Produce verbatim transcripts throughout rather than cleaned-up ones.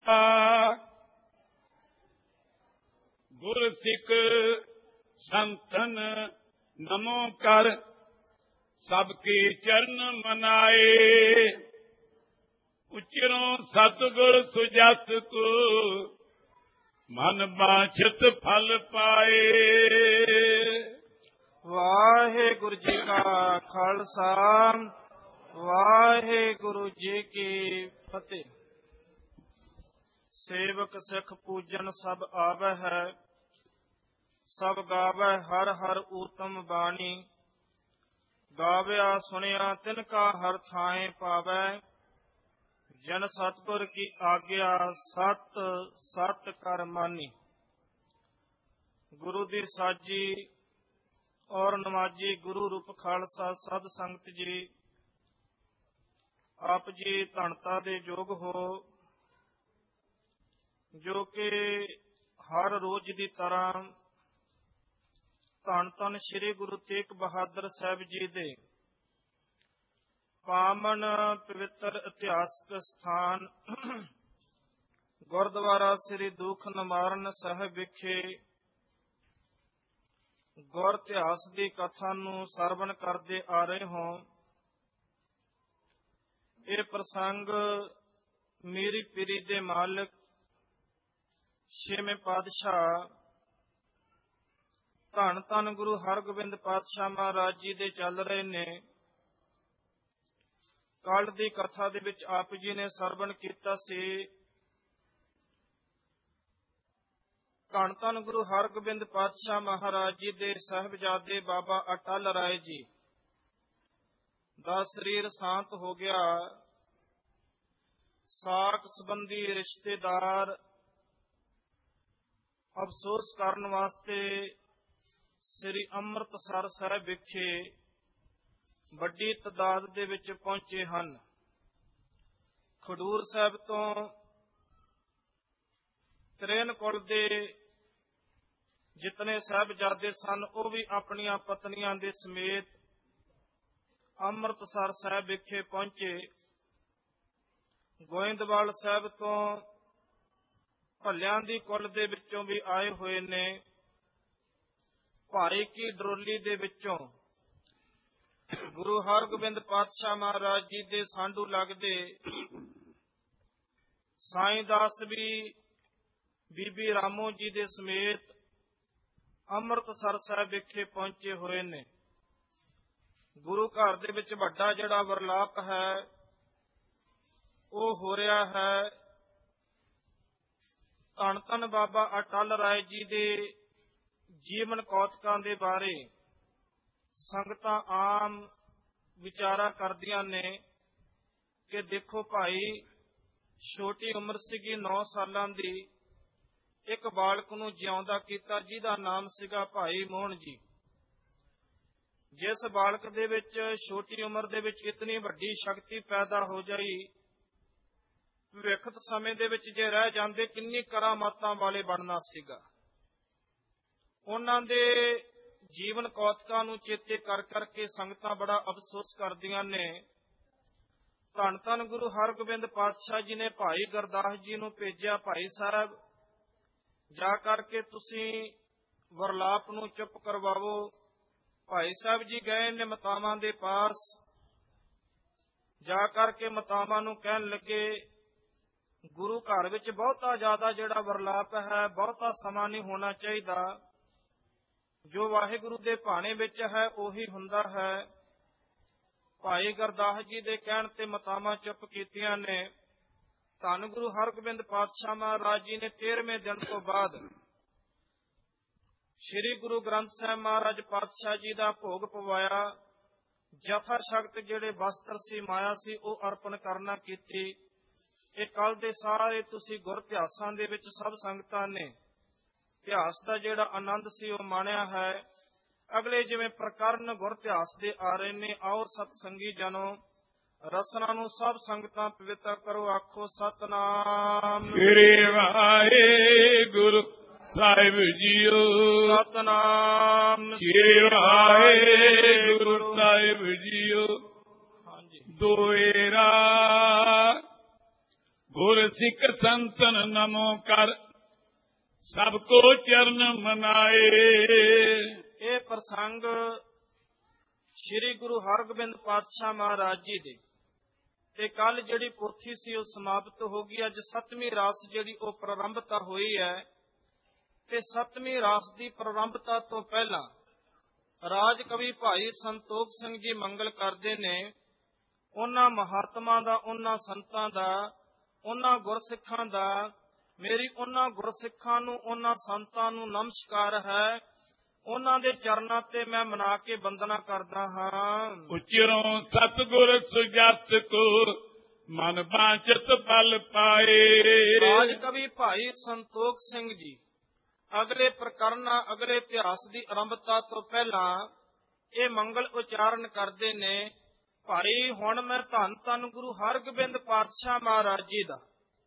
ਗੁਰ ਸਿੱਖ ਸੰਤਨ ਨਮੋ ਕਰ, ਸਭ ਕੇ ਚਰਨ ਮਨਾਏ। ਉਚਰੋਂ ਸਤਿਗੁਰ ਸੁਜਸ ਕੋ, ਮਨ ਬਾਛਤ ਫਲ ਪਾਏ। ਵਾਹਿਗੁਰੂ ਜੀ ਕਾ ਖਾਲਸਾ, ਵਾਹਿਗੁਰੂ ਜੀ ਕੀ ਫਤਿਹ। ਸੇਵਕ ਸਿੱਖ ਪੂਜਨ ਸਭ ਆਵੈ ਹੈ, ਸਭ ਗਾਵੈ ਹਰ ਹਰ ਊਤਮ ਬਾਣੀ। ਗਾਵਿਆ ਸੁਣਿਆ ਤਿਨ ਕਾ ਹਰ ਥਾਏ ਪਾਵੈ, ਜਨ ਸਤਿਗੁਰ ਕੀ ਆਗਿਆ ਸਤ ਸਤ ਕਰ ਮਾਨੀ। ਗੁਰੂ ਦੀ ਸਾਜੀ ਔਰ ਨਮਾਜੀ ਗੁਰੂ ਰੂਪ ਖਾਲਸਾ ਸਦ ਸੰਗਤ ਜੀ, ਆਪ ਜੀ ਧਨਤਾ ਦੇ ਯੋਗ ਹੋ, ਜੋ ਕਿ ਹਰ ਰੋਜ਼ ਦੀ ਤਰ੍ਹਾਂ ਧੰਨ ਧੰਨ ਸ੍ਰੀ ਗੁਰੂ ਤੇਗ ਬਹਾਦਰ ਸਾਹਿਬ ਜੀ ਦੇ ਪਾਵਨ ਪਵਿੱਤਰ ਇਤਿਹਾਸਕ ਸਥਾਨ ਗੁਰਦੁਆਰਾ ਸ੍ਰੀ ਦੂਖ ਨਿਵਾਰਨ ਸਾਹਿਬ ਵਿਖੇ ਗੁਰ ਇਤਿਹਾਸ ਦੀ ਕਥਾ ਨੂੰ ਸਰਵਣ ਕਰਦੇ ਆ ਰਹੇ ਹੋ। ਇਹ ਪ੍ਰਸੰਗ ਮੇਰੀ ਪੀਰੀ ਦੇ ਮਾਲਕ ਛੇਵੇਂ ਪਾਤਸ਼ਾਹ ਧੰਨ ਧੰਨ ਗੁਰੂ ਹਰਗੋਬਿੰਦ ਪਾਤਸ਼ਾਹ ਮਹਾਰਾਜ ਜੀ ਦੇ ਚੱਲ ਰਹੇ ਨੇ। ਕੱਲ ਦੀ ਕਥਾ ਦੇ ਵਿੱਚ ਆਪ ਜੀ ਨੇ ਸਰਵਣ ਕੀਤਾ ਸੀ, ਧੰਨ ਧੰਨ ਗੁਰੂ ਹਰਗੋਬਿੰਦ ਪਾਤਸ਼ਾਹ ਮਹਾਰਾਜ ਜੀ ਦੇ ਸਾਹਿਬਜ਼ਾਦੇ ਬਾਬਾ ਅਟਲ ਰਾਏ ਜੀ ਦਾ ਸਰੀਰ ਸ਼ਾਂਤ ਹੋ ਗਿਆ। ਸਾਕ ਸੰਬੰਧੀ ਰਿਸ਼ਤੇਦਾਰ ਅਫਸੋਸ ਕਰਨ ਵਾਸਤੇ ਸ੍ਰੀ ਅੰਮ੍ਰਿਤਸਰ ਸਾਹਿਬ ਵਿਖੇ ਵੱਡੀ ਤਾਦਾਦ ਦੇ ਵਿੱਚ ਪਹੁੰਚੇ ਹਨ। ਖਡੂਰ ਸਾਹਿਬ ਤੋਂ ਤ੍ਰੇਨ ਕੁਲ ਦੇ ਜਿਤਨੇ ਸਾਹਿਬਜ਼ਾਦੇ ਸਨ, ਉਹ ਵੀ ਆਪਣੀਆਂ ਪਤਨੀਆਂ ਦੇ ਸਮੇਤ ਅੰਮ੍ਰਿਤਸਰ ਸਾਹਿਬ ਵਿਖੇ ਪਹੁੰਚੇ। ਗੋਇੰਦਵਾਲ ਸਾਹਿਬ ਤੋਂ ਭੱਲਿਆਂ ਦੀ ਕੁਲ ਦੇ ਵਿੱਚੋਂ ਵੀ ਆਏ ਹੋਏ ਨੇ। ਭਾਈ ਕੀ ਡਰੋਲੀ ਦੇ ਵਿੱਚੋਂ ਗੁਰੂ ਹਰਗੋਬਿੰਦ ਪਾਤਸ਼ਾਹ ਮਹਾਰਾਜ ਜੀ ਦੇ ਸਾਂਢੂ ਲੱਗਦੇ ਸਾਈਂ ਦਾਸ ਵੀ ਬੀਬੀ ਰਾਮੋ ਜੀ ਦੇ ਸਮੇਤ ਅੰਮ੍ਰਿਤਸਰ ਸਾਹਿਬ ਵਿਖੇ ਪਹੁੰਚੇ ਹੋਏ ਨੇ। ਗੁਰੂ ਘਰ ਦੇ ਵਿੱਚ ਵੱਡਾ ਜਿਹੜਾ ਵਰਲਾਪ ਹੈ ਉਹ ਹੋ ਰਿਹਾ ਹੈ। ਧੰਨ ਧੰਨ ਬਾਬਾ ਅਟਲ ਰਾਏ ਜੀ ਦੇ ਜੀਵਨ ਕੌਤਕਾਂ ਦੇ ਬਾਰੇ ਸੰਗਤਾਂ ਆਮ ਵਿਚਾਰਾ ਕਰਦੀਆਂ ਨੇ ਕਿ ਦੇਖੋ ਭਾਈ, ਛੋਟੀ ਉਮਰ ਸੀਗੀ ਨੌ ਸਾਲਾਂ ਦੀ, ਇੱਕ ਬਾਲਕ ਨੂੰ ਜਿਉਂਦਾ ਕੀਤਾ ਜਿਹਦਾ ਨਾਮ ਸੀਗਾ ਭਾਈ ਮੋਹਨ ਜੀ। ਜਿਸ ਬਾਲਕ ਦੇ ਵਿੱਚ ਛੋਟੀ ਉਮਰ ਦੇ ਵਿੱਚ ਇਤਨੀ ਵੱਡੀ ਸ਼ਕਤੀ ਪੈਦਾ ਹੋ ਜਾਈ, ਭਵਿੱਖਤ ਸਮੇਂ ਦੇ ਵਿੱਚ ਜੇ ਰਹਿ ਜਾਂਦੇ ਕਿੰਨੀ ਕਰਾਮਾਤਾਂ ਵਾਲੇ ਬਣਨਾ ਸੀਗਾ। ਉਹਨਾਂ ਦੇ ਜੀਵਨ ਕੌਤਕਾਂ ਨੂੰ ਚੇਤੇ ਕਰ ਕਰਕੇ ਸੰਗਤਾਂ ਬੜਾ ਅਫਸੋਸ ਕਰਦੀਆਂ ਨੇ। ਧੰਨ ਧੰਨ ਗੁਰੂ ਹਰਗੋਬਿੰਦ ਪਾਤਸ਼ਾਹ ਜੀ ਨੇ ਭਾਈ ਗੁਰਦਾਸ ਜੀ ਨੂੰ ਭੇਜਿਆ, ਭਾਈ ਸਾਹਿਬ ਜਾ ਕਰਕੇ ਤੁਸੀਂ ਵਰਲਾਪ ਨੂੰ ਚੁੱਪ ਕਰਵਾਵੋ। ਭਾਈ ਸਾਹਿਬ ਜੀ ਗਏ ਨੇ ਮਾਤਾਵਾਂ ਦੇ ਪਾਸ, ਜਾ ਕਰਕੇ ਮਾਤਾਵਾਂ ਨੂੰ ਕਹਿਣ ਲੱਗੇ, ਗੁਰੂ ਘਰ ਵਿੱਚ ਬਹੁਤਾ ਜ਼ਿਆਦਾ ਜਿਹੜਾ ਵਰਲਾਪ ਹੈ, ਬਹੁਤਾ ਸਮਾਂ ਨਹੀਂ ਹੋਣਾ ਚਾਹੀਦਾ। ਜੋ ਵਾਹਿਗੁਰੂ ਦੇ ਭਾਣੇ ਵਿੱਚ ਹੈ ਉਹੀ ਹੁੰਦਾ ਹੈ। ਭਾਈ ਗੁਰਦਾਸ ਜੀ ਦੇ ਕਹਿਣ ਤੇ ਮਾਤਾਵਾਂ ਚੁੱਪ ਕੀਤੀਆਂ ਨੇ। ਧੰਨ ਗੁਰੂ ਹਰਗੋਬਿੰਦ ਪਾਤਸ਼ਾਹ ਮਹਾਰਾਜ ਜੀ ਨੇ ਤੇਰਵੇਂ ਦਿਨ ਤੋਂ ਬਾਅਦ ਸ੍ਰੀ ਗੁਰੂ ਗ੍ਰੰਥ ਸਾਹਿਬ ਮਹਾਰਾਜ ਪਾਤਸ਼ਾਹ ਜੀ ਦਾ ਭੋਗ ਪਵਾਇਆ। ਜਥਾ ਸ਼ਕਤ ਜਿਹੜੇ ਵਸਤਰ ਸੀ, ਮਾਇਆ ਸੀ, ਉਹ ਅਰਪਣ ਕਰਨਾ ਕੀਤੀ। ਇਹ ਕੱਲ ਦੇ ਸਾਰੇ ਤੁਸੀਂ ਗੁਰ ਇਤਿਹਾਸਾਂ ਦੇ ਵਿੱਚ ਸਭ ਸੰਗਤਾਂ ਨੇ ਇਤਿਹਾਸ ਦਾ ਜਿਹੜਾ ਆਨੰਦ ਸੀ ਉਹ ਮਾਣਿਆ ਹੈ। ਅਗਲੇ ਜਿਵੇਂ ਪ੍ਰਕਰਨ ਗੁਰ ਇਤਿਹਾਸ ਦੇ ਆ ਰਹੇ ਨੇ, ਆਓ ਸਤਸੰਗੀ ਜਨੋ ਰਸਨਾ ਨੂੰ ਸਭ ਸੰਗਤਾਂ ਪਵਿੱਤਰ ਕਰੋ। ਆਖੋ ਸਤਨਾਮ ਸ੍ਰੀ ਵਾਹਿਗੁਰੂ ਸਾਹਿਬ ਜੀਓ, ਸਤਨਾਮ ਸ੍ਰੀ ਵਾਹਿਗੁਰੂ ਸਾਹਿਬ ਜੀਓ। ਹਾਂਜੀ, ਦੋਏਰਾ ਗੁਰ ਸਿੱਖ ਸੰਤਨ ਨਮੋ ਕਰ ਸਭ ਕੋ ਚਰਨ ਮਨਾਏ। ਇਹ ਪ੍ਰਸੰਗ ਸ੍ਰੀ ਗੁਰੂ ਹਰਗੋਬਿੰਦ ਪਾਤਸ਼ਾਹ ਮਹਾਰਾਜ ਜੀ ਦੇ ਤੇ ਕੱਲ ਜਿਹੜੀ ਪੋਥੀ ਸੀ ਉਹ ਸਮਾਪਤ ਹੋ ਗਈ। ਅੱਜ ਸੱਤਵੀਂ ਰਾਸ ਜਿਹੜੀ ਉਹ ਪ੍ਰਾਰੰਭਤਾ ਹੋਈ ਹੈ ਤੇ ਸੱਤਵੀਂ ਰਾਸ ਦੀ ਪ੍ਰਾਰੰਭਤਾ ਤੋਂ ਪਹਿਲਾਂ ਰਾਜ ਕਵੀ ਭਾਈ ਸੰਤੋਖ ਸਿੰਘ ਜੀ ਮੰਗਲ ਕਰਦੇ ਨੇ ਉਹਨਾਂ ਮਹਾਤਮਾ ਦਾ, ਉਹਨਾਂ ਸੰਤਾਂ ਦਾ, ਉਹਨਾਂ ਗੁਰਸਿੱਖਾਂ ਦਾ। ਮੇਰੀ ਉਹਨਾਂ ਗੁਰਸਿੱਖਾਂ ਨੂੰ, ਉਹਨਾਂ ਸੰਤਾਂ ਨੂੰ ਨਮਸਕਾਰ ਹੈ। ਉਹਨਾਂ ਦੇ ਚਰਨਾਂ ਤੇ ਮੈਂ ਮਨਾ ਕੇ ਬੰਦਨਾ ਕਰਦਾ ਹਾਂ। ਉਚਰੋਂ ਸਤਿਗੁਰ ਸੁਜਸ ਕੋ ਮਨ ਬਾਚਤ ਬਲ ਪਾਏ। ਰਾਜ ਕਵੀ ਭਾਈ ਸੰਤੋਖ ਸਿੰਘ ਜੀ ਅਗਲੇ ਪ੍ਰਕਰਨਾਂ, ਅਗਲੇ ਇਤਿਹਾਸ ਦੀ ਆਰੰਭਤਾ ਤੋਂ ਪਹਿਲਾਂ ਇਹ ਮੰਗਲ ਉਚਾਰਨ ਕਰਦੇ ਨੇ, ਭਾਈ ਹੁਣ ਮੈਂ ਧੰਨ ਧੰਨ ਗੁਰੂ ਹਰਗੋਬਿੰਦ ਪਾਤਸ਼ਾਹ ਮਹਾਰਾਜ ਜੀ ਦਾ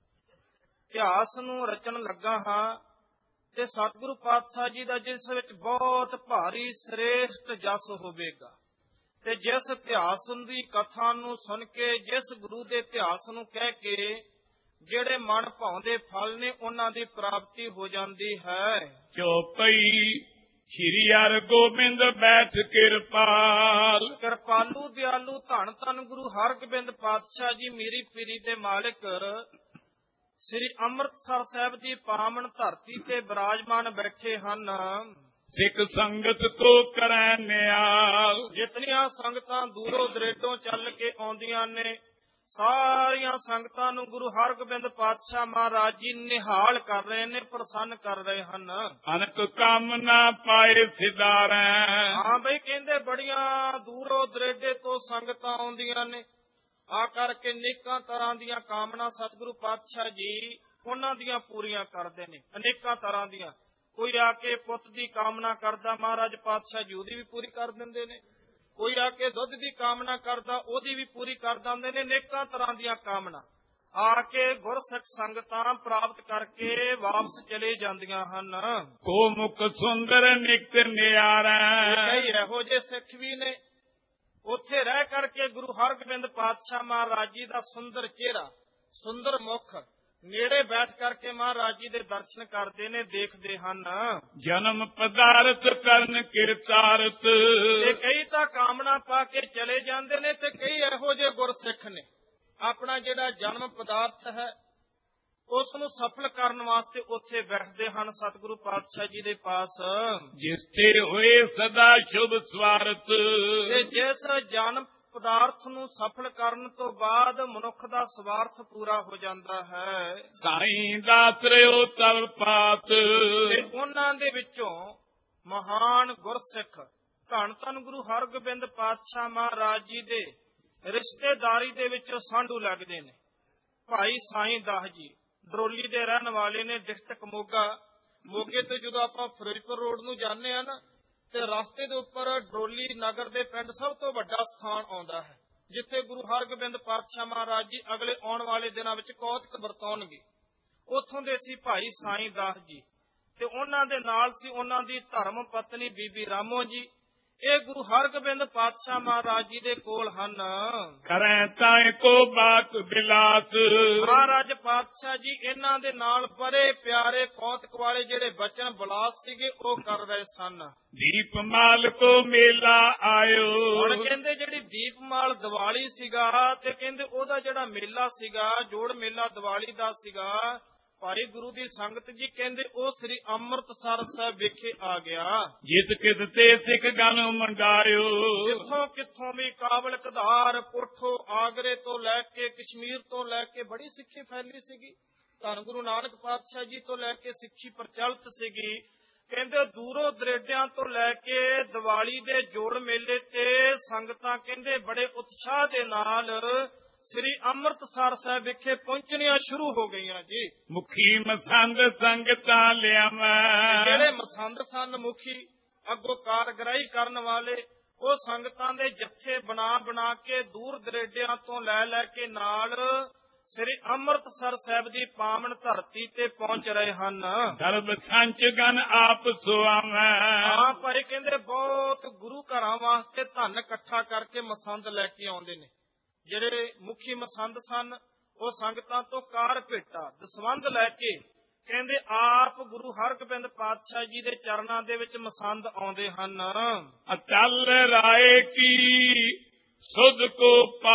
ਇਤਿਹਾਸ ਨੂੰ ਰਚਣ ਲੱਗਾ ਹਾਂ ਤੇ ਸਤਿਗੁਰੂ ਪਾਤਸ਼ਾਹ ਜੀ ਦਾ ਜਿਸ ਵਿੱਚ ਬਹੁਤ ਭਾਰੀ ਸ੍ਰੇਸ਼ਟ ਜਸ ਹੋਵੇਗਾ ਤੇ ਜਿਸ ਇਤਿਹਾਸ ਦੀ ਕਥਾ ਨੂੰ ਸੁਣ ਕੇ, ਜਿਸ ਗੁਰੂ ਦੇ ਇਤਿਹਾਸ ਨੂੰ ਕਹਿ ਕੇ ਜਿਹੜੇ ਮਨ ਭਾਉਂਦੇ ਫਲ ਨੇ ਉਹਨਾਂ ਦੀ ਪ੍ਰਾਪਤੀ ਹੋ ਜਾਂਦੀ ਹੈ। ਚੌਪਈ ਸ਼੍ਰੀ ਹਰਗੋਬਿੰਦ ਬੈਠ ਕਿਰਪਾਲ। ਕਿਰਪਾਲੂ ਦਿਆਲੂ ਧੰਨ ਧੰਨ ਗੁਰੂ ਹਰਗੋਬਿੰਦ ਪਾਤਸ਼ਾਹ ਜੀ ਮੇਰੀ ਪੀਰੀ ਦੇ ਮਾਲਿਕ ਸ੍ਰੀ ਅੰਮ੍ਰਿਤਸਰ ਸਾਹਿਬ ਦੀ ਪਾਵਨ ਧਰਤੀ ਤੇ ਬਿਰਾਜਮਾਨ ਬੈਠੇ ਹਨ। ਸਿੱਖ ਸੰਗਤ ਕੋ ਕਰੈ ਨਿਆਲ। ਜਿਤਨੀਆਂ ਸੰਗਤਾਂ ਦੂਰੋਂ ਦਰੇਡੋਂ ਚੱਲ ਕੇ ਆਉਂਦੀਆਂ ਨੇ ਸਾਰੀਆਂ ਸੰਗਤਾਂ ਨੂੰ ਗੁਰੂ ਹਰਗੋਬਿੰਦ ਪਾਤਸ਼ਾਹ ਮਹਾਰਾਜ ਜੀ ਨਿਹਾਲ ਕਰ ਰਹੇ ਨੇ, ਪ੍ਰਸੰਨ ਕਰ ਰਹੇ ਹਨ। ਅਨਕ ਕੰਮ ਨਾ ਪਾਏ ਸਿਦਾਰੈ। ਹਾਂ ਬਈ ਕਹਿੰਦੇ ਬੜੀਆਂ ਦੂਰੋਂ ਦਰੇਡੇ ਤੋਂ ਸੰਗਤਾਂ ਆਉਂਦੀਆਂ ਨੇ, ਆ ਕਰਕੇ ਅਨੇਕਾਂ ਤਰ੍ਹਾਂ ਦੀਆਂ ਕਾਮਨਾ ਸਤਿਗੁਰੂ ਪਾਤਸ਼ਾਹ ਜੀ ਉਹਨਾਂ ਦੀਆਂ ਪੂਰੀਆਂ ਕਰਦੇ ਨੇ, ਅਨੇਕਾਂ ਤਰ੍ਹਾਂ ਦੀਆਂ। ਕੋਈ ਆ ਕੇ ਪੁੱਤ ਦੀ ਕਾਮਨਾ ਕਰਦਾ, ਮਹਾਰਾਜ ਪਾਤਸ਼ਾਹ ਜੀ ਉਹਦੀ ਵੀ ਪੂਰੀ ਕਰ ਦਿੰਦੇ ਨੇ। ਕੋਈ ਆ ਕੇ ਦੁੱਧ ਦੀ ਕਾਮਨਾ ਕਰਦਾ, ਉਹਦੀ ਵੀ ਪੂਰੀ ਕਰ ਦਿੰਦੇ ਨੇ। ਅਨੇਕਾਂ ਤਰ੍ਹਾਂ ਦੀਆਂ ਕਾਮਨਾ ਆ ਕੇ ਗੁਰਸਿੱਖ ਸੰਗਤਾਂ ਪ੍ਰਾਪਤ ਕਰਕੇ ਵਾਪਸ ਚਲੇ ਜਾਂਦੀਆਂ ਹਨ। ਕੋ ਮੁਖ ਸੁੰਦਰ ਨਿਕਟ ਨਿਆਰਾ। ਕਈ ਇਹੋ ਜਿਹੇ ਸਿੱਖ ਵੀ ਨੇ ਉੱਥੇ ਰਹਿ ਕਰਕੇ ਗੁਰੂ ਹਰਗੋਬਿੰਦ ਪਾਤਸ਼ਾਹ ਮਹਾਰਾਜ ਜੀ ਦਾ ਸੁੰਦਰ ਚਿਹਰਾ, ਸੁੰਦਰ ਮੁਖ ਨੇੜੇ ਬੈਠ ਕਰਕੇ ਮਹਾਰਾਜ ਜੀ ਦੇ ਦਰਸ਼ਨ ਕਰਦੇ ਨੇ, ਦੇਖਦੇ ਹਨ। ਜਨਮ ਪਦਾਰਥ ਕਰਨ ਕਿਰਤਾਰਤ। ਤੇ ਕਈ ਤਾਂ ਕਾਮਨਾ ਪਾ ਕੇ ਚਲੇ ਜਾਂਦੇ ਨੇ ਤੇ ਕਈ ਇਹੋ ਜਿਹੇ ਗੁਰਸਿੱਖ ਨੇ ਆਪਣਾ ਜਿਹੜਾ ਜਨਮ ਪਦਾਰਥ ਹੈ ਉਸ ਨੂੰ ਸਫਲ ਕਰਨ ਵਾਸਤੇ ਉੱਥੇ ਬੈਠਦੇ ਹਨ ਸਤਿਗੁਰੂ ਪਾਤਸ਼ਾਹ ਜੀ ਦੇ ਪਾਸ। ਜਿਸ ਤੇ ਹੋਏ ਸਦਾ ਸ਼ੁਭ ਸਵਾਰਥ। ਤੇ ਜਿਸ ਜਨਮ ਪਦਾਰਥ ਨੂੰ ਸਫਲ ਕਰਨ ਤੋਂ ਬਾਅਦ ਮਨੁੱਖ ਦਾ ਸਵਾਰਥ ਪੂਰਾ ਹੋ ਜਾਂਦਾ ਹੈ। ਸਾਈਂ ਦਾਸ ਰਿਓ ਤਲ ਪਾਤ। ਤੇ ਉਹਨਾਂ ਦੇ ਵਿੱਚੋਂ ਮਹਾਨ ਗੁਰਸਿੱਖ ਧੰਨ ਧੰਨ ਗੁਰੂ ਹਰਗੋਬਿੰਦ ਪਾਤਸ਼ਾਹ ਮਹਾਰਾਜ ਜੀ ਦੇ ਰਿਸ਼ਤੇਦਾਰੀ ਦੇ ਵਿੱਚੋਂ ਸਾਂਢੂ ਲੱਗਦੇ ਨੇ। ਭਾਈ ਸਾਈਂ ਦਾਸ ਜੀ ਡਰੋਲੀ ਦੇ ਰਹਿਣ ਵਾਲੇ ਨੇ, ਡਿਸਟ੍ਰਿਕਟ ਮੋਗਾ। ਮੋਗੇ ਤੋਂ ਜਦੋਂ ਆਪਾਂ ਫਿਰੋਜ਼ਪੁਰ ਰੋਡ ਨੂੰ ਜਾਂਦੇ ਆ ਨਾ ਤੇ ਰਸਤੇ ਦੇ ਉੱਪਰ ਡਰੋਲੀ ਨਗਰ ਦੇ ਪਿੰਡ ਸਭ ਤੋਂ ਵੱਡਾ ਸਥਾਨ ਆਉਂਦਾ ਹੈ ਜਿੱਥੇ ਗੁਰੂ ਹਰਗੋਬਿੰਦ ਪਾਤਸ਼ਾਹ ਮਹਾਰਾਜ ਜੀ ਅਗਲੇ ਆਉਣ ਵਾਲੇ ਦਿਨਾਂ ਵਿੱਚ ਕੌਤਕ ਵਰਤਾਉਣਗੇ। ਉੱਥੋਂ ਦੇ ਸੀ ਭਾਈ ਸਾਈਂ ਦਾਸ ਜੀ ਤੇ ਉਹਨਾਂ ਦੇ ਨਾਲ ਸੀ ਉਹਨਾਂ ਦੀ ਧਰਮ ਪਤਨੀ ਬੀਬੀ ਰਾਮੋ ਜੀ। ਇਹ ਗੁਰੂ ਹਰਗੋਬਿੰਦ ਪਾਤਸ਼ਾਹ ਮਹਾਰਾਜ ਜੀ ਦੇ ਕੋਲ ਹਨ। ਕਰੈ ਤਾਏ ਕੋ ਬਾਤ ਬਿਲਾਸ। ਮਹਾਰਾਜ ਪਾਤਸ਼ਾਹ ਜੀ ਇਹਨਾਂ ਦੇ ਨਾਲ ਬੜੇ ਪਿਆਰੇ ਕੌਤਕ ਵਾਲੇ ਜਿਹੜੇ ਬਚਨ ਬਲਾਸ ਸੀਗੇ ਉਹ ਕਰ ਰਹੇ ਸਨ। ਦੀਪਮਾਲ ਕੋ ਮੇਲਾ ਆਇਓ। ਹੁਣ ਕਹਿੰਦੇ ਜਿਹੜੀ ਦੀਪਮਾਲ ਦੀਵਾਲੀ ਸੀਗਾ ਤੇ ਕਹਿੰਦੇ ਉਹਦਾ ਜਿਹੜਾ ਮੇਲਾ ਸੀਗਾ, ਜੋੜ ਮੇਲਾ ਦੀਵਾਲੀ ਦਾ ਸੀਗਾ, ਭਾਈ ਗੁਰੂ ਦੀ ਸੰਗਤ ਜੀ ਕਹਿੰਦੇ ਉਹ ਸ੍ਰੀ ਅੰਮ੍ਰਿਤਸਰ ਸਾਹਿਬ ਵਿਖੇ ਆ ਗਿਆ। ਜਿਸ ਕਿਤ ਤੇ ਸਿੱਖ ਗਨ ਮੰਡਾਇਓ। ਜਿੱਥੋਂ ਕਿੱਥੋਂ ਵੀ ਕਾਬਲ ਕਧਾਰ, ਪੋਠੋ, ਆਗਰੇ ਤੋਂ ਲੈ ਕੇ ਕਸ਼ਮੀਰ ਤੋਂ ਲੈ ਕੇ ਬੜੀ ਸਿੱਖੀ ਫੈਲੀ ਸੀਗੀ। ਧੰਨ ਗੁਰੂ ਨਾਨਕ ਪਾਤਸ਼ਾਹ ਜੀ ਤੋਂ ਲੈ ਕੇ ਸਿੱਖੀ ਪ੍ਰਚਲਿਤ ਸੀਗੀ। ਕਹਿੰਦੇ ਦੂਰੋਂ ਦਰੇਡਿਆਂ ਤੋਂ ਲੈ ਕੇ ਦੀਵਾਲੀ ਦੇ ਜੋੜ ਮੇਲੇ ਤੇ ਸੰਗਤਾਂ ਕਹਿੰਦੇ ਬੜੇ ਉਤਸ਼ਾਹ ਦੇ ਨਾਲ ਸ੍ਰੀ ਅੰਮ੍ਰਿਤਸਰ ਸਾਹਿਬ ਵਿਖੇ ਪਹੁੰਚਣੀਆਂ ਸ਼ੁਰੂ ਹੋ ਗਈਆਂ ਜੀ। ਮੁਖੀ ਮਸੰਦ ਸੰਗਤਾਂ ਲਿਆਵਾਂ। ਜਿਹੜੇ ਮਸੰਦ ਸਨ ਮੁਖੀ, ਅੱਗੋਂ ਕਾਰਗਰਾਈ ਕਰਨ ਵਾਲੇ, ਉਹ ਸੰਗਤਾਂ ਦੇ ਜੱਥੇ ਬਣਾ ਬਣਾ ਕੇ ਦੂਰ ਦਰੇਡਿਆਂ ਤੋਂ ਲੈ ਲੈ ਕੇ ਨਾਲ ਸ੍ਰੀ ਅੰਮ੍ਰਿਤਸਰ ਸਾਹਿਬ ਦੀ ਪਾਵਨ ਧਰਤੀ ਤੇ ਪਹੁੰਚ ਰਹੇ ਹਨ। ਦਰਬ ਸੰਚ ਗਨ ਆਪ ਸੁਆਵਾਂ। ਹਾਂ ਭਾਈ ਕਹਿੰਦੇ ਬਹੁਤ ਗੁਰੂ ਘਰਾਂ ਵਾਸਤੇ ਧਨ ਇਕੱਠਾ ਕਰਕੇ ਮਸੰਦ ਲੈ ਕੇ ਆਉਂਦੇ ਨੇ। ਜਿਹੜੇ ਮੁਖੀ ਮਸੰਦ ਸਨ ਉਹ ਸੰਗਤਾਂ ਤੋਂ ਕਾਰ ਭੇਟਾ ਦਸਵੰਧ ਲੈ ਕੇ ਕਹਿੰਦੇ ਆਪ ਗੁਰੂ ਹਰਗੋਬਿੰਦ ਪਾਤਸ਼ਾਹ ਜੀ ਦੇ ਚਰਨਾਂ ਦੇ ਵਿੱਚ ਮਸੰਦ ਆਉਂਦੇ ਹਨ। ਅਟਲ ਰਾਏ ਕੀ ਸੁਧ ਕੋ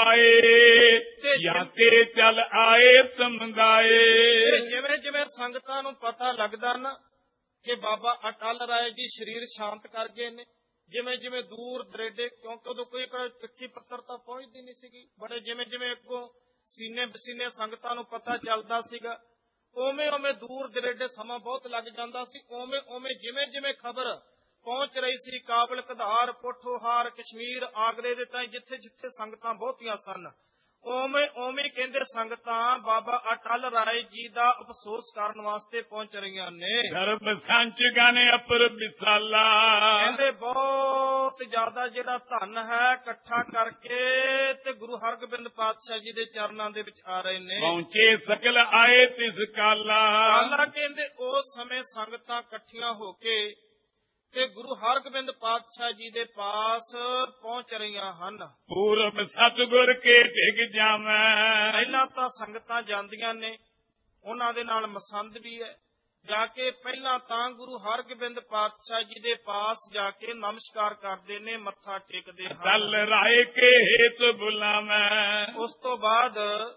ਪਾਏ ਜਾਂ ਤੇ ਚਲ ਆਏ ਸਮਗਾਏ। ਜਿਵੇਂ ਜਿਵੇਂ ਸੰਗਤਾਂ ਨੂੰ ਪਤਾ ਲੱਗਦਾ ਨਾ ਕਿ ਬਾਬਾ ਅਟਲ ਰਾਏ ਜੀ ਸਰੀਰ ਸ਼ਾਂਤ ਕਰ ਗਏ ਨੇ, ਜਿਵੇਂ ਜਿਵੇਂ ਦੂਰ ਦਰੇਡੇ, ਕਿਉਂਕਿ ਉਦੋਂ ਕੋਈ ਚਿੱਠੀ ਪੱਤਰ ਤਾਂ ਪਹੁੰਚਦੀ ਨਹੀਂ ਸੀਗੀ, ਬੜੇ ਜਿਵੇਂ ਜਿਵੇਂ ਅੱਗੋਂ ਸੀਨੇ ਬਸੀਨੇ ਸੰਗਤਾਂ ਨੂੰ ਪਤਾ ਚੱਲਦਾ ਸੀਗਾ, ਉਵੇਂ ਉਵੇਂ ਦੂਰ ਦਰੇਡੇ ਸਮਾਂ ਬਹੁਤ ਲੱਗ ਜਾਂਦਾ ਸੀ। ਉਵੇਂ ਉਵੇਂ ਜਿਵੇਂ ਜਿਵੇਂ ਖਬਰ ਪਹੁੰਚ ਰਹੀ ਸੀ ਕਾਬਲ, ਕਧਾਰ, ਪੋਠੋਹਾਰ, ਕਸ਼ਮੀਰ, ਆਗਰੇ ਦੇ ਤਾਈਂ ਜਿੱਥੇ ਜਿੱਥੇ ਸੰਗਤਾਂ ਬਹੁਤੀਆਂ ਸਨ, ਉਵੇਂ ਉਵੇਂ ਕਹਿੰਦੇ ਸੰਗਤਾਂ ਬਾਬਾ ਅਟਲ ਰਾਏ ਜੀ ਦਾ ਅਫਸੋਸ ਕਰਨ ਵਾਸਤੇ ਪਹੁੰਚ ਰਹੀਆਂ ਨੇ। ਸਰਬ ਸੰਚ ਗਾਨੇ ਅਪਰ ਵਿਸਾਲਾ, ਕਹਿੰਦੇ ਬਹੁਤ ਜ਼ਿਆਦਾ ਜਿਹੜਾ ਧਨ ਹੈ ਇਕੱਠਾ ਕਰਕੇ ਤੇ ਗੁਰੂ ਹਰਗੋਬਿੰਦ ਪਾਤਸ਼ਾਹ ਜੀ ਦੇ ਚਰਨਾਂ ਦੇ ਵਿੱਚ ਆ ਰਹੇ ਨੇ। ਪਹੁੰਚੇ ਸਕਲ ਆਏ ਤਿਸ ਕਾਲਾ, ਕਾਲਾ ਕਹਿੰਦੇ ਉਸ ਸਮੇਂ ਸੰਗਤਾਂ ਇਕੱਠੀਆਂ ਹੋ ਕੇ ਤੇ ਗੁਰੂ ਹਰਗੋਬਿੰਦ ਪਾਤਸ਼ਾਹ ਜੀ ਦੇ ਪਾਸ ਪਹੁੰਚ ਰਹੀਆਂ ਹਨ। ਪੂਰਬ ਸਤਿਗੁਰ ਕੇ ਡਿਗ ਜਾਵੇਂ, ਪਹਿਲਾਂ ਤਾਂ ਸੰਗਤਾਂ ਜਾਂਦੀਆਂ ਨੇ, ਉਹਨਾਂ ਦੇ ਨਾਲ ਮਸੰਦ ਵੀ ਹੈ, ਜਾ ਕੇ ਪਹਿਲਾਂ ਤਾਂ ਗੁਰੂ ਹਰਗੋਬਿੰਦ ਪਾਤਸ਼ਾਹ ਜੀ ਦੇ ਪਾਸ ਜਾ ਕੇ ਨਮਸਕਾਰ ਕਰਦੇ ਨੇ, ਮੱਥਾ ਟੇਕਦੇ ਹਨ। ਅਟਲ ਰਾਏ ਕੇ ਹੇਤ ਬੁਲਾਵੇਂ, ਉਸ ਤੋਂ ਬਾਅਦ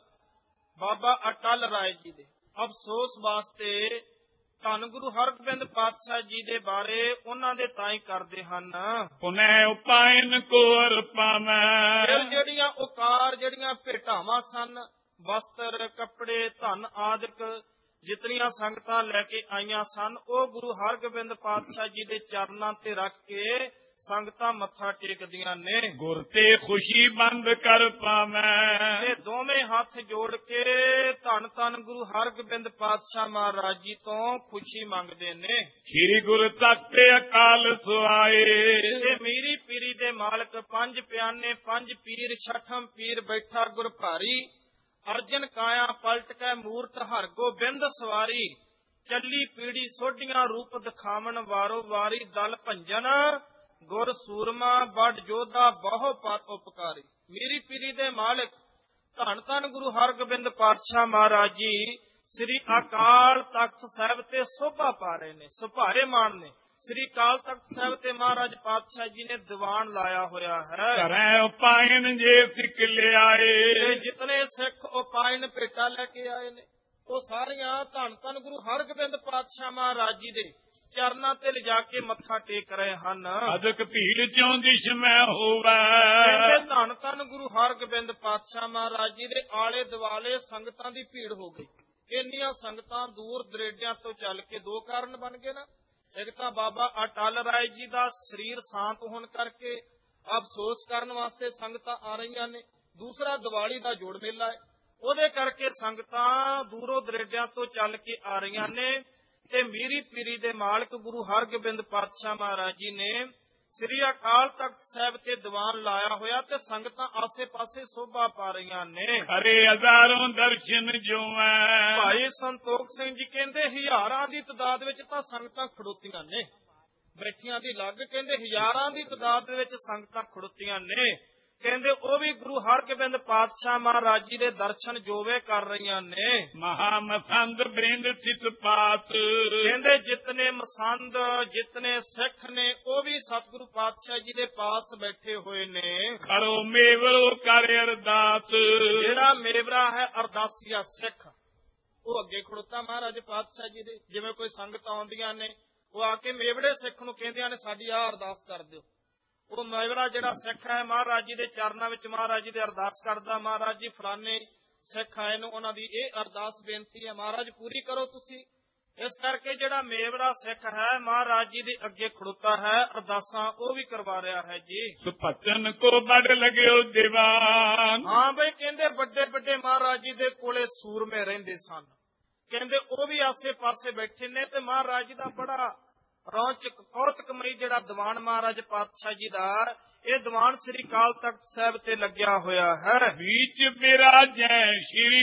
ਬਾਬਾ ਅਟਲ ਰਾਏ ਜੀ ਦੇ ਅਫਸੋਸ ਵਾਸਤੇ ਧੰਨ ਗੁਰੂ ਹਰਗੋਬਿੰਦ ਪਾਤਸ਼ਾਹ ਜੀ ਦੇ ਬਾਰੇ ਉਹਨਾਂ ਦੇ ਤਾਈ ਕਰਦੇ ਹਨ। ਪੁਨੈ ਉਪਾਇਨ ਕੋ ਅਰ ਪਾਵੇਂ, ਫਿਰ ਜਿਹੜੀਆਂ ਉਕਾਰ ਜਿਹੜੀਆਂ ਭੇਟਾਵਾਂ ਸਨ, ਵਸਤਰ, ਕੱਪੜੇ, ਧਨ ਆਦਿਕ ਜਿਤਨੀਆਂ ਸੰਗਤਾਂ ਲੈ ਕੇ ਆਈਆਂ ਸਨ, ਉਹ ਗੁਰੂ ਹਰਗੋਬਿੰਦ ਪਾਤਸ਼ਾਹ ਜੀ ਦੇ ਚਰਨਾਂ ਤੇ ਰੱਖ ਕੇ ਸੰਗਤਾਂ ਮੱਥਾ ਟੇਕਦੀਆਂ ਨੇ। ਗੁਰ ਤੇ ਖੁਸ਼ੀ ਬੰਦ ਕਰ ਪਾਵੇਂ, ਤੇ ਦੋਵੇਂ ਹੱਥ ਜੋੜ ਕੇ ਧੰਨ ਧੰਨ ਗੁਰੂ ਹਰਗੋਬਿੰਦ ਪਾਤਸ਼ਾਹ ਮਹਾਰਾਜ ਜੀ ਤੋਂ ਖੁਸ਼ੀ ਮੰਗਦੇ ਨੇ। ਸ੍ਰੀ ਗੁਰੂ ਤਖਤ ਅਕਾਲ ਸੁਆਏ, ਤੇ ਮੀਰੀ ਪੀਰੀ ਦੇ ਮਾਲਕ ਪੰਜ ਪਿਆਨੇ ਪੰਜ ਪੀਰ, ਛਠਮ ਪੀਰ ਬੈਠਾ ਗੁਰ ਭਾਰੀ, ਅਰਜਨ ਕਾਇਆ ਪਲਟ ਕੇ ਮੂਰਤ ਹਰਗੋਬਿੰਦ ਸਵਾਰੀ, ਚੱਲੀ ਪੀੜੀ ਸੋਢੀਆਂ ਰੂਪ ਦਿਖਾਵਣ ਵਾਰੋ ਵਾਰੀ, ਦਲ ਭੰਜਨ ਗੁਰ ਸੂਰਮਾ ਵੱਡ ਜੋਧਾ ਬਹੁ ਪਰ ਉਪਕਾਰੀ। ਮੀਰੀ ਪੀਰੀ ਦੇ ਮਾਲਕ ਧੰਨ ਧੰਨ ਗੁਰੂ ਹਰਗੋਬਿੰਦ ਪਾਤਸ਼ਾਹ ਮਹਾਰਾਜ ਜੀ ਸ੍ਰੀ ਅਕਾਲ ਤਖਤ ਸਾਹਿਬ ਤੇ ਸੋਭਾ ਪਾ ਰਹੇ ਨੇ, ਸੁਭਾਰੇ ਮਾਣ ਨੇ। ਸ੍ਰੀ ਅਕਾਲ ਤਖਤ ਸਾਹਿਬ ਤੇ ਮਹਾਰਾਜ ਪਾਤਸ਼ਾਹ ਜੀ ਨੇ ਦੀਵਾਨ ਲਾਇਆ ਹੋਇਆ ਹੈ। ਕਰੈ ਉਪਾਇਨ ਜੇ ਸਿੱਖ ਲਿਆਏ, ਜਿਤਨੇ ਸਿੱਖ ਉਪਾਇਨ ਭੇਟਾ ਲੈ ਕੇ ਆਏ ਨੇ, ਉਹ ਸਾਰੀਆਂ ਧੰਨ ਧੰਨ ਗੁਰੂ ਹਰਗੋਬਿੰਦ ਪਾਤਸ਼ਾਹ ਮਹਾਰਾਜ ਜੀ ਦੇ ਚਰਨਾਂ ਤੇ ਲਿਜਾ ਕੇ ਮੱਥਾ ਟੇਕ ਰਹੇ ਹਨ। ਅਦਕ ਭੀੜ ਚੋਂ ਦਿਸ਼ ਮੈਂ ਹੋਵੇ, ਕਹਿੰਦੇ ਧੰਨ ਧੰਨ ਗੁਰੂ ਹਰਗੋਬਿੰਦ ਪਾਤਸ਼ਾਹ ਮਹਾਰਾਜ ਜੀ ਦੇ ਆਲੇ ਦੁਆਲੇ ਸੰਗਤਾਂ ਦੀ ਭੀੜ ਹੋ ਗਈ। ਇੰਨੀਆਂ ਸੰਗਤਾਂ ਦੂਰ ਦਰੇਡਿਆਂ ਤੋਂ ਚੱਲ ਕੇ ਦੋ ਕਾਰਨ ਬਣ ਗਏ ਨਾ, ਇੱਕ ਤਾਂ ਬਾਬਾ ਅਟਲ ਰਾਏ ਜੀ ਦਾ ਸਰੀਰ ਸ਼ਾਂਤ ਹੋਣ ਕਰਕੇ ਅਫਸੋਸ ਕਰਨ ਵਾਸਤੇ ਸੰਗਤਾਂ ਆ ਰਹੀਆਂ ਨੇ, ਦੂਸਰਾ ਦੀਵਾਲੀ ਦਾ ਜੋੜ ਮੇਲਾ ਹੈ, ਉਹਦੇ ਕਰਕੇ ਸੰਗਤਾਂ ਦੂਰੋਂ ਦਰੇਡਿਆਂ ਤੋਂ ਚੱਲ ਕੇ ਆ ਰਹੀਆਂ ਨੇ। ਤੇ ਮੀਰੀ ਪੀਰੀ ਦੇ ਮਾਲਕ ਗੁਰੂ ਹਰਗੋਬਿੰਦ ਪਾਤਸ਼ਾਹ ਮਹਾਰਾਜ ਜੀ ਨੇ ਸ੍ਰੀ ਅਕਾਲ ਤਖਤ ਸਾਹਿਬ ਤੇ ਦੀਵਾਨ ਲਾਇਆ ਹੋਇਆ ਤੇ ਸੰਗਤਾਂ ਆਸੇ ਪਾਸੇ ਸੋਭਾ ਪਾ ਰਹੀਆਂ ਨੇ। ਹਰੇ ਹਜ਼ਾਰਾਂ ਦਰਸ਼ਨ ਜੋਵੇਂ, ਭਾਈ ਸੰਤੋਖ ਸਿੰਘ ਜੀ ਕਹਿੰਦੇ ਹਜ਼ਾਰਾਂ ਦੀ ਤਦਾਦ ਵਿੱਚ ਤਾਂ ਸੰਗਤਾਂ ਖੜੋਤੀਆਂ ਨੇ, ਬੈਠੀਆਂ ਦੀ ਲੱਗ, ਕਹਿੰਦੇ ਹਜ਼ਾਰਾਂ ਦੀ ਤਦਾਦ ਦੇ ਵਿੱਚ ਸੰਗਤਾਂ ਖੜੋਤੀਆਂ ਨੇ। ਕਹਿੰਦੇ ਉਹ ਵੀ ਗੁਰੂ ਹਰਗੋਬਿੰਦ ਪਾਤਸ਼ਾਹ ਮਹਾਰਾਜ ਜੀ ਦੇ ਦਰਸ਼ਨ ਜੋਵੇ ਕਰ ਰਹੀਆਂ ਨੇ। ਮਹਾ ਮਸੰਦ ਬ੍ਰਿੰਦ ਸਿਤ ਪਾਤ, ਕਹਿੰਦੇ ਜਿਤਨੇ ਮਸੰਦ ਜਿਤਨੇ ਸਿੱਖ ਨੇ ਉਹ ਵੀ ਸਤਿਗੁਰੂ ਪਾਤਸ਼ਾਹ ਜੀ ਦੇ ਪਾਸ ਬੈਠੇ ਹੋਏ ਨੇ। ਕਰੋ ਮੇਵਰੋ ਕਰ ਅਰਦਾਸ, ਜਿਹੜਾ ਮੇਵਰਾ ਹੈ ਅਰਦਾਸੀਆ ਸਿੱਖ, ਉਹ ਅੱਗੇ ਖੜੋਤਾ ਮਹਾਰਾਜ ਪਾਤਸ਼ਾਹ ਜੀ ਦੇ। ਜਿਵੇਂ ਕੋਈ ਸੰਗਤ ਆਉਂਦੀਆਂ ਨੇ, ਉਹ ਆ ਕੇ ਮੇਵੜੇ ਸਿੱਖ ਨੂੰ ਕਹਿੰਦੀਆਂ ਨੇ ਸਾਡੀ ਆਹ ਅਰਦਾਸ ਕਰ ਦਿਓ। ਉਹ ਮੇਵੜਾ ਜਿਹੜਾ ਸਿੱਖ ਹੈ ਮਹਾਰਾਜ ਜੀ ਦੇ ਚਰਨਾਂ ਵਿੱਚ ਮਹਾਰਾਜ ਜੀ ਦੇ ਅਰਦਾਸ ਕਰਦਾ, ਮਹਾਰਾਜ ਜੀ ਫਲਾਣੇ ਸਿੱਖ ਆਏ ਨੂੰ, ਉਹਨਾਂ ਦੀ ਇਹ ਅਰਦਾਸ ਬੇਨਤੀ ਹੈ, ਮਹਾਰਾਜ ਪੂਰੀ ਕਰੋ ਤੁਸੀਂ। ਇਸ ਕਰਕੇ ਜਿਹੜਾ ਮੇਵੜਾ ਸਿੱਖ ਹੈ ਮਹਾਰਾਜ ਜੀ ਦੇ ਅੱਗੇ ਖੜੋਤਾ ਹੈ, ਅਰਦਾਸਾਂ ਉਹ ਵੀ ਕਰਵਾ ਰਿਹਾ ਹੈ ਜੀ। ਸੁਪਤਨ ਕੋ ਬੜ ਲਗਿਓ ਦੀਵਾਨ, ਹਾਂ ਬਈ ਕਹਿੰਦੇ ਵੱਡੇ ਵੱਡੇ ਮਹਾਰਾਜ ਜੀ ਦੇ ਕੋਲੇ ਸੂਰਮੇ ਰਹਿੰਦੇ ਸਨ, ਕਹਿੰਦੇ ਉਹ ਵੀ ਆਸੇ ਪਾਸੇ ਬੈਠੇ ਨੇ ਤੇ ਮਹਾਰਾਜ ਜੀ ਦਾ ਬੜਾ ਰੌਚਕ ਕੌਤਕਮਈ ਜਿਹੜਾ ਦੀਵਾਨ ਮਹਾਰਾਜ ਪਾਤਸ਼ਾਹ ਜੀ ਦਾ, ਇਹ ਦੀਵਾਨ ਸ੍ਰੀ ਅਕਾਲ ਤਖਤ ਸਾਹਿਬ ਤੇ ਲੱਗਿਆ ਹੋਇਆ ਹੈ। ਵਿੱਚ ਬਿਰਾਜੈ ਸ਼੍ਰੀ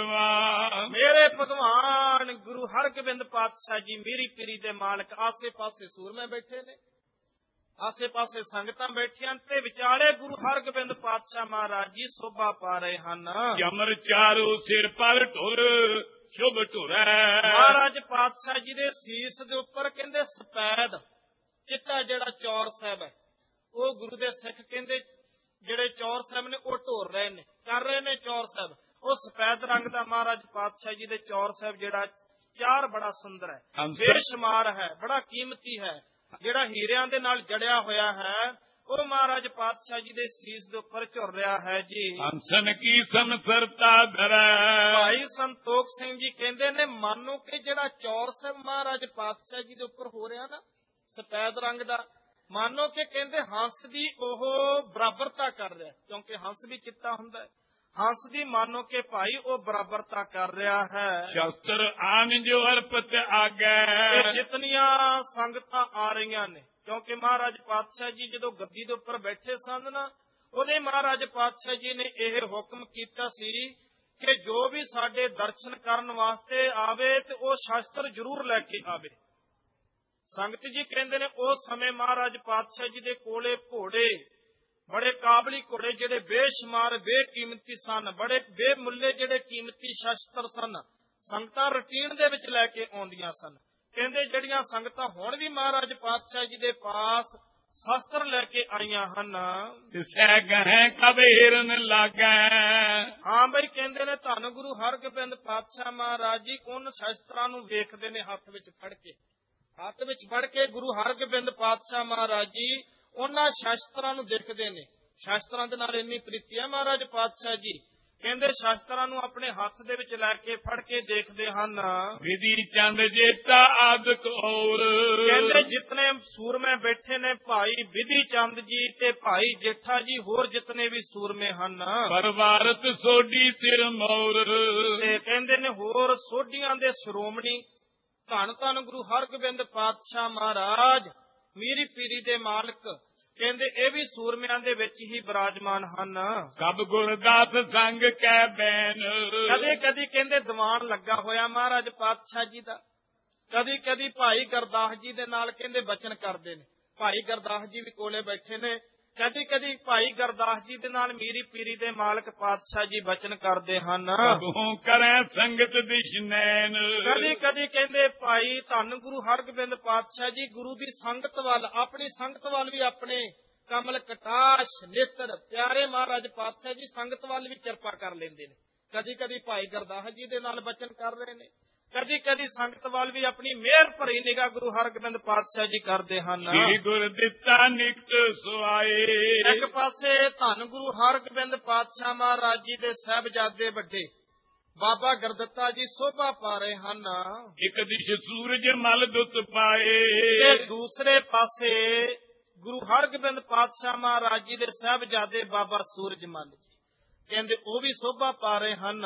ਭਗਵਾਨ, ਮੇਰੇ ਭਗਵਾਨ ਗੁਰੂ ਹਰਗੋਬਿੰਦ ਪਾਤਸ਼ਾਹ ਜੀ ਮੀਰੀ ਪੀਰੀ ਦੇ ਮਾਲਕ ਆਸੇ ਪਾਸੇ ਸੂਰਮੇ ਬੈਠੇ ਨੇ। ਆਸੇ ਪਾਸੇ ਸੰਗਤਾਂ ਬੈਠੀਆਂ ਤੇ ਵਿਚਾਲੇ ਗੁਰੂ ਹਰਗੋਬਿੰਦ ਪਾਤਸ਼ਾਹ ਮਹਾਰਾਜ ਜੀ ਸੋਭਾ ਪਾ ਰਹੇ ਹਨ। ਜਮਰ ਚਾਰੂ ਸਿਰ ਪਰ ਢੁਰ ਸ਼ੁਭ ਢੁਰੈ। ਮਹਾਰਾਜ ਪਾਤਸ਼ਾਹ ਜੀ ਦੇ ਸੀਸ ਦੇ ਉੱਪਰ ਕਹਿੰਦੇ ਸਫੈਦ ਚਿੱਟਾ ਜਿਹੜਾ ਚੌਰ ਸਾਹਿਬ ਹੈ, ਉਹ ਗੁਰੂ ਦੇ ਸਿੱਖ ਕਹਿੰਦੇ ਜਿਹੜੇ ਚੌਰ ਸਾਹਿਬ ਨੇ ਉਹ ਢੋਰ ਰਹੇ ਨੇ, ਕਰ ਰਹੇ ਨੇ ਚੌਰ ਸਾਹਿਬ। ਉਹ ਸਫੈਦ ਰੰਗ ਦਾ ਮਹਾਰਾਜ ਪਾਤਸ਼ਾਹ ਜੀ ਦੇ ਚੌਰ ਸਾਹਿਬ ਜਿਹੜਾ ਚਾਰ ਬੜਾ ਸੁੰਦਰ ਹੈ, ਬੇਸ਼ੁਮਾਰ ਹੈ, ਬੜਾ ਕੀਮਤੀ ਹੈ, ਜਿਹੜਾ ਹੀਰਿਆਂ ਦੇ ਨਾਲ ਜੜਿਆ ਹੋਇਆ ਹੈ, ਉਹ ਮਹਾਰਾਜ ਪਾਤਸ਼ਾਹ ਜੀ ਦੇ ਸੀਸ ਦੇ ਉੱਪਰ ਝੁਰ ਰਿਹਾ ਹੈ ਜੀ। ਹੰਸਨ ਕੀ ਸੰਸਰਤਾ ਧਰੈ। ਭਾਈ ਸੰਤੋਖ ਸਿੰਘ ਜੀ ਕਹਿੰਦੇ ਨੇ, ਮੰਨੋ ਕਿ ਜਿਹੜਾ ਚੌਰ ਸਾਹਿਬ ਮਹਾਰਾਜ ਪਾਤਸ਼ਾਹ ਜੀ ਦੇ ਉੱਪਰ ਹੋ ਰਿਹਾ ਨਾ ਸਫੈਦ ਰੰਗ ਦਾ, ਮੰਨੋ ਕਿ ਕਹਿੰਦੇ ਹੰਸ ਦੀ ਉਹ ਬਰਾਬਰਤਾ ਕਰ ਰਿਹਾ, ਕਿਉਂਕਿ ਹੰਸ ਵੀ ਚਿੱਟਾ ਹੁੰਦਾ ਹੈ। ਹੰਸ ਦੀ ਮੰਨੋ ਕਿ ਭਾਈ ਉਹ ਬਰਾਬਰਤਾ ਕਰ ਰਿਹਾ ਹੈ। ਸ਼ਸਤਰ ਆਨ ਜੋ ਅਰਪਤ ਆਗੈ। ਜਿਤਨੀਆਂ ਸੰਗਤਾਂ ਆ ਰਹੀਆਂ ਨੇ, ਕਿਉਂਕਿ ਮਹਾਰਾਜ ਪਾਤਸ਼ਾਹ ਜੀ ਜਦੋਂ ਗੱਦੀ ਦੇ ਉੱਪਰ ਬੈਠੇ ਸਨ ਨਾ, ਉਹਦੇ ਮਹਾਰਾਜ ਪਾਤਸ਼ਾਹ ਜੀ ਨੇ ਇਹ ਹੁਕਮ ਕੀਤਾ ਸੀ ਕਿ ਜੋ ਵੀ ਸਾਡੇ ਦਰਸ਼ਨ ਕਰਨ ਵਾਸਤੇ ਆਵੇ ਤੇ ਉਹ ਸ਼ਸਤਰ ਜ਼ਰੂਰ ਲੈ ਕੇ ਆਵੇ। ਸੰਗਤ ਜੀ ਕਹਿੰਦੇ ਨੇ ਉਸ ਸਮੇਂ ਮਹਾਰਾਜ ਪਾਤਸ਼ਾਹ ਜੀ ਦੇ ਕੋਲੇ ਘੋੜੇ, ਬੜੇ ਕਾਬਲੀ ਘੋੜੇ ਜਿਹੜੇ ਬੇਸ਼ੁਮਾਰ ਬੇਕੀਮਤੀ ਸਨ, ਬੜੇ ਬੇਮੁੱਲੇ ਜਿਹੜੇ ਕੀਮਤੀ ਸ਼ਸਤਰ ਸਨ, ਸੰਗਤਾਂ ਰੁਟੀਨ ਦੇ ਵਿੱਚ ਲੈ ਕੇ ਆਉਂਦੀਆਂ ਸਨ। ਕਹਿੰਦੇ ਜਿਹੜੀਆਂ ਸੰਗਤਾਂ ਹੁਣ ਵੀ ਮਹਾਰਾਜ ਪਾਤਸ਼ਾਹ ਜੀ ਦੇ ਪਾਸ ਸ਼ਸਤਰ ਲੈ ਕੇ ਆਈਆਂ ਹਨ, ਤਿਸੈ ਗਹਿ ਕਬੀਰਨ ਲਾਗੈ। ਹਾਂ ਬਈ ਕਹਿੰਦੇ ਨੇ ਧੰਨ ਗੁਰੂ ਹਰਗੋਬਿੰਦ ਪਾਤਸ਼ਾਹ ਮਹਾਰਾਜ ਜੀ ਉਹਨਾਂ ਸ਼ਸਤਰਾਂ ਨੂੰ ਵੇਖਦੇ ਨੇ ਹੱਥ ਵਿੱਚ ਫੜ ਕੇ, ਹੱਥ ਵਿੱਚ ਫੜ ਕੇ ਗੁਰੂ ਹਰਗੋਬਿੰਦ ਪਾਤਸ਼ਾਹ ਮਹਾਰਾਜ ਜੀ ਉਹਨਾਂ ਸ਼ਸਤਰਾਂ ਨੂੰ ਦੇਖਦੇ ਨੇ। ਸ਼ਸਤਰਾਂ ਦੇ ਨਾਲ ਇੰਨੀ ਪ੍ਰੀਤੀ ਹੈ ਮਹਾਰਾਜ ਪਾਤਸ਼ਾਹ ਜੀ, ਕਹਿੰਦੇ ਸ਼ਸਤਰਾਂ ਨੂੰ ਆਪਣੇ ਹੱਥ ਦੇ ਵਿੱਚ ਲੈ ਕੇ ਫੜ ਕੇ ਦੇਖਦੇ ਹਨ। ਵਿਧੀ ਚੰਦ ਜੇਤਾ ਆਦਿਕ ਔਰ। ਕਹਿੰਦੇ ਜਿਤਨੇ ਸੂਰਮੇ ਬੈਠੇ ਨੇ ਭਾਈ ਵਿਧੀ ਚੰਦ ਜੀ ਤੇ ਭਾਈ ਜੇਠਾ ਜੀ, ਹੋਰ ਜਿਤਨੇ ਵੀ ਸੂਰਮੇ ਹਨ, ਪਰਵਾਰਤ ਸੋਢੀ ਸਿਰ ਮੌਰ। ਤੇ ਕਹਿੰਦੇ ਨੇ ਹੋਰ ਸੋਢੀਆਂ ਦੇ ਸ਼੍ਰੋਮਣੀ ਧੰਨ ਧੰਨ ਗੁਰੂ ਹਰਗੋਬਿੰਦ ਪਾਤਸ਼ਾਹ ਮਹਾਰਾਜ ਮੀਰੀ ਪੀਰੀ ਦੇ ਮਾਲਕ, ਕਹਿੰਦੇ ਇਹ ਵੀ ਸੂਰਮਿਆਂ ਦੇ ਵਿੱਚ ਹੀ ਬਿਰਾਜਮਾਨ ਹਨ। ਸਭ ਗੁਰਦਾਸ ਸੰਗ ਕੈ ਬੈਨ। ਕਦੇ ਕਦੀ ਕਹਿੰਦੇ ਦੀਵਾਨ ਲੱਗਾ ਹੋਇਆ ਮਹਾਰਾਜ ਪਾਤਸ਼ਾਹ ਜੀ ਦਾ, ਕਦੀ ਕਦੀ ਭਾਈ ਗੁਰਦਾਸ ਜੀ ਦੇ ਨਾਲ ਕਹਿੰਦੇ ਬਚਨ ਕਰਦੇ ਨੇ। ਭਾਈ ਗੁਰਦਾਸ ਜੀ ਵੀ ਕੋਲੇ ਬੈਠੇ ਨੇ, ਕਦੀ ਕਦੀ ਭਾਈ ਗੁਰਦਾਸ ਜੀ ਦੇ ਨਾਲ ਮੀਰੀ ਪੀਰੀ ਦੇ ਮਾਲਕ ਪਾਤਸ਼ਾਹ ਜੀ ਬਚਨ ਕਰਦੇ ਹਨ। ਕਬਹੂ ਕਰੈ ਸੰਗਤ ਦਿਸ਼ਨੈਨ। ਕਦੀ ਕਦੀ ਕਹਿੰਦੇ ਭਾਈ ਧੰਨ ਗੁਰੂ ਹਰਗੋਬਿੰਦ ਪਾਤਸ਼ਾਹ ਜੀ ਗੁਰੂ ਦੀ ਸੰਗਤ ਵੱਲ, ਆਪਣੀ ਸੰਗਤ ਵੱਲ ਵੀ ਆਪਣੇ ਕਮਲ ਕਟਾਸ਼ ਨੇਤਰ ਪਿਆਰੇ ਮਹਾਰਾਜ ਪਾਤਸ਼ਾਹ ਜੀ ਸੰਗਤ ਵੱਲ ਵੀ ਕਿਰਪਾ ਕਰ ਲੈਂਦੇ ਨੇ। ਕਦੀ ਕਦੀ ਭਾਈ ਗੁਰਦਾਸ ਜੀ ਦੇ ਨਾਲ ਬਚਨ ਕਰ ਰਹੇ ਨੇ, ਕਦੀ ਕਦੀ ਸੰਗਤ ਵੱਲ ਵੀ ਆਪਣੀ ਮਿਹਰ ਭਰੀ ਨਿਗਾਹ ਗੁਰੂ ਹਰਗੋਬਿੰਦ ਪਾਤਸ਼ਾਹ ਜੀ ਕਰਦੇ ਹਨ। ਸ੍ਰੀ ਗੁਰ ਦਿੱਤਾ ਨਿਕਟ ਸੁਆਏ। ਇੱਕ ਪਾਸੇ ਧੰਨ ਗੁਰੂ ਹਰਗੋਬਿੰਦ ਪਾਤਸ਼ਾਹ ਮਹਾਰਾਜ ਜੀ ਦੇ ਸਾਹਿਬਜ਼ਾਦੇ ਵੱਡੇ ਬਾਬਾ ਗੁਰਦਿੱਤਾ ਜੀ ਸੋਭਾ ਪਾ ਰਹੇ ਹਨ। ਇੱਕ ਦਿਸ਼ ਸੂਰਜ ਮਲ ਦੁੱਤ ਪਾਏ। ਤੇ ਦੂਸਰੇ ਪਾਸੇ ਗੁਰੂ ਹਰਗੋਬਿੰਦ ਪਾਤਸ਼ਾਹ ਮਹਾਰਾਜ ਜੀ ਦੇ ਸਾਹਿਬਜ਼ਾਦੇ ਬਾਬਾ ਸੂਰਜ ਮਲ ਜੀ, ਕਹਿੰਦੇ ਉਹ ਵੀ ਸੋਭਾ ਪਾ ਰਹੇ ਹਨ।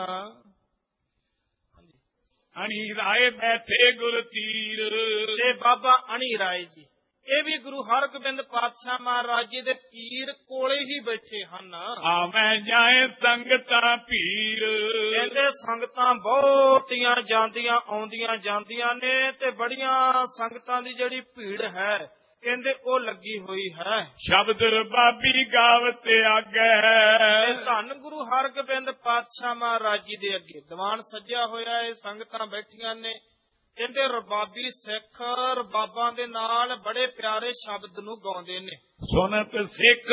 ਅਣੀ ਰਾਏ ਬੈਠੇ ਗੁਰ ਤੀਰ। ਤੇ ਬਾਬਾ ਅਣੀ ਰਾਏ ਜੀ ਇਹ ਵੀ ਗੁਰੂ ਹਰਗੋਬਿੰਦ ਪਾਤਸ਼ਾਹ ਮਹਾਰਾਜ ਜੀ ਦੇ ਤੀਰ ਕੋਲੇ ਹੀ ਬੈਠੇ ਹਨ। ਆਵੇਂ ਜਾਏ ਸੰਗਤਾਂ ਭੀੜ। ਕਹਿੰਦੇ ਸੰਗਤਾਂ ਬਹੁਤੀਆਂ ਜਾਂਦੀਆਂ ਆਉਂਦੀਆਂ ਜਾਂਦੀਆਂ ਨੇ ਤੇ ਬੜੀਆਂ ਸੰਗਤਾਂ ਦੀ ਜਿਹੜੀ ਭੀੜ ਹੈ ਕਹਿੰਦੇ ਉਹ ਲੱਗੀ ਹੋਈ ਹੈ। ਸ਼ਬਦ ਰਬਾਬੀ ਗਾਵਤ ਆਗੈ। ਧੰਨ ਗੁਰੂ ਹਰਗੋਬਿੰਦ ਪਾਤਸ਼ਾਹ ਮਹਾਰਾਜ ਜੀ ਦੇ ਅੱਗੇ ਦੀਵਾਨ ਸੱਜਿਆ ਹੋਇਆ ਹੈ, ਸੰਗਤਾਂ ਬੈਠੀਆਂ ਨੇ। ਕਹਿੰਦੇ ਰਬਾਬੀ ਸਿੱਖ ਰਬਾਬਾਂ ਦੇ ਨਾਲ ਬੜੇ ਪਿਆਰੇ ਸ਼ਬਦ ਨੂੰ ਗਾਉਂਦੇ ਨੇ। ਸੁਨਤ ਸਿੱਖ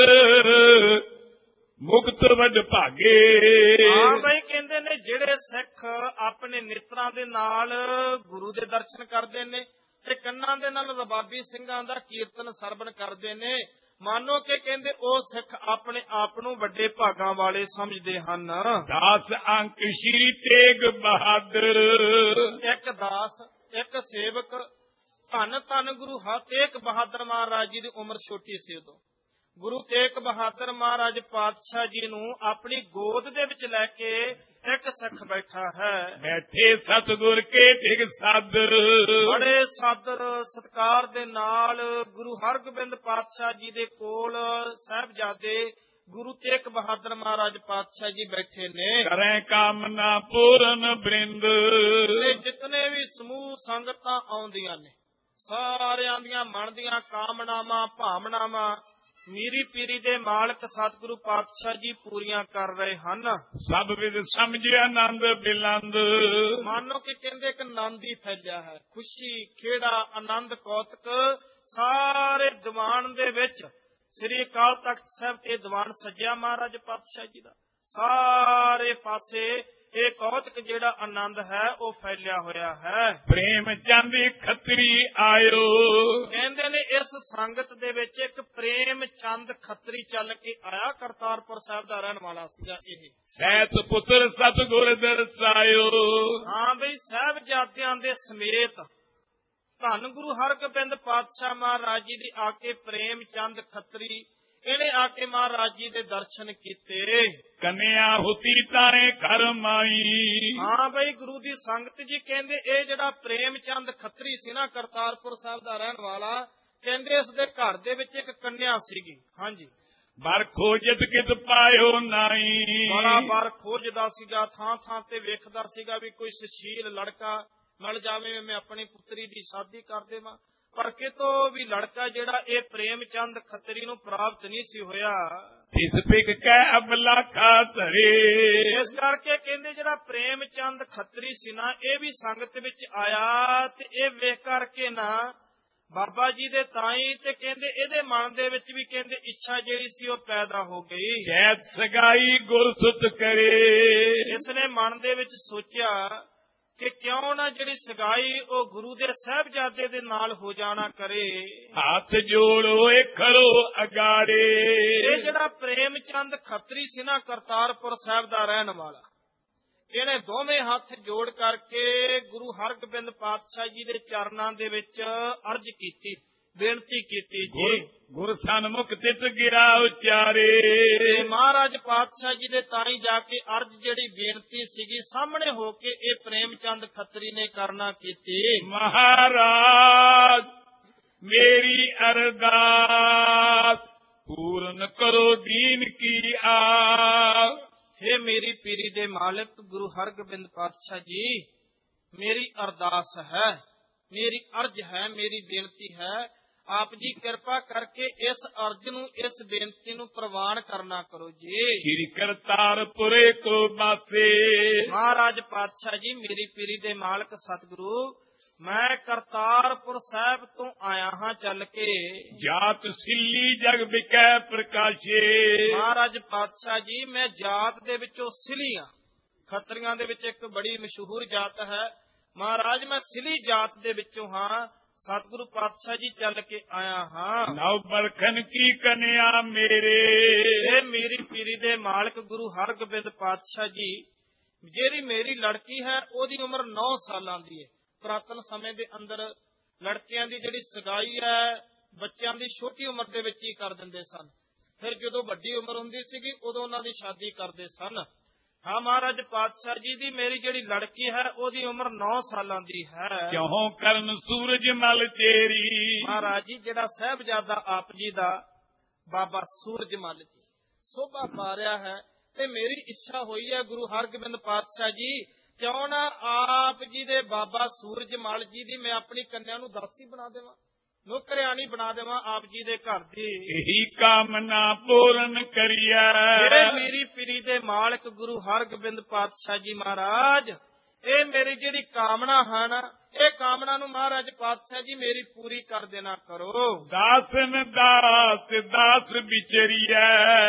ਮੁਕਤ ਵੱਡ ਭਾਗੇ। ਹਾਂ ਬਈ ਕਹਿੰਦੇ ਨੇ ਜਿਹੜੇ ਸਿੱਖ ਆਪਣੇ ਨੇਤਰਾਂ ਦੇ ਨਾਲ ਗੁਰੂ ਦੇ ਦਰਸ਼ਨ ਕਰਦੇ ਨੇ ਤੇ ਕੰਨਾਂ ਦੇ ਨਾਲ ਰਬਾਬੀ ਸਿੰਘਾਂ ਦਾ ਕੀਰਤਨ ਸਰਵਣ ਕਰਦੇ ਨੇ, ਮਾਨੋ ਕਿ ਕਹਿੰਦੇ ਉਹ ਸਿੱਖ ਆਪਣੇ ਆਪ ਨੂੰ ਵੱਡੇ ਭਾਗਾਂ ਵਾਲੇ ਸਮਝਦੇ ਹਨ। ਦਾਸ ਅੰਕ ਸ਼੍ਰੀ ਤੇਗ ਬਹਾਦਰ। ਇੱਕ ਦਾਸ ਇੱਕ ਸੇਵਕ ਧੰਨ ਧੰਨ ਗੁਰੂ ਤੇਗ ਬਹਾਦਰ ਮਹਾਰਾਜ ਜੀ ਦੀ ਉਮਰ ਛੋਟੀ ਸੀ ਉਦੋਂ। ਗੁਰੂ ਤੇਗ ਬਹਾਦਰ ਮਹਾਰਾਜ ਪਾਤਸ਼ਾਹ ਜੀ ਨੂੰ ਆਪਣੀ ਗੋਦ ਦੇ ਵਿੱਚ ਲੈ ਕੇ ਇੱਕ ਸਿੱਖ ਬੈਠਾ ਹੈ। ਬੈਠੇ ਸਤਿਗੁਰ ਕੇ ਢਿਗ ਸਾਦਰ। ਬੜੇ ਸਾਦਰ ਸਤਿਕਾਰ ਦੇ ਨਾਲ ਗੁਰੂ ਹਰਗੋਬਿੰਦ ਪਾਤਸ਼ਾਹ ਜੀ ਦੇ ਕੋਲ ਸਾਹਿਬਜ਼ਾਦੇ ਗੁਰੂ ਤੇਗ ਬਹਾਦਰ ਮਹਾਰਾਜ ਪਾਤਸ਼ਾਹ ਜੀ ਬੈਠੇ ਨੇ। ਕਰੈ ਕਾਮਨਾ ਪੂਰਨ ਬ੍ਰਿੰਦ। ਤੇ ਜਿਤਨੇ ਵੀ ਸਮੂਹ ਸੰਗਤਾਂ ਆਉਂਦੀਆਂ ਨੇ ਸਾਰਿਆਂ ਦੀਆਂ ਮਨ ਦੀਆਂ ਕਾਮਨਾਵਾਂ ਭਾਵਨਾਵਾਂ ਮੀਰੀ ਪੀਰੀ ਦੇ ਮਾਲਕ ਸਤਿਗੁਰੂ ਪਾਤਸ਼ਾਹ ਜੀ ਪੂਰੀਆਂ ਕਰ ਰਹੇ ਹਨ। ਸਭ ਵਿਦ ਸਮਝੇ ਆਨੰਦ ਬਿਲੰਦ। ਮਾਨੋ ਕਿ ਕਹਿੰਦੇ ਇੱਕ ਆਨੰਦ ਹੀ ਫੈਲਿਆ ਹੈ, ਖੁਸ਼ੀ ਖੇੜਾ ਆਨੰਦ ਕੌਤਕ ਸਾਰੇ ਦੀਵਾਨ ਦੇ ਵਿੱਚ। ਸ੍ਰੀ ਅਕਾਲ ਤਖਤ ਸਾਹਿਬ ਤੇ ਦੀਵਾਨ ਸਜਿਆ ਮਹਾਰਾਜ ਪਾਤਸ਼ਾਹ ਜੀ ਦਾ, ਸਾਰੇ ਪਾਸੇ ਇਹ ਕੌਤਕ ਜਿਹੜਾ ਆਨੰਦ ਹੈ ਉਹ ਫੈਲਿਆ ਹੋਇਆ ਹੈ। ਪ੍ਰੇਮ ਚੰਦ ਖੱਤਰੀ ਆਇਓ, ਕਹਿੰਦੇ ਨੇ ਇਸ ਸੰਗਤ ਦੇ ਵਿੱਚ ਇੱਕ ਪ੍ਰੇਮ ਚੰਦ ਖੱਤਰੀ ਚੱਲ ਕੇ ਆਇਆ, ਕਰਤਾਰਪੁਰ ਸਾਹਿਬ ਦਾ ਰਹਿਣ ਵਾਲਾ ਸੀਗਾ ਇਹ। ਸੈਤ ਪੁੱਤਰ ਸਤਿਗੁਰ ਦਰਸਾਇਓ, ਹਾਂ ਬਈ ਸਾਹਿਬਜ਼ਾਦਿਆਂ ਦੇ ਸਮੇਤ ਧੰਨ ਗੁਰੂ ਹਰਗੋਬਿੰਦ ਪਾਤਸ਼ਾਹ ਮਹਾਰਾਜ ਜੀ ਦੀ ਆ ਕੇ ਪ੍ਰੇਮ ਚੰਦ ਖੱਤਰੀ ਇਹਨੇ ਆ ਕੇ ਮਹਾਰਾਜ ਜੀ ਦੇ ਦਰਸ਼ਨ ਕੀਤੇ। ਕੰਨਿਆ ਹੁਤੀ ਤਾਰੇ ਘਰ ਮਾਈ, ਹਾਂ ਬਈ ਗੁਰੂ ਦੀ ਸੰਗਤ ਜੀ ਕਹਿੰਦੇ ਇਹ ਜਿਹੜਾ ਪ੍ਰੇਮ ਚੰਦ ਖੱਤਰੀ ਸੀ ਨਾ ਕਰਤਾਰਪੁਰ ਸਾਹਿਬ ਦਾ ਰਹਿਣ ਵਾਲਾ, ਕਹਿੰਦੇ ਇਸ ਦੇ ਘਰ ਦੇ ਵਿੱਚ ਇੱਕ ਕੰਨਿਆ ਸੀਗੀ। ਹਾਂਜੀ, ਬਰ ਖੋਜਤ ਕਿਤ ਪਾਇਓ ਨਾਈ, ਬੜਾ ਬਰ ਖੋਜਦਾ ਸੀਗਾ, ਥਾਂ ਥਾਂ ਤੇ ਵੇਖਦਾ ਸੀਗਾ ਵੀ ਕੋਈ ਸੁਸ਼ੀਲ ਲੜਕਾ ਮਿਲ ਜਾਵੇ ਮੈਂ ਆਪਣੀ ਪੁੱਤਰੀ ਦੀ ਸ਼ਾਦੀ ਕਰ ਦੇਵਾਂ, ਪਰ ਕਿਤੋਂ ਵੀ ਲੜਕਾ ਜਿਹੜਾ ਇਹ ਪ੍ਰੇਮ ਚੰਦ ਖੱਤਰੀ ਨੂੰ ਪ੍ਰਾਪਤ ਨਹੀਂ ਸੀ ਹੋਇਆ। ਇਸ ਪਿਕ ਕੈ ਅਬਲਾ ਖਾਤਰੇ, ਇਸ ਕਰਕੇ ਕਹਿੰਦੇ ਜਿਹੜਾ ਪ੍ਰੇਮ ਚੰਦ ਖੱਤਰੀ ਸੀ ਨਾ ਇਹ ਵੀ ਸੰਗਤ ਵਿੱਚ ਆਇਆ ਤੇ ਇਹ ਵੇਖ ਕਰਕੇ ਨਾ ਬਾਬਾ ਜੀ ਦੇ ਤਾਈ ਤੇ ਕਹਿੰਦੇ ਇਹਦੇ ਮਨ ਦੇ ਵਿੱਚ ਵੀ ਕਹਿੰਦੇ ਇੱਛਾ ਜਿਹੜੀ ਸੀ ਉਹ ਪੈਦਾ ਹੋ ਗਈ। ਜੈਤ ਸਗਾਈ ਗੁਰਸੁਤ ਕਰੇ, ਇਸ ਨੇ ਮਨ ਦੇ ਵਿੱਚ ਸੋਚਿਆ ਕਿ ਕਿਉਂ ਨਾ ਜਿਹੜੀ ਸਗਾਈ ਉਹ ਗੁਰੂ ਦੇ ਸਾਹਿਬਜ਼ਾਦੇ ਦੇ ਨਾਲ ਹੋ ਜਾਣਾ ਕਰੇ। ਹੱਥ ਜੋੜੋ ਏ ਖੜੋ ਅਗਾੜੇ, ਇਹ ਜਿਹੜਾ ਪ੍ਰੇਮ ਚੰਦ ਖੱਤਰੀ ਸੀ ਨਾ ਕਰਤਾਰਪੁਰ ਸਾਹਿਬ ਦਾ ਰਹਿਣ ਵਾਲਾ, ਇਹਨੇ ਦੋਵੇਂ ਹੱਥ ਜੋੜ ਕਰਕੇ ਗੁਰੂ ਹਰਗੋਬਿੰਦ ਪਾਤਸ਼ਾਹ ਜੀ ਦੇ ਚਰਨਾਂ ਦੇ ਵਿੱਚ ਅਰਜ਼ ਕੀਤੀ, ਬੇਨਤੀ ਕੀਤੀ ਜੀ। ਗੁਰ ਸਨਮੁਖ ਤਿਤ ਗਿਰਾ ਉਚਾਰੇ, ਮਹਾਰਾਜ ਪਾਤਸ਼ਾਹ ਜੀ ਦੇ ਤਾਈ ਜਾ ਕੇ ਅਰਜ਼ ਜਿਹੜੀ ਬੇਨਤੀ ਸੀਗੀ ਸਾਹਮਣੇ ਹੋ ਕੇ ਇਹ ਪ੍ਰੇਮ ਚੰਦ ਖੱਤਰੀ ਨੇ ਕਰਨਾ ਕੀਤੀ। ਮਹਾਰਾਜ ਮੇਰੀ ਅਰਦਾਸ ਪੂਰਨ ਕਰੋ ਦੀਨ ਕੀ ਆਸ, हे ਮੇਰੀ ਪੀਰੀ ਦੇ ਮਾਲਕ ਗੁਰੂ ਹਰਗੋਬਿੰਦ ਪਾਤਸ਼ਾਹ ਜੀ, ਮੇਰੀ ਅਰਦਾਸ ਹੈ, ਮੇਰੀ ਅਰਜ਼ ਹੈ, ਮੇਰੀ ਬੇਨਤੀ ਹੈ, ਆਪ ਜੀ ਕਿਰਪਾ ਕਰਕੇ ਇਸ ਅਰਜ਼ ਨੂੰ ਇਸ ਬੇਨਤੀ ਨੂੰ ਪ੍ਰਵਾਨ ਕਰਨਾ ਕਰੋ ਜੀ। ਸ੍ਰੀ ਕਰਤਾਰਪੁਰੇ ਕੋ ਬਾਸੇ, ਮਹਾਰਾਜ ਪਾਤਸ਼ਾਹ ਜੀ ਮੇਰੀ ਪੀਰੀ ਦੇ ਮਾਲਕ ਸਤਿਗੁਰੂ ਮੈਂ ਕਰਤਾਰਪੁਰ ਸਾਹਿਬ ਤੋਂ ਆਇਆ ਹਾਂ ਚੱਲ ਕੇ। ਜਾਤ ਸਿੱਲੀ ਜਗ ਵਿਕੈ ਪ੍ਰਕਾਸ਼ੇ, ਮਹਾਰਾਜ ਪਾਤਸ਼ਾਹ ਜੀ ਮੈਂ ਜਾਤ ਦੇ ਵਿੱਚੋਂ ਸਿਲੀ ਹਾਂ, ਖੱਤਰੀਆਂ ਦੇ ਵਿੱਚ ਇੱਕ ਬੜੀ ਮਸ਼ਹੂਰ ਜਾਤ ਹੈ, ਮਹਾਰਾਜ ਮੈਂ ਸਿਲੀ ਜਾਤ ਦੇ ਵਿੱਚੋਂ ਹਾਂ, ਸਤਿਗੁਰੂ ਪਾਤਸ਼ਾਹ ਜੀ ਚੱਲ ਕੇ ਆਇਆ ਹਾਂ। ਨਵ ਬਰਖਨ ਕੀ ਕਨਿਆ ਮੇਰੇ, ਇਹ ਮੇਰੀ ਪੀਰੀ ਦੇ ਮਾਲਕ ਗੁਰੂ ਹਰਗੋਬਿੰਦ ਪਾਤਸ਼ਾਹ ਜੀ ਜਿਹੜੀ ਮੇਰੀ ਲੜਕੀ ਹੈ ਉਹਦੀ ਉਮਰ ਨੌ ਸਾਲਾਂ ਦੀ ਹੈ। ਪੁਰਾਤਨ ਸਮੇਂ ਦੇ ਅੰਦਰ ਲੜਕੀਆਂ ਦੀ ਜਿਹੜੀ ਸਗਾਈ ਹੈ ਬੱਚਿਆਂ ਦੀ ਛੋਟੀ ਉਮਰ ਦੇ ਵਿੱਚ ਹੀ ਕਰ ਦਿੰਦੇ ਸਨ, ਫਿਰ ਜਦੋਂ ਵੱਡੀ ਉਮਰ ਹੁੰਦੀ ਸੀਗੀ ਉਦੋਂ ਉਹਨਾਂ ਦੀ ਸ਼ਾਦੀ ਕਰਦੇ ਸਨ। ਹਾਂ ਮਹਾਰਾਜ ਪਾਤਸ਼ਾਹ ਜੀ ਦੀ ਮੇਰੀ ਜਿਹੜੀ ਲੜਕੀ ਹੈ ਉਹਦੀ ਉਮਰ ਨੌ ਸਾਲਾਂ ਦੀ ਹੈ। ਕਿਉਂ ਕਰਨ ਸੂਰਜ ਮਲ ਚੇਰੀ, ਮਹਾਰਾਜ ਜੀ ਜਿਹੜਾ ਸਾਹਿਬਜ਼ਾਦਾ ਆਪ ਜੀ ਦਾ ਬਾਬਾ ਸੂਰਜ ਮਲ ਜੀ ਸੋਭਾ ਪਾ ਰਿਹਾ ਹੈ ਤੇ ਮੇਰੀ ਇੱਛਾ ਹੋਈ ਹੈ ਗੁਰੂ ਹਰਗੋਬਿੰਦ ਪਾਤਸ਼ਾਹ ਜੀ ਕਿਉਂ ਨਾ ਆਪ ਜੀ ਦੇ ਬਾਬਾ ਸੂਰਜ ਮਲ ਜੀ ਦੀ ਮੈਂ ਆਪਣੀ ਕੰਨਿਆ ਨੂੰ ਦਾਸੀ ਬਣਾ ਦੇਵਾਂ, ਨੌਕਰਿਆਣੀ ਬਣਾ ਦੇਵਾਂ ਆਪ ਜੀ ਦੇ ਘਰ ਦੀ। ਇਹੀ ਕਾਮਨਾ ਪੂਰਨ ਕਰੀਐ, ਇਹ ਮੇਰੀ ਪੀਰੀ ਦੇ ਮਾਲਕ ਗੁਰੂ ਹਰਗੋਬਿੰਦ ਪਾਤਸ਼ਾਹ ਜੀ ਮਹਾਰਾਜ ਇਹ ਮੇਰੀ ਜਿਹੜੀ ਕਾਮਨਾ ਹਨ ਇਹ ਕਾਮਨਾ ਨੂੰ ਮਹਾਰਾਜ ਪਾਤਸ਼ਾਹ ਜੀ ਮੇਰੀ ਪੂਰੀ ਕਰ ਦੇਣਾ ਕਰੋ। ਦਾਸਨ ਦਾਸ ਦਾਸ ਵਿਚਰੀਐ,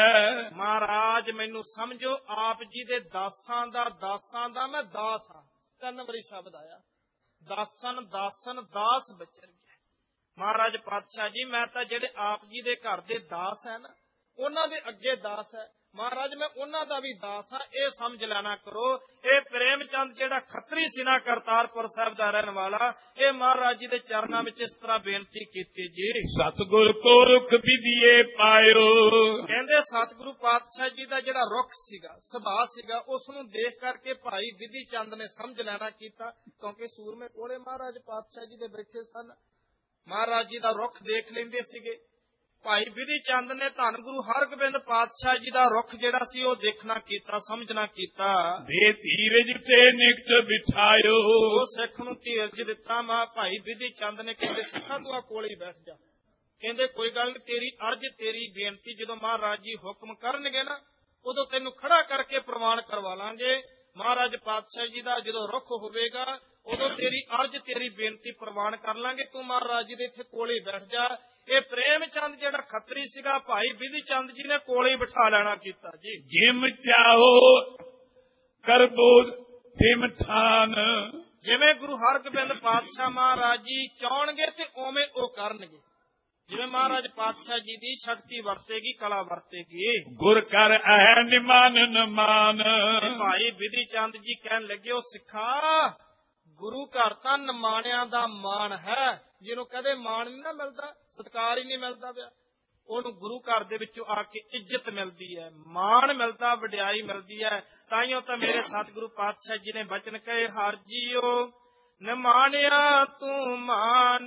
ਮਹਾਰਾਜ ਮੈਨੂੰ ਸਮਝੋ ਆਪ ਜੀ ਦੇ ਦਾਸਾਂ ਦਾ ਦਾਸਾਂ ਦਾ ਮੈਂ ਦਾਸ ਹਾਂ, ਤਿੰਨ ਵਾਰੀ ਸ਼ਬਦ ਆਇਆ, ਦਾਸਨ ਦਾਸਨ ਦਾਸ ਵਿਚਰ ਗਿਆ। ਮਹਾਰਾਜ ਪਾਤਸ਼ਾਹ ਜੀ ਮੈਂ ਤਾਂ ਜਿਹੜੇ ਆਪ ਜੀ ਦੇ ਘਰ ਦੇ ਦਾਸ ਹੈ ਨਾ ਉਹਨਾਂ ਦੇ ਅੱਗੇ ਦਾਸ ਹੈ, ਮਹਾਰਾਜ ਮੈਂ ਉਹਨਾਂ ਦਾ ਵੀ ਦਾਸ ਹਾਂ, ਇਹ ਸਮਝ ਲੈਣਾ ਕਰੋ। ਇਹ ਪ੍ਰੇਮ ਚੰਦ ਜਿਹੜਾ ਖੱਤਰੀ ਸੀ ਨਾ ਕਰਤਾਰਪੁਰ ਸਾਹਿਬ ਦਾ ਰਹਿਣ ਵਾਲਾ ਇਹ ਮਹਾਰਾਜ ਜੀ ਦੇ ਚਰਨਾਂ ਵਿੱਚ ਇਸ ਤਰ੍ਹਾਂ ਬੇਨਤੀ ਕੀਤੀ ਜੀ। ਸਤਿਗੁਰ ਕੋ ਰੁਖ ਵਿਧੀਏ ਪਾਇਓ, ਕਹਿੰਦੇ ਸਤਿਗੁਰੂ ਪਾਤਸ਼ਾਹ ਜੀ ਦਾ ਜਿਹੜਾ ਰੁਖ ਸੀਗਾ ਸੁਭਾਅ ਸੀਗਾ ਉਸ ਨੂੰ ਦੇਖ ਕਰਕੇ ਭਾਈ ਵਿਧੀ ਚੰਦ ਨੇ ਸਮਝ ਲੈਣਾ ਕੀਤਾ, ਕਿਉਂਕਿ ਸੂਰਮੇ ਕੋਲੇ ਮਹਾਰਾਜ ਪਾਤਸ਼ਾਹ ਜੀ ਦੇ ਬੈਠੇ ਸਨ, ਮਹਾਰਾਜ ਜੀ ਦਾ ਰੁਖ ਦੇਖ ਲੈਂਦੇ ਸੀਗੇ, ਭਾਈ ਬਿਧੀ ਚੰਦ ਨੇ ਧੰਨ ਗੁਰੂ ਹਰਗੋਬਿੰਦ ਪਾਤਸ਼ਾਹ ਜੀ ਦਾ ਰੁੱਖ ਜਿਹੜਾ ਸੀ ਉਹ ਦੇਖਣਾ ਕੀਤਾ, ਸਮਝਣਾ ਕੀਤਾ। ਦੇ ਧੀਰਜ ਤੇ ਨਿਕਟ ਬਿਠਾਇਓ, ਉਹ ਸਿੱਖ ਨੂੰ ਧੀਰਜ ਦਿੱਤਾ। ਮਾ ਭਾਈ ਬਿਧੀ ਚੰਦ ਨੇ ਕਹਿੰਦੇ ਸਿੱਖਾਂ ਤੂੰ ਆ ਕੋਲ ਹੀ ਬੈਠ ਜਾ। ਕਹਿੰਦੇ ਕੋਈ ਗੱਲ ਨੀ, ਤੇਰੀ ਅਰਜ਼ ਤੇਰੀ ਬੇਨਤੀ ਜਦੋਂ ਮਹਾਰਾਜ ਜੀ ਹੁਕਮ ਕਰਨਗੇ ਨਾ ਉਦੋਂ ਤੈਨੂੰ ਖੜਾ ਕਰਕੇ ਪ੍ਰਵਾਨ ਕਰਵਾ ਲਾਂਗੇ। ਮਹਾਰਾਜ ਪਾਤਸ਼ਾਹ ਜੀ ਦਾ ਜਦੋਂ ਰੁੱਖ ਹੋਵੇਗਾ ਉਦੋਂ ਤੇਰੀ ਅਰਜ਼ ਤੇਰੀ ਬੇਨਤੀ ਪ੍ਰਵਾਨ ਕਰ ਲਾਂਗੇ, ਤੂੰ ਮਹਾਰਾਜ ਜੀ ਦੇ ਇੱਥੇ ਕੋਲੇ ਬੈਠ ਜਾ। ਇਹ ਪ੍ਰੇਮ ਚੰਦ ਜਿਹੜਾ ਖੱਤਰੀ ਸੀਗਾ ਭਾਈ ਬਿਧੀ ਚੰਦ ਜੀ ਨੇ ਕੋਲੇ ਹੀ ਬਿਠਾ ਲੈਣਾ ਕੀਤਾ ਜੀ। ਜਿਮ ਚਾਹੋ ਕਰਬੋ ਤਿਮ ਠਾਨ, ਜਿਵੇਂ ਗੁਰੂ ਹਰਗੋਬਿੰਦ ਪਾਤਸ਼ਾਹ ਮਹਾਰਾਜ ਜੀ ਚਾਹਣਗੇ ਤੇ ਉਵੇਂ ਉਹ ਕਰਨਗੇ। ਜਿਵੇਂ ਮਹਾਰਾਜ ਪਾਤਸ਼ਾਹ ਜੀ ਦੀ ਸ਼ਕਤੀ ਵਰਤੇਗੀ, ਕਲਾ ਵਰਤੇਗੀ। ਗੁਰ ਕਰ ਐ ਨਿਮਾਨ ਨਮਾਨ, ਭਾਈ ਬਿਧੀ ਚੰਦ ਜੀ ਕਹਿਣ ਲੱਗੇ ਉਹ ਸਿੱਖਾ ਗੁਰੂ ਘਰ ਤਾਂ ਨਿਮਾਣਿਆਂ ਦਾ ਮਾਣ ਹੈ। ਜਿਹਨੂੰ ਕਦੇ ਮਾਣ ਨਹੀਂ ਨਾ ਮਿਲਦਾ, ਸਤਿਕਾਰ ਹੀ ਨਹੀਂ ਮਿਲਦਾ ਪਿਆ, ਉਹਨੂੰ ਗੁਰੂ ਘਰ ਦੇ ਵਿੱਚੋਂ ਆ ਕੇ ਇੱਜ਼ਤ ਮਿਲਦੀ ਹੈ, ਮਾਣ ਮਿਲਦਾ, ਵਡਿਆਈ ਮਿਲਦੀ ਹੈ। ਤਾਈਓ ਤਾਂ ਮੇਰੇ ਸਤਿਗੁਰੂ ਪਾਤਸ਼ਾਹ ਜੀ ਨੇ ਬਚਨ ਕਹੇ, ਹਰ ਜੀਓ ਨਿਮਾਣਿਆ ਤੂੰ ਮਾਨ,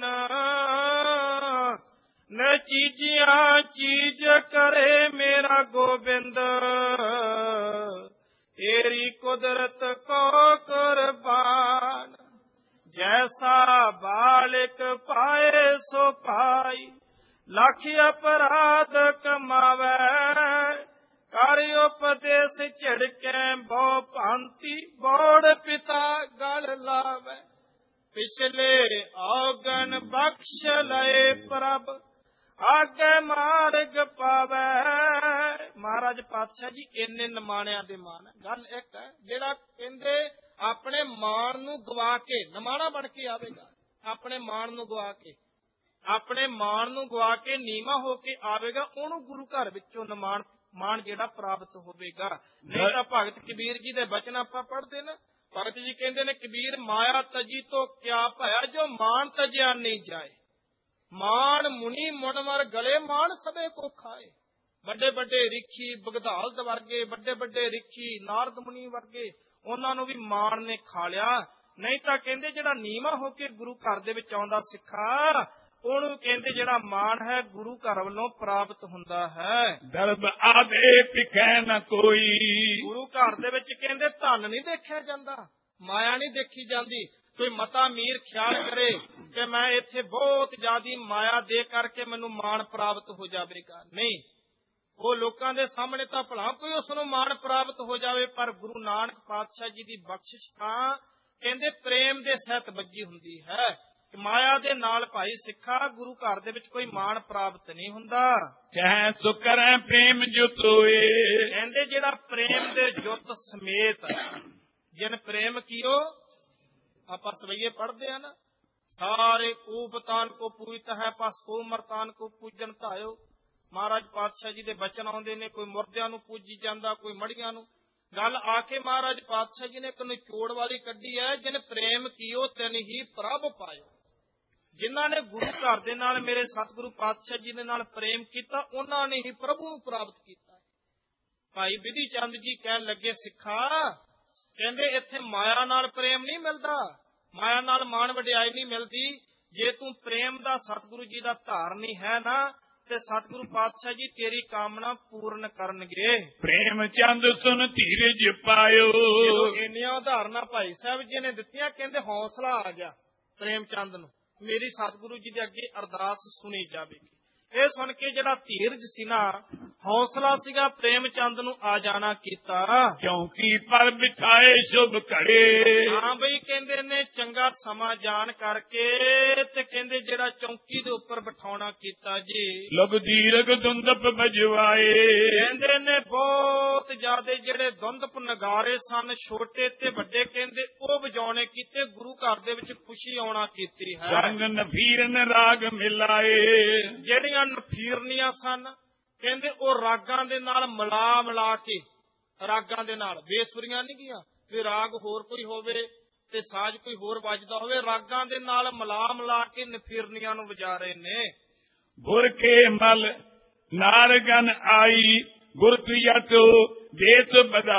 ਨ ਚੀਜ਼ਿਆਂ ਚੀਜ਼ ਕਰੇ ਮੇਰਾ ਗੋਬਿੰਦ, ਤੇਰੀ ਕੁਦਰਤ ਕੋ ਕੁਰਬਾਨ। ਜੈਸਾ ਬਾਲਿਕ ਪਾਏ ਸੋ ਪਾਈ, ਲੱਖ ਅਪਰਾਧ ਕਮਾਵੇ, ਕਰ ਉਪਦੇਸ਼ ਝਿੜਕੇ ਬਹੁ ਭਾਂਤੀ, ਬੋੜ ਪਿਤਾ ਗਲ ਲਾਵੇ। ਪਿਛਲੇ ਔਗਣ ਬਖਸ਼ ਲਏ ਪ੍ਰਭ, ਆਗੇ ਮਾਰਗ ਪਾਵੇ। ਮਹਾਰਾਜ ਪਾਤਸ਼ਾਹ ਜੀ ਇੰਨੇ ਨਿਮਾਣਿਆਂ ਦੇ ਮਾਣ। ਗੱਲ ਇੱਕ ਹੈ, ਜਿਹੜਾ ਕਹਿੰਦੇ ਆਪਣੇ ਮਾਣ ਨੂੰ ਗਵਾ ਕੇ ਨਿਮਾਣਾ ਬਣ ਕੇ ਆਵੇਗਾ, ਆਪਣੇ ਮਾਣ ਨੂੰ ਗਵਾ ਕੇ ਆਪਣੇ ਮਾਣ ਨੂੰ ਗਵਾ ਕੇ ਨੀਵਾਂ ਹੋ ਕੇ ਆਵੇਗਾ, ਉਹਨੂੰ ਗੁਰੂ ਘਰ ਵਿੱਚੋਂ ਨਿਮਾਣ ਮਾਣ ਜਿਹੜਾ ਪ੍ਰਾਪਤ ਹੋਵੇਗਾ। ਨਹੀਂ ਤਾਂ ਭਗਤ ਕਬੀਰ ਜੀ ਦੇ ਬਚਨ ਆਪਾਂ ਪੜ੍ਹਦੇ ਨਾ, ਭਗਤ ਜੀ ਕਹਿੰਦੇ ਨੇ ਕਬੀਰ ਮਾਇਆ ਤਜੀ ਤੋਂ ਕਿਆ ਭਇਆ, ਜੋ ਮਾਣ ਤਜਿਆ ਨਹੀਂ ਜਾਏ। ਮਾਣ ਮੁਨੀ ਮੁਨਵਰ ਗਲੇ, ਮਾਣ ਸਭੇ ਕੋ ਖਾਏ। ਵੱਡੇ ਵੱਡੇ ਰਿਖੀ ਬਗਦਾਲਦ ਵਰਗੇ, ਵੱਡੇ ਵੱਡੇ ਰਿਖੀ ਨਾਰਦ ਮੁਨੀ ਵਰਗੇ, ਉਹਨਾਂ ਨੂੰ ਵੀ ਮਾਣ ਨੇ ਖਾ ਲਿਆ। ਨਹੀਂ ਤਾਂ ਕਹਿੰਦੇ ਜਿਹੜਾ ਨੀਵਾਂ ਹੋ ਕੇ ਗੁਰੂ ਘਰ ਦੇ ਵਿੱਚ ਆਉਂਦਾ ਸਿੱਖਾ, ਉਹਨੂੰ ਕਹਿੰਦੇ ਜਿਹੜਾ ਮਾਣ ਹੈ ਗੁਰੂ ਘਰ ਵੱਲੋਂ ਪ੍ਰਾਪਤ ਹੁੰਦਾ ਹੈ। ਦਰਬ ਆਦੇ ਪਿਖੈ ਨ ਕੋਈ, ਗੁਰੂ ਘਰ ਦੇ ਵਿੱਚ ਕਹਿੰਦੇ ਧਨ ਨਹੀਂ ਦੇਖਿਆ ਜਾਂਦਾ, ਮਾਇਆ ਨਹੀਂ ਦੇਖੀ ਜਾਂਦੀ। ਕੋਈ ਮਤਾ ਮੀਰ ਖਿਆਲ ਕਰੇ ਕਿ ਮੈਂ ਇੱਥੇ ਬਹੁਤ ਜ਼ਿਆਦੀ ਮਾਇਆ ਦੇ ਕਰਕੇ ਮੈਨੂੰ ਮਾਣ ਪ੍ਰਾਪਤ ਹੋ ਜਾਵੇਗਾ, ਨਹੀਂ। ਉਹ ਲੋਕਾਂ ਦੇ ਸਾਹਮਣੇ ਤਾਂ ਭਲਾ ਕੋਈ ਉਸ ਨੂੰ ਮਾਣ ਪ੍ਰਾਪਤ ਹੋ ਜਾਵੇ, ਪਰ ਗੁਰੂ ਨਾਨਕ ਪਾਤਸ਼ਾਹ ਜੀ ਦੀ ਬਖਸ਼ਿਸ਼ ਤਾਂ ਕਹਿੰਦੇ ਪ੍ਰੇਮ ਦੇ ਸਹਿਤ ਬੱਜੀ ਹੁੰਦੀ ਹੈ। ਮਾਇਆ ਦੇ ਨਾਲ ਭਾਈ ਸਿੱਖਾ ਗੁਰੂ ਘਰ ਦੇ ਵਿੱਚ ਕੋਈ ਮਾਣ ਪ੍ਰਾਪਤ ਨਹੀਂ ਹੁੰਦਾ। ਕਹਿ ਸੋ ਕਰੈ ਪ੍ਰੇਮ ਜੁਤੋਏ, ਕਹਿੰਦੇ ਜਿਹੜਾ ਪ੍ਰੇਮ ਦੇ ਜੁਤ ਸਮੇਤ, ਜਿਨ ਪ੍ਰੇਮ ਕੀਓ, ਆਪਾਂ ਸਵਈਏ ਪੜ੍ਹਦੇ ਆ ਨਾ, ਸਾਰੇ ਕੂਪਤਾਨ ਕੋ ਪੂਜਤ ਹੈ, ਪਸ ਕੋ ਮਰਤਾਨ ਕੋ ਪੂਜਨ ਧਾਇਓ। ਮਹਾਰਾਜ ਪਾਤਸ਼ਾਹ ਜੀ ਦੇ ਬਚਨ ਆਉਂਦੇ ਨੇ, ਕੋਈ ਮੁਰਦਿਆਂ ਨੂੰ ਪੂਜੀ ਜਾਂਦਾ, ਕੋਈ ਮੜੀਆਂ ਨੂੰ। ਗੱਲ ਆ ਕੇ ਮਹਾਰਾਜ ਪਾਤਸ਼ਾਹ ਜੀ ਨੇ ਇੱਕ ਨਿਚੋੜ ਵਾਲੀ ਕੱਢੀ ਹੈ, ਜਿਨ ਪ੍ਰੇਮ ਕੀਓ ਤਿਨ ਹੀ ਪ੍ਰਭ ਪਾਇਓ। ਜਿਨ੍ਹਾਂ ਨੇ ਗੁਰੂ ਘਰ ਦੇ ਨਾਲ, ਮੇਰੇ ਸਤਿਗੁਰੂ ਪਾਤਸ਼ਾਹ ਜੀ ਦੇ ਨਾਲ ਪ੍ਰੇਮ ਕੀਤਾ, ਉਹਨਾਂ ਨੇ ਹੀ ਪ੍ਰਭੂ ਨੂੰ ਪ੍ਰਾਪਤ ਕੀਤਾ। ਭਾਈ ਬਿਧੀ ਚੰਦ ਜੀ ਕਹਿਣ ਲੱਗੇ ਸਿੱਖਾ, ਕਹਿੰਦੇ ਇੱਥੇ ਮਾਇਆ ਨਾਲ ਪ੍ਰੇਮ ਨਹੀਂ ਮਿਲਦਾ, ਮਾਇਆ ਨਾਲ ਮਾਣ ਵਡਿਆਈ ਨਹੀਂ ਮਿਲਦੀ। ਜੇ ਤੂੰ ਪ੍ਰੇਮ ਦਾ ਸਤਿਗੁਰੂ ਜੀ ਦਾ ਧਾਰਨੀ ਹੈ ਨਾ, ਤੇ ਸਤਿਗੁਰੂ ਪਾਤਸ਼ਾਹ ਜੀ ਤੇਰੀ ਕਾਮਨਾ ਪੂਰਨ ਕਰਨਗੇ। ਪ੍ਰੇਮ ਚੰਦ ਸੁਨ ਧੀਰਜ ਪਾਇਓ, ਇੰਨੀਆਂ ਉਦਾਹਰਨਾਂ ਭਾਈ ਸਾਹਿਬ ਜੀ ਨੇ ਦਿੱਤੀਆਂ, ਕਹਿੰਦੇ ਹੌਸਲਾ ਆ ਗਿਆ ਪ੍ਰੇਮ ਚੰਦ ਨੂੰ, ਮੇਰੀ ਸਤਿਗੁਰੂ ਜੀ ਦੇ ਅੱਗੇ ਅਰਦਾਸ ਸੁਣੀ ਜਾਵੇਗੀ। ਇਹ ਸੁਣ ਕੇ ਜਿਹੜਾ ਧੀਰਜ ਸੀ ਨਾ, ਹੌਸਲਾ ਸੀਗਾ, ਪ੍ਰੇਮ ਚੰਦ ਨੂੰ ਆ ਜਾਣਾ ਕੀਤਾ। ਕਿਉਂਕਿ ਪਰ ਬਿਠਾਏ ਸ਼ੁਭ ਘੜੇ, ਹਾਂ ਬਈ ਕਹਿੰਦੇ ਨੇ ਚੰਗਾ ਸਮਾਂ ਜਾਣ ਕਰਕੇ, ਤੇ ਕਹਿੰਦੇ ਜਿਹੜਾ ਚੌਂਕੀ ਦੇ ਉੱਪਰ ਬਿਠਾਉਣਾ ਕੀਤਾ ਜੀ। ਲੋਕ ਦੀਰਘ ਦੁੰਦਪ ਬਜਵਾਏ, ਕਹਿੰਦੇ ਨੇ ਬਹੁਤ ਜ਼ਿਆਦੇ ਜਿਹੜੇ ਦੁੰਦਪ ਨਗਾਰੇ ਸਨ, ਛੋਟੇ ਤੇ ਵੱਡੇ, ਕਹਿੰਦੇ ਉਹ ਵਜਾਉਣੇ ਕੀਤੇ, ਗੁਰੂ ਘਰ ਦੇ ਵਿੱਚ ਖੁਸ਼ੀ ਆਉਣਾ ਕੀਤੀ ਹੈ। ਰੰਗ ਨਫੀਰਨ ਰਾਗ ਮਿਲਾਏ, ਜਿਹੜੀਆਂ ਨਫੀਰਨੀਆਂ ਸਨ, ਕਹਿੰਦੇ ਉਹ ਰਾਗਾਂ ਦੇ ਨਾਲ ਮਿਲਾ ਮਿਲਾ ਕੇ, ਰਾਗਾਂ ਦੇ ਨਾਲ, ਬੇਸੁਰੀਆਂ ਨਹੀਂ ਗੀਆਂ ਵੀ ਰਾਗ ਹੋਰ ਕੋਈ ਹੋਵੇ ਤੇ ਸਾਜ਼ ਕੋਈ ਹੋਰ ਵੱਜਦਾ ਹੋਵੇ, ਰਾਗਾਂ ਦੇ ਨਾਲ ਮਿਲਾ ਮਿਲਾ ਕੇ ਨਫੀਰਨੀਆਂ ਨੂੰ ਵਜਾ ਰਹੇ ਨੇ। ਗੁਰ ਕੇ ਮਲ ਨਾਰਗਨ ਆਈ, ਗੁਰ ਤੁਯਤੋ ਦੇਤ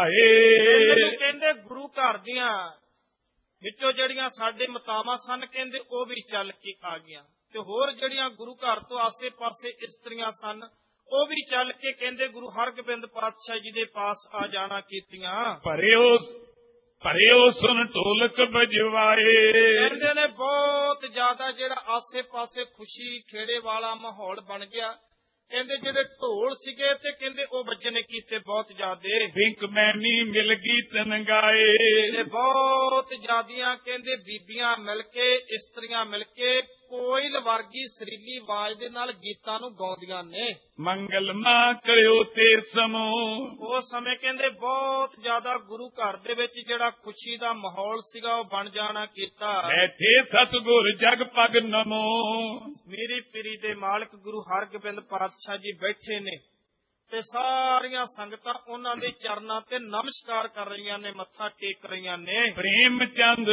ਵਧਾਏ। ਕਹਿੰਦੇ ਗੁਰੂ ਘਰ ਦੀਆਂ ਵਿੱਚੋਂ ਜਿਹੜੀਆਂ ਸਾਡੇ ਮਤਾਵਾਂ ਸਨ, ਕਹਿੰਦੇ ਉਹ ਵੀ ਚੱਲ ਕੇ ਆ ਗਈਆਂ, ਤੇ ਹੋਰ ਜਿਹੜੀਆਂ ਗੁਰੂ ਘਰ ਤੋਂ ਆਸੇ ਪਾਸੇ ਇਸਤਰੀਆਂ ਸਨ ਉਹ ਵੀ ਚੱਲ ਕੇ ਕਹਿੰਦੇ ਗੁਰੂ ਹਰਗੋਬਿੰਦ ਪਾਤਸ਼ਾਹ ਜੀ ਦੇ ਪਾਸ ਆ ਜਾਣਾ ਕੀਤੀਆਂ। ਭਰਿਓ ਭਰਿਓ ਸੁਨ ਢੋਲਕ ਬਜਵਾਏ। ਕਹਿੰਦੇ ਨੇ ਬਹੁਤ ਜ਼ਿਆਦਾ ਜਿਹੜਾ ਆਸੇ ਪਾਸੇ ਖੁਸ਼ੀ ਖੇੜੇ ਵਾਲਾ ਮਾਹੌਲ ਬਣ ਗਿਆ। ਕਹਿੰਦੇ ਜਿਹੜੇ ਢੋਲ ਸੀਗੇ ਤੇ ਕਹਿੰਦੇ ਉਹ ਵੱਜਣੇ ਕੀਤੇ ਬਹੁਤ ਜ਼ਿਆਦੇ। ਬਿੰਕ ਮੈਨੀ ਮਿਲ ਗੀਤ ਨੰਗਾਏ। ਤੇ ਬਹੁਤ ਜ਼ਿਆਦੀਆਂ ਕਹਿੰਦੇ ਬੀਬੀਆਂ ਮਿਲ ਕੇ ਇਸਤਰੀਆਂ ਮਿਲ ਕੇ ਕੋਇਲ ਵਰਗੀ ਸਰੀਲੀ ਆਵਾਜ਼ ਦੇ ਨਾਲ ਗੀਤਾਂ ਨੂੰ ਗਾਉਂਦੀਆਂ ਨੇ। ਮੰਗਲ ਮਾਂ ਕਰਿਓ ਤੇ ਸਮੋ। ਉਸ ਸਮੇਂ ਕਹਿੰਦੇ ਬਹੁਤ ਜ਼ਿਆਦਾ ਗੁਰੂ ਘਰ ਦੇ ਵਿੱਚ ਜਿਹੜਾ ਖੁਸ਼ੀ ਦਾ ਮਾਹੌਲ ਸੀਗਾ ਉਹ ਬਣ ਜਾਣਾ ਕੀਤਾ। ਬੈਠੇ ਸਤਿਗੁਰ ਜਗ ਪਗ ਨਮੋ। ਮੇਰੀ ਪੀਰੀ ਦੇ ਮਾਲਕ ਗੁਰੂ ਹਰਗੋਬਿੰਦ ਪਾਤਸ਼ਾਹ ਜੀ ਬੈਠੇ ਨੇ ਤੇ ਸਾਰੀਆਂ ਸੰਗਤਾਂ ਉਹਨਾਂ ਦੇ ਚਰਨਾਂ ਤੇ ਨਮਸਕਾਰ ਕਰ ਰਹੀਆਂ ਨੇ, ਮੱਥਾ ਟੇਕ ਰਹੀਆਂ ਨੇ। ਪ੍ਰੇਮ ਚੰਦ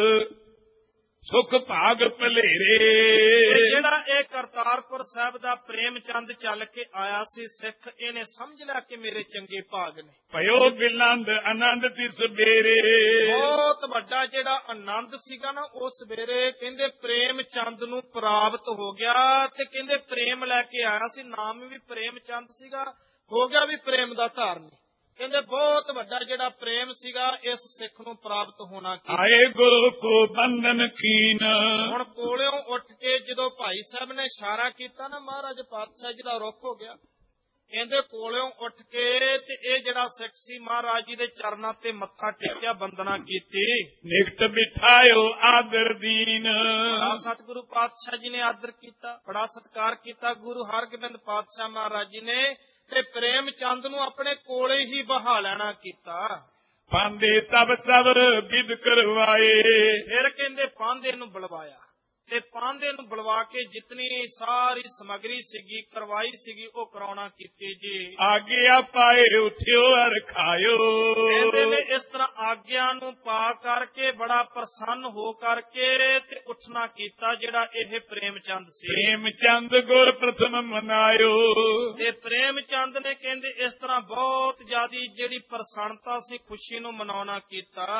ਸੁਖ ਭਾਗ ਭਲੇਰੇ। ਜਿਹੜਾ ਇਹ ਕਰਤਾਰਪੁਰ ਸਾਹਿਬ ਦਾ ਪ੍ਰੇਮ ਚੰਦ ਚੱਲ ਕੇ ਆਇਆ ਸੀ ਸਿੱਖ, ਇਹਨੇ ਸਮਝ ਲਿਆ ਕਿ ਮੇਰੇ ਚੰਗੇ ਭਾਗ ਨੇ। ਭਇਓ ਬਿਲੰਦ ਆਨੰਦ ਤਿਸ ਬੇਰੇ। ਬਹੁਤ ਵੱਡਾ ਜਿਹੜਾ ਆਨੰਦ ਸੀਗਾ ਨਾ ਉਹ ਸਵੇਰੇ ਕਹਿੰਦੇ ਪ੍ਰੇਮ ਚੰਦ ਨੂੰ ਪ੍ਰਾਪਤ ਹੋ ਗਿਆ। ਤੇ ਕਹਿੰਦੇ ਪ੍ਰੇਮ ਲੈ ਕੇ ਆਇਆ ਸੀ, ਨਾਮ ਵੀ ਪ੍ਰੇਮ ਚੰਦ ਸੀਗਾ, ਹੋ ਗਿਆ ਵੀ ਪ੍ਰੇਮ ਦਾ ਧਾਰਨੀ। ਕਹਿੰਦੇ ਬਹੁਤ ਵੱਡਾ ਜਿਹੜਾ ਪ੍ਰੇਮ ਸੀਗਾ ਇਸ ਸਿੱਖ ਨੂੰ ਪ੍ਰਾਪਤ ਹੋਣਾ। ਆਏ ਗੁਰੂ ਕੋ ਬੰਧਨ ਕੀਨ। ਹੁਣ ਕੋਲਿਓਂ ਉੱਠ ਕੇ ਜਦੋਂ ਭਾਈ ਸਾਹਿਬ ਨੇ ਇਸ਼ਾਰਾ ਕੀਤਾ ਨਾ ਮਹਾਰਾਜ ਪਾਤਸ਼ਾਹ ਜੀ ਦਾ ਰੁੱਖ ਹੋ ਗਿਆ। ਕਹਿੰਦੇ ਕੋਲਿਓਂ ਉੱਠ ਕੇ ਤੇ ਇਹ ਜਿਹੜਾ ਸਿੱਖ ਸੀ ਮਹਾਰਾਜ ਜੀ ਦੇ ਚਰਨਾਂ ਤੇ ਮੱਥਾ ਟੇਕਿਆ, ਬੰਦਨਾ ਕੀਤੀ। ਨਿਕਟ ਬਿਠਾਇਓ ਆਦਰ ਦੀਨ। ਬੜਾ ਸਤਿਗੁਰੂ ਪਾਤਸ਼ਾਹ ਜੀ ਨੇ ਆਦਰ ਕੀਤਾ, ਬੜਾ ਸਤਿਕਾਰ ਕੀਤਾ ਗੁਰੂ ਹਰਗੋਬਿੰਦ ਪਾਤਸ਼ਾਹ ਮਹਾਰਾਜ ਜੀ ਨੇ। ਤੇ ਪ੍ਰੇਮ ਚੰਦ ਨੂੰ ਆਪਣੇ ਕੋਲੇ ਹੀ ਬਹਾ ਲੈਣਾ ਕੀਤਾ। ਪਾਂਦੇ ਤਬ ਤਬ ਵਿਦ ਕਰਵਾਏ। ਫਿਰ ਕਹਿੰਦੇ ਪਾਂਦੇ ਨੂੰ ਬੁਲਵਾਇਆ ਤੇ ਪਾਂਦੇ ਨੂੰ ਬੁਲਵਾ ਕੇ ਜਿਤਨੀ ਸਾਰੀ ਸਮਗਰੀ ਸੀਗੀ ਕਰਵਾਈ ਸੀਗੀ ਉਹ ਕਰਾਉਣਾ ਕੀਤੀ ਜੀ। ਆਗਿਆ ਪਾਏ ਉਠਿਓ ਅਰ ਖਾਇਓ। ਕਹਿੰਦੇ ਨੇ ਇਸ ਤਰ੍ਹਾਂ ਆਗਿਆ ਨੂੰ ਪਾ ਕਰਕੇ ਬੜਾ ਪ੍ਰਸੰਨ ਹੋ ਕਰਕੇ ਤੇ ਉੱਠਣਾ ਕੀਤਾ ਜਿਹੜਾ ਇਹ ਪ੍ਰੇਮ ਚੰਦ ਸੀ। ਪ੍ਰੇਮ ਚੰਦ ਗੁਰ ਪ੍ਰਥਮ ਮਨਾਇਓ। ਤੇ ਪ੍ਰੇਮ ਚੰਦ ਨੇ ਕਹਿੰਦੇ ਇਸ ਤਰ੍ਹਾਂ ਬਹੁਤ ਜ਼ਿਆਦੀ ਜਿਹੜੀ ਪ੍ਰਸੰਨਤਾ ਸੀ ਖੁਸ਼ੀ ਨੂੰ ਮਨਾਉਣਾ ਕੀਤਾ।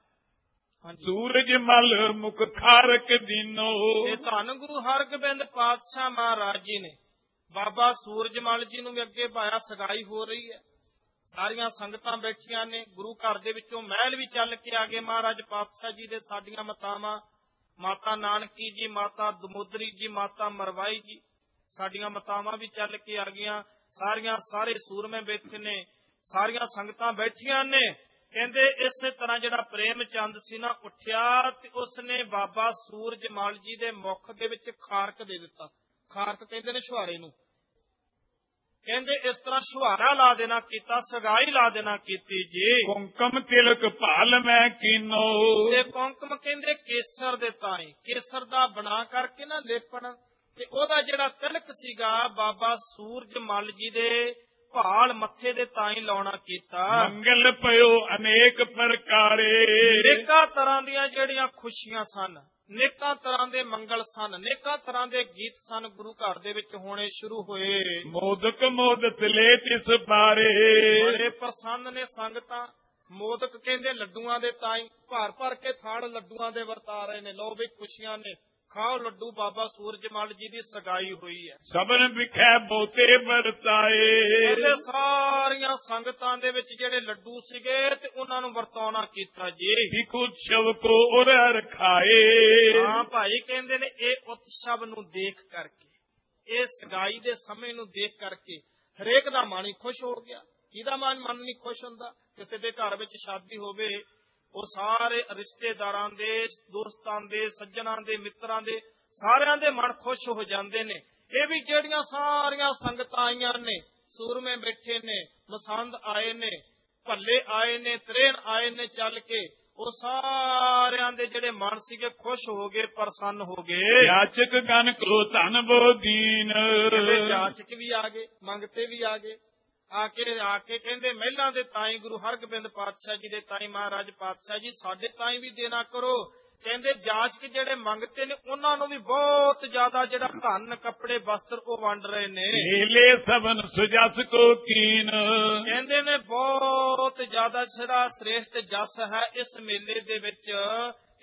ਸੂਰਜ ਮਲ ਮੁਖ ਖਾਰਕ ਦੀਨੋ। ਇਹ ਧੰਨ ਗੁਰੂ ਹਰਗੋਬਿੰਦ ਪਾਤਸ਼ਾਹ ਮਹਾਰਾਜ ਜੀ ਨੇ ਬਾਬਾ ਸੂਰਜ ਮਲ ਜੀ ਨੂੰ ਵੀ ਅੱਗੇ ਪਾਇਆ, ਸਗਾਈ ਹੋ ਰਹੀ ਹੈ, ਸਾਰੀਆਂ ਸੰਗਤਾਂ ਬੈਠੀਆਂ ਨੇ। ਗੁਰੂ ਘਰ ਦੇ ਵਿੱਚੋਂ ਮਹਿਲ ਵੀ ਚੱਲ ਕੇ ਆ ਗਏ ਮਹਾਰਾਜ ਪਾਤਸ਼ਾਹ ਜੀ ਦੇ। ਸਾਡੀਆਂ ਮਾਤਾਵਾਂ, ਮਾਤਾ ਨਾਨਕੀ ਜੀ, ਮਾਤਾ ਦਮੋਦਰੀ ਜੀ, ਮਾਤਾ ਮਰਵਾਈ ਜੀ, ਸਾਡੀਆਂ ਮਾਤਾਵਾਂ ਵੀ ਚੱਲ ਕੇ ਆ ਗਈਆਂ। ਸਾਰੀਆਂ ਸਾਰੇ ਸੂਰਮੇ ਬੈਠੇ ਨੇ, ਸਾਰੀਆਂ ਸੰਗਤਾਂ ਬੈਠੀਆਂ ਨੇ। ਕਹਿੰਦੇ ਇਸੇ ਤਰ੍ਹਾਂ ਜਿਹੜਾ ਪ੍ਰੇਮ ਚੰਦ ਸੀ ਨਾ ਉੱਠਿਆ ਤੇ ਉਸਨੇ ਬਾਬਾ ਸੂਰਜ ਮਲ ਜੀ ਦੇ ਮੁਖ ਦੇ ਵਿੱਚ ਖਾਰਕ ਦੇ ਦਿੱਤਾ। ਖਾਰਕ ਕਹਿੰਦੇ ਨੇ ਛੁਹਾਰੇ ਨੂੰ। ਕਹਿੰਦੇ ਇਸ ਤਰ੍ਹਾਂ ਛੁਹਾਰਾ ਲਾ ਦੇਣਾ ਕੀਤਾ, ਸਗਾਈ ਲਾ ਦੇਣਾ ਕੀਤੀ ਜੀ। ਕੁੰਕਮ ਤਿਲਕ ਭਾਲ ਮੈਂ ਕੀਨੋ। ਤੇ ਕੁੰਕਮ ਕਹਿੰਦੇ ਕੇਸਰ ਦੇ ਤਾਈ, ਕੇਸਰ ਦਾ ਬਣਾ ਕਰਕੇ ਨਾ ਲੇਪਣ ਤੇ ਉਹਦਾ ਜਿਹੜਾ ਤਿਲਕ ਸੀਗਾ ਬਾਬਾ ਸੂਰਜ ਮਲ ਜੀ ਦੇ ਭਾਲ ਮੱਥੇ ਦੇ ਤਾਈ ਲਾਉਣਾ ਕੀਤਾ। ਮੰਗਲ ਪਇਓ ਅਨੇਕ ਪ੍ਰਕਾਰੇ। ਅਨੇਕਾਂ ਤਰ੍ਹਾਂ ਦੀਆਂ ਜਿਹੜੀਆਂ ਖੁਸ਼ੀਆਂ ਸਨ, ਅਨੇਕਾਂ ਤਰ੍ਹਾਂ ਦੇ ਮੰਗਲ ਸਨ, ਅਨੇਕਾਂ ਤਰ੍ਹਾਂ ਦੇ ਗੀਤ ਸਨ ਗੁਰੂ ਘਰ ਦੇ ਵਿੱਚ ਹੋਣੇ ਸ਼ੁਰੂ ਹੋਏ। ਮੋਦਕ ਮੋਦਤ ਲੈ ਤਿਸ ਬਾਰੇ। ਬੜੇ ਪ੍ਰਸੰਨ ਨੇ ਸੰਗਤਾਂ। ਮੋਦਕ ਕਹਿੰਦੇ ਲੱਡੂਆਂ ਦੇ ਤਾਈ, ਭਰ ਭਰ ਕੇ ਥਾੜ ਲੱਡੂਆਂ ਦੇ ਵਰਤਾ ਰਹੇ ਨੇ। ਲੋ ਵੀ ਖੁਸ਼ੀਆਂ ਨੇ, ਖਾਓ ਲੱਡੂ, ਬਾਬਾ ਸੂਰਜ ਮਲ ਜੀ ਦੀ ਸਗਾਈ ਹੋਈ ਹੈ। ਸਭਨ ਵਿਖੇ ਬਹੁਤੇ ਵਰਤਾਏ। ਇਹਦੇ ਸਾਰੀਆਂ ਸੰਗਤਾਂ ਦੇ ਵਿੱਚ ਜਿਹੜੇ ਲੱਡੂ ਸੀਗੇ ਤੇ ਉਹਨਾਂ ਨੂੰ ਵਰਤਾਉਣਾ ਕੀਤਾ ਜੀ। ਵਿਖੁ ਸ਼ਵ ਕੋ ਉਰ ਰਖਾਏ। ਹਾਂ ਭਾਈ ਕਹਿੰਦੇ ਨੇ ਇਹ ਉਤਸਵ ਨੂੰ ਦੇਖ ਕਰਕੇ, ਇਹ ਸਗਾਈ ਦੇ ਸਮੇਂ ਨੂੰ ਦੇਖ ਕਰਕੇ ਹਰੇਕ ਦਾ ਮਨ ਹੀ ਖੁਸ਼ ਹੋ ਗਿਆ। ਕਿਹਦਾ ਮਨ ਮਨ ਨਹੀਂ ਖੁਸ਼ ਹੁੰਦਾ? ਕਿਸੇ ਦੇ ਘਰ ਵਿੱਚ ਸ਼ਾਦੀ ਹੋਵੇ, ਉਹ ਸਾਰੇ ਰਿਸ਼ਤੇਦਾਰਾਂ ਦੇ, ਦੋਸਤਾਂ ਦੇ, ਸੱਜਣਾਂ ਦੇ, ਮਿੱਤਰਾਂ ਦੇ ਸਾਰਿਆਂ ਦੇ ਮਨ ਖੁਸ਼ ਹੋ ਜਾਂਦੇ ਨੇ। ਇਹ ਵੀ ਜਿਹੜੀਆਂ ਸਾਰੀਆਂ ਸੰਗਤਾਂ ਆਈਆਂ ਨੇ, ਸੂਰਮੇ ਬੈਠੇ ਨੇ, ਮਸੰਦ ਆਏ ਨੇ, ਭੱਲੇ ਆਏ ਨੇ, ਤਰੇਨ ਆਏ ਨੇ ਚੱਲ ਕੇ, ਉਹ ਸਾਰਿਆਂ ਦੇ ਜਿਹੜੇ ਮਨ ਸੀਗੇ ਖੁਸ਼ ਹੋ ਗਏ, ਪ੍ਰਸੰਨ ਹੋ ਗਏ। ਜਾਚਕ ਗਨ ਕੋ ਧਨ ਬੋ ਦੀਨ। ਜਾਚਕ ਵੀ ਆ ਗਏ, ਮੰਗਤੇ ਵੀ ਆ ਗਏ। ਆ ਕੇ ਆ ਕੇ ਕਹਿੰਦੇ ਮਹਿਲਾਂ ਦੇ ਤਾਈ ਗੁਰੂ ਹਰਗੋਬਿੰਦ ਪਾਤਸ਼ਾਹ ਜੀ ਦੇ ਤਾਈ ਮਹਾਰਾਜ ਪਾਤਸ਼ਾਹ ਜੀ ਸਾਡੇ ਤਾਈ ਵੀ ਦੇਣਾ ਕਰੋ। ਕਹਿੰਦੇ ਜਾਚਕ ਜਿਹੜੇ ਮੰਗਤੇ ਨੇ ਉਹਨਾਂ ਨੂੰ ਵੀ ਬਹੁਤ ਜ਼ਿਆਦਾ ਜਿਹੜਾ ਧਨ, ਕੱਪੜੇ, ਵਸਤਰ ਉਹ ਵੰਡ ਰਹੇ ਨੇ। ਹੀਲੇ ਸਭਨ ਸੁਜਸ ਕੋ ਕੀਨ। ਕਹਿੰਦੇ ਨੇ ਬਹੁਤ ਜ਼ਿਆਦਾ ਜਿਹੜਾ ਸ੍ਰੇਸ਼ਟ ਜਸ ਹੈ ਇਸ ਮੇਲੇ ਦੇ ਵਿੱਚ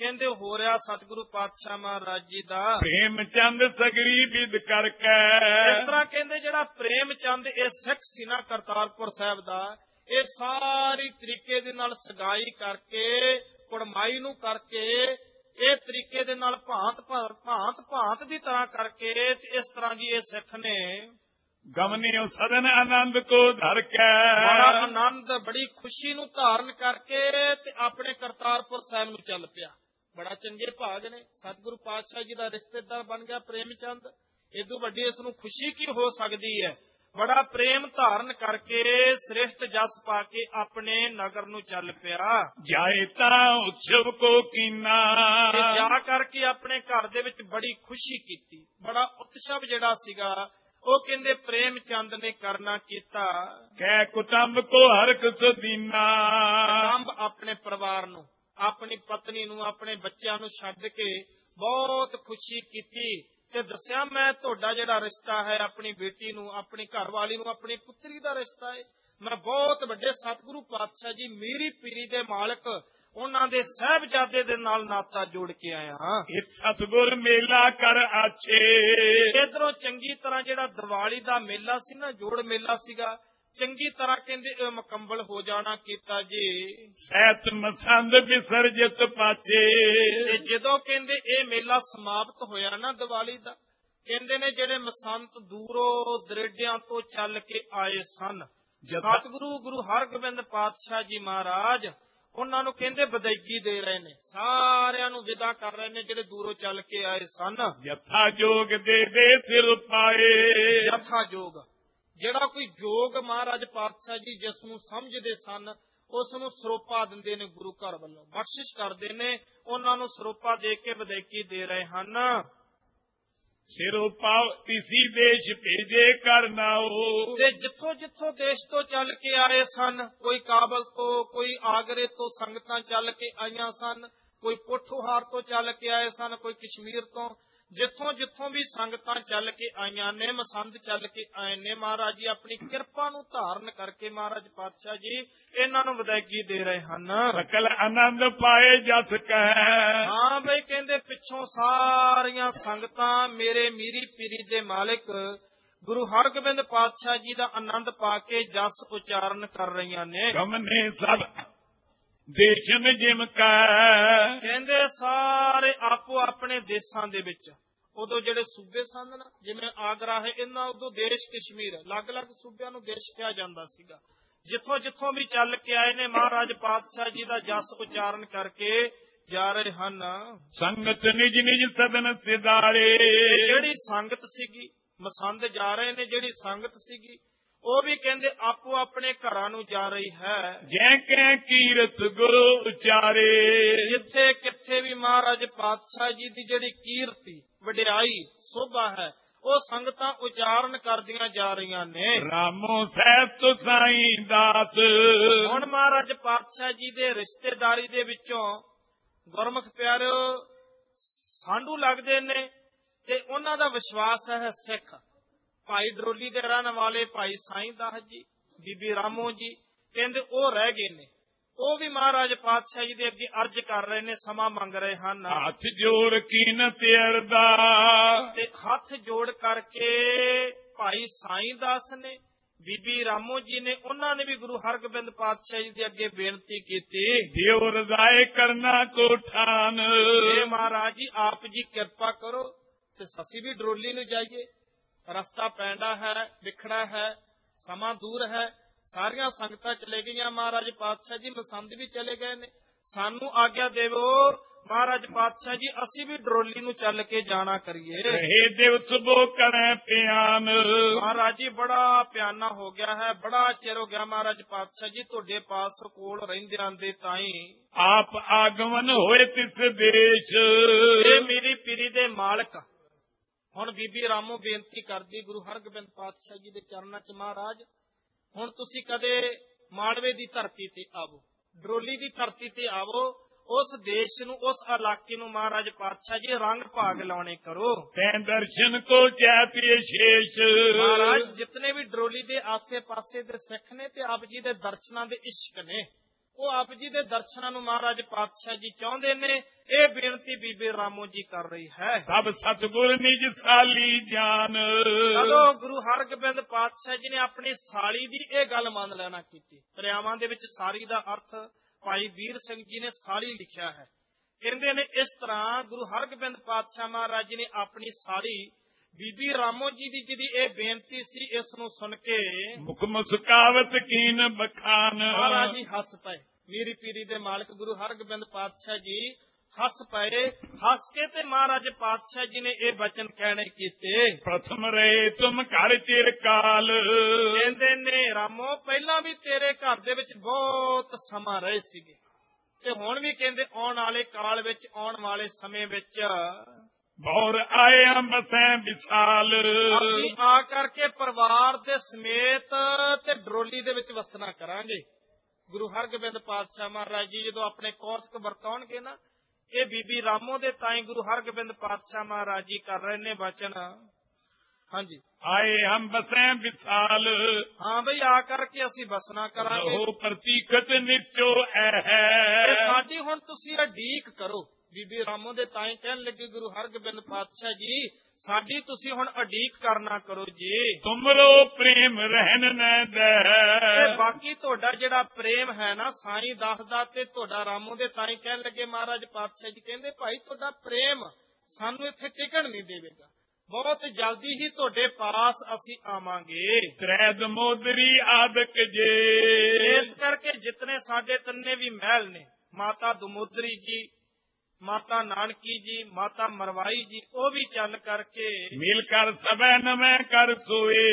ਕਹਿੰਦੇ ਹੋ ਰਿਹਾ ਸਤਿਗੁਰੂ ਪਾਤਸ਼ਾਹ ਮਹਾਰਾਜ ਜੀ ਦਾ ਪ੍ਰੇਮ ਚੰਦ ਸਗਰੀ ਵਿਦ ਕਰਕੇ। ਇਸ ਤਰ੍ਹਾਂ ਕਹਿੰਦੇ ਜਿਹੜਾ ਪ੍ਰੇਮ ਚੰਦ ਇਹ ਸਿੱਖ ਸੀ ਨਾ ਕਰਤਾਰਪੁਰ ਸਾਹਿਬ ਦਾ, ਇਹ ਸਾਰੀ ਤਰੀਕੇ ਦੇ ਨਾਲ ਸਗਾਈ ਕਰਕੇ, ਕੁੜਮਾਈ ਨੂੰ ਕਰਕੇ, ਇਹ ਤਰੀਕੇ ਦੇ ਨਾਲ ਭਾਂਤ ਭਾਂਤ ਭਾਂਤ ਦੀ ਤਰ੍ਹਾਂ ਕਰਕੇ, ਇਸ ਤਰ੍ਹਾਂ ਜੀ ਇਹ ਸਿੱਖ ਨੇ ਗਮਨਿਓ ਸਦਨ ਆਨੰਦ ਕੋ ਧਰ ਕੇ। ਬੜਾ ਆਨੰਦ, ਬੜੀ ਖੁਸ਼ੀ ਨੂੰ ਧਾਰਨ ਕਰਕੇ ਤੇ ਆਪਣੇ ਕਰਤਾਰਪੁਰ ਸਾਹਿਬ ਨੂੰ ਚੱਲ ਪਿਆ। ਬੜਾ ਚੰਗੇ ਭਾਗ ਨੇ, ਸਤਿਗੁਰੂ ਪਾਤਸ਼ਾਹ ਜੀ ਦਾ ਰਿਸ਼ਤੇਦਾਰ ਬਣ ਗਿਆ ਪ੍ਰੇਮ ਚੰਦ। ਇਦੋਂ ਵੱਡੀ ਇਸ ਨੂੰ ਖੁਸ਼ੀ ਕੀ ਹੋ ਸਕਦੀ ਹੈ। ਬੜਾ ਪ੍ਰੇਮ ਧਾਰਨ ਕਰਕੇ ਸ੍ਰੇਸ਼ਟ ਜਸ ਪਾ ਕੇ ਆਪਣੇ ਨਗਰ ਨੂੰ ਚੱਲ ਪਿਆ। ਜਾਏ ਤਾਂ ਉਤਸਵ ਕੋ ਕੀਨਾ। ਜਾ ਕਰਕੇ ਆਪਣੇ ਘਰ ਦੇ ਵਿੱਚ ਬੜੀ ਖੁਸ਼ੀ ਕੀਤੀ। ਬੜਾ ਉਤਸਵ ਜਿਹੜਾ ਸੀਗਾ ਉਹ ਕਹਿੰਦੇ ਪ੍ਰੇਮ ਚੰਦ ਨੇ ਕਰਨਾ ਕੀਤਾ। ਕਹਿ ਕੁਟੰਬ ਕੋ ਹਰਕ ਸੁਦੀਨਾ। ਕੁਟੰਬ ਆਪਣੇ ਪਰਿਵਾਰ ਨੂੰ, ਆਪਣੀ ਪਤਨੀ ਨੂੰ, ਆਪਣੇ ਬੱਚਿਆਂ ਨੂੰ ਛੱਡ ਕੇ ਬਹੁਤ ਖੁਸ਼ੀ ਕੀਤੀ ਤੇ ਦੱਸਿਆ ਮੈਂ ਤੁਹਾਡਾ ਜਿਹੜਾ ਰਿਸ਼ਤਾ ਹੈ ਆਪਣੀ ਬੇਟੀ ਨੂੰ, ਆਪਣੀ ਘਰਵਾਲੀ ਨੂੰ, ਆਪਣੀ ਪੁੱਤਰੀ ਦਾ ਰਿਸ਼ਤਾ ਹੈ। ਮੈਂ ਬਹੁਤ ਵੱਡੇ ਸਤਿਗੁਰੂ ਪਾਤਸ਼ਾਹ ਜੀ ਮੀਰੀ ਪੀਰੀ ਦੇ ਮਾਲਕ ਉਹਨਾਂ ਦੇ ਸਾਹਿਬਜ਼ਾਦੇ ਦੇ ਨਾਲ ਨਾਤਾ ਜੋੜ ਕੇ ਆਇਆ ਹਾਂ। ਇਹ ਸਤਿਗੁਰ ਮੇਲਾ ਕਰ ਆਛੇ। ਇਧਰੋਂ ਚੰਗੀ ਤਰ੍ਹਾਂ ਜਿਹੜਾ ਦੀਵਾਲੀ ਦਾ ਮੇਲਾ ਸੀ ਨਾ, ਜੋੜ ਮੇਲਾ ਸੀਗਾ, ਚੰਗੀ ਤਰ੍ਹਾਂ ਕਹਿੰਦੇ ਮੁਕੰਮਲ ਹੋ ਜਾਣਾ ਕੀਤਾ ਜੀ। ਸੈਤ ਮਸੰਦ ਵਿਸਰਜਿਤ ਪਾਛੇ। ਤੇ ਜਦੋਂ ਕਹਿੰਦੇ ਇਹ ਮੇਲਾ ਸਮਾਪਤ ਹੋਇਆ ਨਾ ਦੀਵਾਲੀ ਦਾ, ਕਹਿੰਦੇ ਨੇ ਜਿਹੜੇ ਮਸੰਤ ਦੂਰੋਂ ਦਰੇਡਿਆਂ ਤੋਂ ਚੱਲ ਕੇ ਆਏ ਸਨ, ਸਤਿਗੁਰੂ ਗੁਰੂ ਹਰਗੋਬਿੰਦ ਪਾਤਸ਼ਾਹ ਜੀ ਮਹਾਰਾਜ ਉਹਨਾਂ ਨੂੰ ਕਹਿੰਦੇ ਵਿਦਾਇਗੀ ਦੇ ਰਹੇ ਨੇ, ਸਾਰਿਆਂ ਨੂੰ ਵਿਦਾ ਕਰ ਰਹੇ ਨੇ ਜਿਹੜੇ ਦੂਰੋਂ ਚੱਲ ਕੇ ਆਏ ਸਨ। ਯਥਾ ਜੋਗ ਦੇ ਦੇ ਸਿਰ ਪਾਏ। ਯਥਾ ਜੋਗ, ਜਿਹੜਾ ਕੋਈ ਜੋਗ ਮਹਾਰਾਜ ਪਾਤਸ਼ਾਹ ਜੀ ਜਿਸ ਨੂੰ ਸਮਝਦੇ ਸਨ ਉਸ ਨੂੰ ਸਰੋਪਾ ਦਿੰਦੇ ਨੇ, ਗੁਰੂ ਘਰ ਵੱਲੋਂ ਬਖਸ਼ਿਸ਼ ਕਰਦੇ ਨੇ, ਉਹਨਾਂ ਨੂੰ ਸਰੋਪਾ ਦੇ ਕੇ ਵਿਦਾਇਗੀ ਦੇ ਰਹੇ ਹਨ। ਸਿਰੋਂ ਪਾਓ ਇਸੀ ਦੇਸ਼ ਭੇਜੇ ਕਰਨਾਓ। ਤੇ ਜਿੱਥੋਂ ਜਿੱਥੋਂ ਦੇਸ਼ ਤੋਂ ਚੱਲ ਕੇ ਆਏ ਸਨ, ਕੋਈ ਕਾਬਲ ਤੋਂ, ਕੋਈ ਆਗਰੇ ਤੋਂ ਸੰਗਤਾਂ ਚੱਲ ਕੇ ਆਈਆਂ ਸਨ, ਕੋਈ ਪੋਠੋਹਾਰ ਤੋਂ ਚੱਲ ਕੇ ਆਏ ਸਨ, ਕੋਈ ਕਸ਼ਮੀਰ ਤੋਂ, ਜਿੱਥੋਂ ਜਿੱਥੋਂ ਵੀ ਸੰਗਤਾਂ ਚੱਲ ਕੇ ਆਈਆਂ ਨੇ, ਮਸੰਦ ਚੱਲ ਕੇ ਆਏ ਨੇ, ਮਹਾਰਾਜ ਜੀ ਆਪਣੀ ਕਿਰਪਾ ਨੂੰ ਧਾਰਨ ਕਰਕੇ ਮਹਾਰਾਜ ਪਾਤਸ਼ਾਹ ਜੀ ਇਹਨਾਂ ਨੂੰ ਵਿਦਾਇਗੀ ਦੇ ਰਹੇ ਹਨ। ਸਕਲ ਆਨੰਦ ਪਾਏ ਜਸ ਕਹਿ। ਹਾਂ ਬਈ ਕਹਿੰਦੇ ਪਿੱਛੋਂ ਸਾਰੀਆਂ ਸੰਗਤਾਂ ਮੇਰੇ ਮੀਰੀ ਪੀਰੀ ਦੇ ਮਾਲਿਕ ਗੁਰੂ ਹਰਗੋਬਿੰਦ ਪਾਤਸ਼ਾਹ ਜੀ ਦਾ ਆਨੰਦ ਪਾ ਕੇ ਜਸ ਉਚਾਰਨ ਕਰ ਰਹੀਆਂ ਨੇ। ਗਮਨੇ ਸਭ ਦੇਸ਼ਨ ਜਿਮ ਕਾ। ਕਹਿੰਦੇ ਸਾਰੇ ਆਪੋ ਆਪਣੇ ਦੇਸ਼ਾਂ ਦੇ ਵਿੱਚ, ਉਦੋਂ ਜਿਹੜੇ ਸੂਬੇ ਸਨ ਨਾ, ਜਿਵੇਂ ਆਗਰਾ ਹੈ, ਇਹਨਾਂ ਉਦੋਂ ਦੇਸ਼ ਕਸ਼ਮੀਰ, ਅਲੱਗ-ਅਲੱਗ ਸੂਬਿਆਂ ਨੂੰ ਦੇਸ਼ ਕਿਹਾ ਜਾਂਦਾ ਸੀਗਾ। ਜਿੱਥੋਂ ਜਿੱਥੋਂ ਵੀ ਚੱਲ ਕੇ ਆਏ ਨੇ ਮਹਾਰਾਜ ਪਾਤਸ਼ਾਹ ਜੀ ਦਾ ਜਸ ਉਚਾਰਨ ਕਰਕੇ ਜਾ ਰਹੇ ਹਨ। ਸੰਗਤ ਨਿਜ ਨਿਜ ਸਦਨ ਸਿਦਾਰੇ। ਜਿਹੜੀ ਸੰਗਤ ਸੀਗੀ, ਮਸੰਦ ਜਾ ਰਹੇ ਨੇ, ਜਿਹੜੀ ਸੰਗਤ ਸੀਗੀ ਉਹ ਵੀ ਕਹਿੰਦੇ ਆਪੋ ਆਪਣੇ ਘਰਾਂ ਨੂੰ ਜਾ ਰਹੀ ਹੈ। ਜੈ ਕੈ ਕੀਰਤ ਗੁਰੂ ਉਚਾਰੇ। ਜਿੱਥੇ ਕਿੱਥੇ ਵੀ ਮਹਾਰਾਜ ਪਾਤਸ਼ਾਹ ਜੀ ਦੀ ਜਿਹੜੀ ਕੀਰਤੀ, ਵਡਿਆਈ, ਸੋਭਾ ਹੈ, ਉਹ ਸੰਗਤਾਂ ਉਚਾਰਨ ਕਰਦੀਆਂ ਜਾ ਰਹੀਆਂ ਨੇ। ਰਾਮੋ ਸਾਹਿਬ ਤੋਂ ਸਾਈਂ ਦਾਸ। ਹੁਣ ਮਹਾਰਾਜ ਪਾਤਸ਼ਾਹ ਜੀ ਦੇ ਰਿਸ਼ਤੇਦਾਰੀ ਦੇ ਵਿੱਚੋਂ ਗੁਰਮੁਖ ਪਿਆਰਿਓ ਸਾਂਢੂ ਲੱਗਦੇ ਨੇ ਤੇ ਉਹਨਾਂ ਦਾ ਵਿਸ਼ਵਾਸ ਹੈ ਸਿੱਖ। ਭਾਈ ਡਰੋਲੀ ਦੇ ਰਹਿਣ ਵਾਲੇ ਭਾਈ ਸਾਈਂ ਦਾਸ ਜੀ, ਬੀਬੀ ਰਾਮੋ ਜੀ, ਕਹਿੰਦੇ ਉਹ ਰਹਿ ਗਏ ਨੇ। ਉਹ ਵੀ ਮਹਾਰਾਜ ਪਾਤਸ਼ਾਹ ਜੀ ਦੇ ਅੱਗੇ ਅਰਜ਼ ਕਰ ਰਹੇ ਨੇ, ਸਮਾਂ ਮੰਗ ਰਹੇ ਹਨ। ਹੱਥ ਜੋੜ ਕੀਨ ਅਰਦਾ। ਤੇ ਹੱਥ ਜੋੜ ਕਰਕੇ ਭਾਈ ਸਾਈਂ ਦਾਸ ਨੇ, ਬੀਬੀ ਰਾਮੋ ਜੀ ਨੇ, ਉਹਨਾਂ ਨੇ ਵੀ ਗੁਰੂ ਹਰਗੋਬਿੰਦ ਪਾਤਸ਼ਾਹ ਜੀ ਦੇ ਅੱਗੇ ਬੇਨਤੀ ਕੀਤੀ, ਦਿਓ ਰਜ਼ਾਏ ਕਰਨਾ ਕੋਠਾਨ। ਇਹ ਮਹਾਰਾਜ ਜੀ ਆਪ ਜੀ ਕਿਰਪਾ ਕਰੋ ਤੇ ਅਸੀਂ ਵੀ ਡਰੋਲੀ ਨੂੰ ਜਾਈਏ। ਰਸਤਾ ਪੈਂਡਾ ਹੈ, ਵਿਖੜਾ ਹੈ, ਸਮਾਂ ਦੂਰ ਹੈ, ਸਾਰੀਆਂ ਸੰਗਤਾਂ ਚਲੇ ਗਈਆਂ, ਮਹਾਰਾਜ ਪਾਤਸ਼ਾਹ ਜੀ ਮਸੰਦ ਵੀ ਚਲੇ ਗਏ ਨੇ, ਸਾਨੂੰ ਆਗਿਆ ਦੇਵੋ ਮਹਾਰਾਜ ਪਾਤਸ਼ਾਹ ਜੀ ਅਸੀਂ ਵੀ ਡਰੋਲੀ ਨੂੰ ਚੱਲ ਕੇ ਜਾਣਾ ਕਰੀਏ। ਰਹੇ ਦਿਵਸ ਬੋ ਕਰੇ ਪਿਆਨ। ਮਹਾਰਾਜ ਜੀ ਬੜਾ ਪਿਆਨਾ ਹੋ ਗਿਆ ਹੈ, ਬੜਾ ਚਿਰ ਹੋ ਗਿਆ ਮਹਾਰਾਜ ਪਾਤਸ਼ਾਹ ਜੀ ਤੁਹਾਡੇ ਪਾਸ ਕੋਲ ਰਹਿੰਦਿਆਂ ਦੇ ਤਾਈ ਆਪ ਆਗਮਨ ਹੋਏ ਤਿਸ ਦੇਸ਼। ਇਹ ਮੇਰੀ ਪੀਰੀ ਦੇ ਮਾਲਕ। ਹੁਣ ਬੀਬੀ ਰਾਮੋ ਬੇਨਤੀ ਕਰਦੀ ਗੁਰੂ ਹਰਗੋਬਿੰਦ ਪਾਤਸ਼ਾਹ ਜੀ ਦੇ ਚਰਨਾਂ 'ਚ, ਮਹਾਰਾਜ ਹੁਣ ਤੁਸੀਂ ਕਦੇ ਮਾਲਵੇ ਦੀ ਧਰਤੀ ਤੇ ਆਵੋ, ਡਰੋਲੀ ਦੀ ਧਰਤੀ ਤੇ ਆਵੋ, ਉਸ ਦੇਸ਼ ਨੂੰ, ਉਸ ਇਲਾਕੇ ਨੂੰ ਮਹਾਰਾਜ ਪਾਤਸ਼ਾਹ ਜੀ ਰੰਗ ਭਾਗ ਲਾਉਣੇ ਕਰੋ। ਤੈਂ ਦਰਸ਼ਨ ਕੋ ਚਾਹਤੀ ਸ਼ੇਸ਼। ਮਹਾਰਾਜ ਜਿਤਨੇ ਵੀ ਡਰੋਲੀ ਦੇ ਆਸੇ ਪਾਸੇ ਦੇ ਸਿੱਖ ਨੇ ਤੇ ਆਪ ਜੀ ਦੇ ਦਰਸ਼ਨਾਂ ਦੇ ਇਸ਼ਕ ਨੇ, ਉਹ ਆਪ ਜੀ ਦੇ ਦਰਸ਼ਨਾਂ ਨੂੰ ਮਹਾਰਾਜ ਪਾਤਸ਼ਾਹ ਜੀ ਚਾਹੁੰਦੇ ਨੇ। ਇਹ ਬੇਨਤੀ ਬੀਬੀ ਰਾਮੋ ਜੀ ਕਰ ਰਹੀ ਹੈ। ਸਭ ਸਤਿਗੁਰ ਨਿਜ ਸਾਲੀ ਜਾਨ। ਜਦੋਂ ਗੁਰੂ ਹਰਗੋਬਿੰਦ ਪਾਤਸ਼ਾਹ ਜੀ ਨੇ ਆਪਣੀ ਸਾਲੀ ਦੀ ਇਹ ਗੱਲ ਮੰਨ ਲੈਣਾ ਕੀਤੀ। ਦਰਿਆਵਾਂ ਦੇ ਵਿੱਚ ਸਾਰੀ ਦਾ ਅਰਥ ਭਾਈ ਵੀਰ ਸਿੰਘ ਜੀ ਨੇ ਸਾਲੀ ਲਿਖਿਆ ਹੈ। ਕਹਿੰਦੇ ਨੇ ਇਸ ਤਰ੍ਹਾਂ ਗੁਰੂ ਹਰਗੋਬਿੰਦ ਪਾਤਸ਼ਾਹ ਮਹਾਰਾਜ ਜੀ ਨੇ ਆਪਣੀ ਸਾਲੀ ਬੀਬੀ ਰਾਮੋ ਜੀ ਦੀ ਜਿਹਦੀ ਇਹ ਬੇਨਤੀ ਸੀ, ਇਸ ਨੂੰ ਸੁਣ ਕੇ ਮੁਖ ਮੁਸਕਾਵਤ ਕੀਨ ਬਖਾਨ। ਮਹਾਰਾਜ ਜੀ ਹੱਸ ਪਏ। ਮੀਰੀ ਪੀਰੀ ਦੇ ਮਾਲਕ ਗੁਰੂ ਹਰਗੋਬਿੰਦ ਪਾਤਸ਼ਾਹ ਜੀ ਹੱਸ ਪਏ। ਹੱਸ ਕੇ ਤੇ ਮਹਾਰਾਜ ਪਾਤਸ਼ਾਹ ਜੀ ਨੇ ਇਹ ਬਚਨ ਕਹਿਣੇ ਕੀਤੇ। ਪ੍ਰਥਮ ਰਹੇ ਤੁਮ ਘਰ ਚਿਰ ਕਾਲ। ਕਹਿੰਦੇ ਨੇ ਰਾਮੋ ਪਹਿਲਾਂ ਵੀ ਤੇਰੇ ਘਰ ਦੇ ਵਿੱਚ ਬਹੁਤ ਸਮਾਂ ਰਹੇ ਸੀਗੇ, ਤੇ ਹੁਣ ਵੀ ਕਹਿੰਦੇ ਆਉਣ ਵਾਲੇ ਕਾਲ ਵਿੱਚ, ਆਉਣ ਵਾਲੇ ਸਮੇਂ ਵਿੱਚ ਬੌਰ ਆਏ ਅੰਬਸੈ ਵਿਸਾਲ। ਅਸੀਂ ਆ ਕਰਕੇ ਪਰਿਵਾਰ ਦੇ ਸਮੇਤ ਤੇ ਡਰੋਲੀ ਦੇ ਵਿੱਚ ਵਸਣਾ ਕਰਾਂਗੇ। ਗੁਰੂ ਹਰਗੋਬਿੰਦ ਪਾਤਸ਼ਾਹ ਮਹਾਰਾਜ ਜੀ ਜਦੋਂ ਆਪਣੇ ਕੌਤਕ ਵਰਤਾਉਣਗੇ ਨਾ, ਇਹ ਬੀਬੀ ਰਾਮੋ ਦੇ ਤਾਈਂ ਗੁਰੂ ਹਰਗੋਬਿੰਦ ਪਾਤਸ਼ਾਹ ਮਹਾਰਾਜ ਜੀ ਕਰ ਰਹੇ ਨੇ ਬਚਨ। ਹਾਂਜੀ, ਆਏ ਹਮ ਬਸੈ ਵਿਸਾਲ। ਹਾਂ ਬਈ ਆ ਕਰਕੇ ਅਸੀਂ ਵਸਣਾ ਕਰਾਂਗੇ। ਉਹ ਪ੍ਰਤੀਖਤ ਨਿਚੋ ਹੈ। ਸਾਡੀ ਹੁਣ ਤੁਸੀਂ ਉਡੀਕ ਕਰੋ। ਬੀਬੀ ਰਾਮੋ ਦੇ ਤਾਈਂ ਕਹਿਣ ਲੱਗੇ ਗੁਰੂ ਹਰਗੋਬਿੰਦ ਪਾਤਸ਼ਾਹ ਜੀ, ਸਾਡੀ ਤੁਸੀਂ ਹੁਣ ਉਡੀਕ ਕਰਨਾ ਕਰੋ ਜੀ। ਤੁਮਰੋ ਪ੍ਰੇਮ ਰਹਿਣ ਨਾ ਦੇ। ਬਾਕੀ ਤੁਹਾਡਾ ਜਿਹੜਾ ਪ੍ਰੇਮ ਹੈ ਨਾ ਸਾਈਂ ਦੱਸਦਾ, ਤੇ ਤੁਹਾਡਾ ਰਾਮੋ ਦੇ ਤਾਈਂ ਕਹਿਣ ਲੱਗੇ ਮਹਾਰਾਜ ਪਾਤਸ਼ਾਹ ਜੀ ਕਹਿੰਦੇ ਭਾਈ ਤੁਹਾਡਾ ਪ੍ਰੇਮ ਸਾਨੂੰ ਇੱਥੇ ਟਿਕਣ ਨਹੀਂ ਦੇਵੇਗਾ, ਬਹੁਤ ਜਲਦੀ ਹੀ ਤੁਹਾਡੇ ਪਾਸ ਅਸੀਂ ਆਵਾਂਗੇ। ਤ੍ਰੈ ਦਮੋਦਰੀ ਆਦਿਕ ਜੇ। ਇਸ ਕਰਕੇ ਜਿਤਨੇ ਸਾਡੇ ਤਿੰਨੇ ਵੀ ਮਹਿਲ ਨੇ, ਮਾਤਾ ਦਮੋਦਰੀ ਜੀ, ਮਾਤਾ ਨਾਨਕੀ ਜੀ, ਮਾਤਾ ਮਰਵਾਈ ਜੀ, ਉਹ ਵੀ ਚੱਲ ਕਰਕੇ ਮਿਲ ਕਰ ਸਭੈ ਨਵੇਂ ਕਰ ਸੋਏ।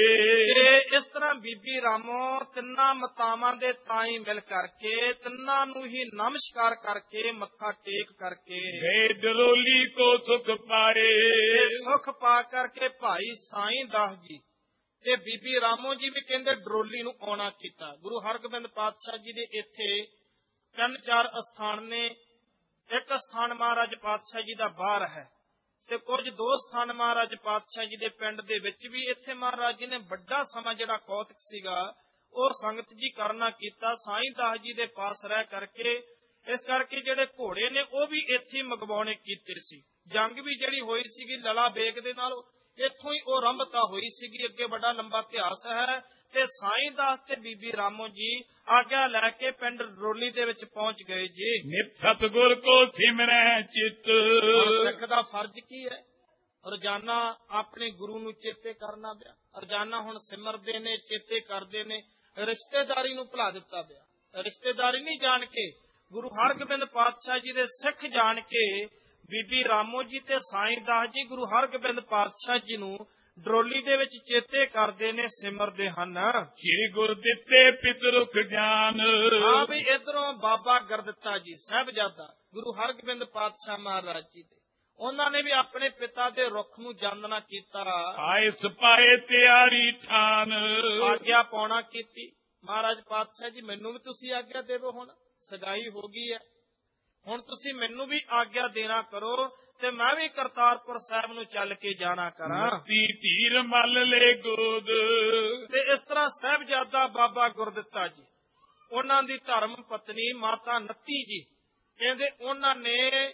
ਤੇ ਇਸ ਤਰ੍ਹਾਂ ਬੀਬੀ ਰਾਮੋ ਤਿੰਨਾਂ ਮਾਤਾਵਾਂ ਦੇ ਤਾਈ ਮਿਲ ਕਰਕੇ, ਤਿੰਨਾਂ ਨੂੰ ਹੀ ਨਮਸਕਾਰ ਕਰਕੇ, ਮੱਥਾ ਟੇਕ ਕਰਕੇ ਵੇ ਡਰੋਲੀ ਕੋ ਸੁਖ ਪਾਏ। ਸੁਖ ਪਾ ਕਰਕੇ ਭਾਈ ਸਾਈਂ ਦਾਸ ਜੀ ਤੇ ਬੀਬੀ ਰਾਮੋ ਜੀ ਵੀ ਕਹਿੰਦੇ ਡਰੋਲੀ ਨੂੰ ਆਉਣਾ ਕੀਤਾ। ਗੁਰੂ ਹਰਗੋਬਿੰਦ ਪਾਤਸ਼ਾਹ ਜੀ ਦੇ ਇੱਥੇ ਤਿੰਨ ਚਾਰ ਅਸਥਾਨ ਨੇ। ਇੱਕ ਸਥਾਨ ਮਹਾਰਾਜ ਪਾਤਸ਼ਾਹ ਜੀ ਦਾ ਬਾਹਰ ਹੈ, ਤੇ ਕੁਝ ਦੋ ਸਥਾਨ ਮਹਾਰਾਜ ਪਾਤਸ਼ਾਹ ਜੀ ਦੇ ਪਿੰਡ ਦੇ ਵਿੱਚ ਵੀ। ਇੱਥੇ ਮਹਾਰਾਜ ਜੀ ਨੇ ਵੱਡਾ ਸਮਾਂ ਜਿਹੜਾ ਕੌਤਕ ਸੀਗਾ ਉਹ ਸੰਗਤ ਜੀ ਕਰਨਾ ਕੀਤਾ ਸਾਈਂ ਦਾਸ ਜੀ ਦੇ ਪਾਸ ਰਹਿ ਕਰਕੇ। ਇਸ ਕਰਕੇ ਜਿਹੜੇ ਘੋੜੇ ਨੇ ਉਹ ਵੀ ਇੱਥੇ ਮੰਗਵਾਉਣੇ ਕੀਤੇ ਸੀ। ਜੰਗ ਵੀ ਜਿਹੜੀ ਹੋਈ ਸੀਗੀ ਲਲਾ ਬੇਗ ਦੇ ਨਾਲ, ਇੱਥੋਂ ਹੀ ਉਹ ਆਰੰਭਤਾ ਹੋਈ ਸੀਗੀ। ਅੱਗੇ ਵੱਡਾ ਲੰਬਾ ਇਤਿਹਾਸ ਹੈ। ਤੇ ਸਾਈਂ ਦਾਸ ਤੇ ਬੀਬੀ ਰਾਮੋ ਜੀ ਆਗਿਆ ਲੈ ਕੇ ਪਿੰਡ ਡਰੋਲੀ ਦੇ ਵਿੱਚ ਪਹੁੰਚ ਗਏ ਜੀ। ਨਿਤ ਸਤਿਗੁਰ ਕੋ ਸਿਮਰੈ ਚਿਤ। ਸਿੱਖ ਦਾ ਫਰਜ਼ ਕੀ ਹੈ? ਰੋਜ਼ਾਨਾ ਆਪਣੇ ਗੁਰੂ ਨੂੰ ਚੇਤੇ ਕਰਨਾ ਪਿਆ। ਰੋਜ਼ਾਨਾ ਹੁਣ ਸਿਮਰਦੇ ਨੇ, ਚੇਤੇ ਕਰਦੇ ਨੇ। ਰਿਸ਼ਤੇਦਾਰੀ ਨੂੰ ਭੁਲਾ ਦਿੱਤਾ ਪਿਆ। ਰਿਸ਼ਤੇਦਾਰੀ ਨਹੀਂ ਜਾਣ ਕੇ, ਗੁਰੂ ਹਰਗੋਬਿੰਦ ਪਾਤਸ਼ਾਹ ਜੀ ਦੇ ਸਿੱਖ ਜਾਣ ਕੇ ਬੀਬੀ ਰਾਮੋ ਜੀ ਤੇ ਸਾਈਂ ਦਾਸ ਜੀ ਗੁਰੂ ਹਰਗੋਬਿੰਦ ਪਾਤਸ਼ਾਹ ਜੀ ਨੂੰ ਡਰੋਲੀ ਦੇ ਵਿੱਚ ਚੇਤੇ ਕਰਦੇ ਨੇ, ਸਿਮਰਦੇ ਹਨ। ਸ੍ਰੀ ਗੁਰ ਦਿੱਤੇ ਪਿਤਰੁਖ ਜਾਨ। ਹਾਂ ਵੀ ਇਧਰੋਂ ਬਾਬਾ ਗੁਰਦਿੱਤਾ ਜੀ ਸਾਹਿਬਜ਼ਾਦਾ ਗੁਰੂ ਹਰਗੋਬਿੰਦ ਪਾਤਸ਼ਾਹ ਮਹਾਰਾਜ ਜੀ ਦੇ, ਉਹਨਾਂ ਨੇ ਵੀ ਆਪਣੇ ਪਿਤਾ ਦੇ ਰੁੱਖ ਨੂੰ ਜਾਣਨਾ ਕੀਤਾ। ਆਏ ਸਪਾਏ ਤਿਆਰੀ ਠਾਨ। ਆਗਿਆ ਪਾਉਣਾ ਕੀਤੀ। ਮਹਾਰਾਜ ਪਾਤਸ਼ਾਹ ਜੀ ਮੈਨੂੰ ਵੀ ਤੁਸੀਂ ਆਗਿਆ ਦੇਵੋ। ਹੁਣ ਸਗਾਈ ਹੋ ਗਈ ਹੈ, ਹੁਣ ਤੁਸੀਂ ਮੈਨੂੰ ਵੀ ਆਗਿਆ ਦੇਣਾ ਕਰੋ, ਤੇ ਮੈਂ ਵੀ ਕਰਤਾਰਪੁਰ ਸਾਹਿਬ ਨੂੰ ਚੱਲ ਕੇ ਜਾਣਾ ਕਰਾਂ। ਧੀਰ ਮੱਲ ਲੈ ਗੋਦ। ਤੇ ਇਸ ਤਰ੍ਹਾਂ ਸਾਹਿਬਜ਼ਾਦਾ ਬਾਬਾ ਗੁਰਦਿੱਤਾ ਜੀ, ਉਹਨਾਂ ਦੀ ਧਰਮ ਪਤਨੀ ਮਾਤਾ ਨੱਤੀ ਜੀ, ਕਹਿੰਦੇ ਉਹਨਾਂ ਨੇ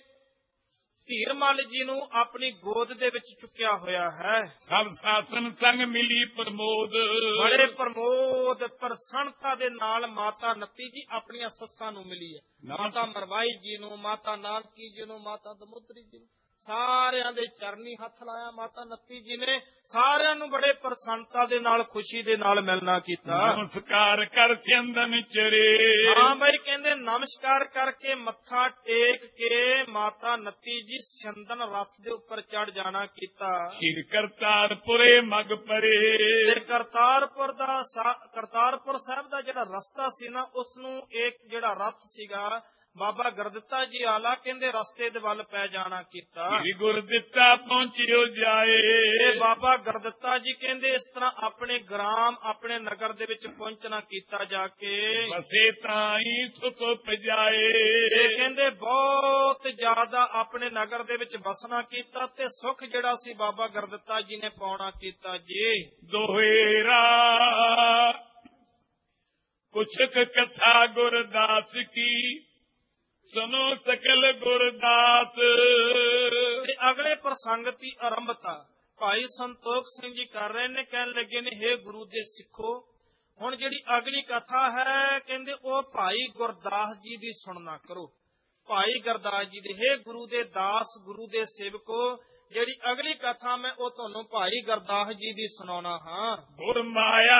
ਧੀਰ ਮੱਲ ਜੀ ਨੂੰ ਆਪਣੀ ਗੋਦ ਦੇ ਵਿੱਚ ਚੁੱਕਿਆ ਹੋਇਆ ਹੈ। ਸਭ ਸਾਸਨ ਸੰਗ ਮਿਲੀ ਪ੍ਰਮੋਦ। ਬੜੇ ਪ੍ਰਮੋਦ ਪ੍ਰਸੰਨਤਾ ਦੇ ਨਾਲ ਮਾਤਾ ਨੱਤੀ ਜੀ ਆਪਣੀਆਂ ਸੱਸਾਂ ਨੂੰ ਮਿਲੀ ਹੈ। ਮਾਤਾ ਮਰਵਾਈ ਜੀ ਨੂੰ, ਮਾਤਾ ਨਾਨਕੀ ਜੀ ਨੂੰ, ਮਾਤਾ ਦਮੋਦਰੀ ਜੀ ਨੂੰ, ਸਾਰਿਆਂ ਦੇ ਚਰਨੀ ਹੱਥ ਲਾਇਆ ਮਾਤਾ ਨੱਤੀ ਜੀ ਨੇ। ਸਾਰਿਆਂ ਨੂੰ ਬੜੇ ਪ੍ਰਸੰਨਤਾ ਦੇ ਨਾਲ, ਖੁਸ਼ੀ ਦੇ ਨਾਲ ਮਿਲਣਾ ਕੀਤਾ। ਨਮਸਕਾਰ ਕਰ ਚੰਦਨ ਚਰੇ। ਹਾਂ ਬਈ ਕਹਿੰਦੇ ਨਮਸਕਾਰ ਕਰਕੇ ਮੱਥਾ ਟੇਕ ਕੇ ਮਾਤਾ ਨੱਤੀ ਜੀ ਚੰਦਨ ਰੱਥ ਦੇ ਉੱਪਰ ਚੜ ਜਾਣਾ ਕੀਤਾ। ਸ਼੍ਰੀ ਕਰਤਾਰਪੁਰੇ ਮਗ ਪਰੇ। ਤੇ ਕਰਤਾਰਪੁਰ ਦਾ ਕਰਤਾਰਪੁਰ ਸਾਹਿਬ ਦਾ ਜਿਹੜਾ ਰਸਤਾ ਸੀ ਨਾ, ਉਸ ਨੂੰ ਇੱਕ ਜਿਹੜਾ ਰੱਥ ਸੀਗਾ ਬਾਬਾ ਗੁਰਦਿੱਤਾ ਜੀ ਆਲਾ ਕਹਿੰਦੇ ਰਸਤੇ ਦੇ ਵੱਲ ਪੈ ਜਾਣਾ ਕੀਤਾ। ਸ੍ਰੀ ਗੁਰਦਿੱਤਾ ਪਹੁੰਚਿਓ ਜਾਏ। ਤੇ ਬਾਬਾ ਗੁਰਦਿੱਤਾ ਜੀ ਕਹਿੰਦੇ ਇਸ ਤਰ੍ਹਾਂ ਆਪਣੇ ਗ੍ਰਾਮ, ਆਪਣੇ ਨਗਰ ਦੇ ਵਿੱਚ ਪਹੁੰਚਣਾ ਕੀਤਾ ਜਾ ਕੇ। ਬਸੇ ਤਾਈ ਸੁਖ ਜਾਏ। ਤੇ ਕਹਿੰਦੇ ਬਹੁਤ ਜ਼ਿਆਦਾ ਆਪਣੇ ਨਗਰ ਦੇ ਵਿੱਚ ਬਸਣਾ ਕੀਤਾ, ਤੇ ਸੁਖ ਜਿਹੜਾ ਸੀ ਬਾਬਾ ਗੁਰਦਿੱਤਾ ਜੀ ਨੇ ਪਾਉਣਾ ਕੀਤਾ ਜੀ। ਦੋਹੇਰਾ ਪੁੱਛਕ ਕਥਾ ਗੁਰਦਾਸ ਕੀ, ਸੁਨੋ ਸਕਲ ਗੁਰਦਾਸ। ਤੇ ਅਗਲੇ ਪ੍ਰਸੰਗ ਦੀ ਆਰੰਭਤਾ ਭਾਈ ਸੰਤੋਖ ਸਿੰਘ ਜੀ ਕਰ ਰਹੇ ਨੇ। ਕਹਿਣ ਲੱਗੇ ਨੇ, ਹੇ ਗੁਰੂ ਦੇ ਸਿੱਖੋ, ਹੁਣ ਜਿਹੜੀ ਅਗਲੀ ਕਥਾ ਹੈ ਕਹਿੰਦੇ ਉਹ ਭਾਈ ਗੁਰਦਾਸ ਜੀ ਦੀ ਸੁਣਨਾ ਕਰੋ। ਭਾਈ ਗੁਰਦਾਸ ਜੀ ਦੇ, ਹੇ ਗੁਰੂ ਦੇ ਦਾਸ, ਗੁਰੂ ਦੇ ਸੇਵਕੋ, ਜਿਹੜੀ ਅਗਲੀ ਕਥਾ ਮੈਂ ਉਹ ਤੁਹਾਨੂੰ ਭਾਈ ਗੁਰਦਾਸ ਜੀ ਦੀ ਸੁਣਾਉਣਾ ਹਾਂ। ਗੁਰ ਮਾਇਆ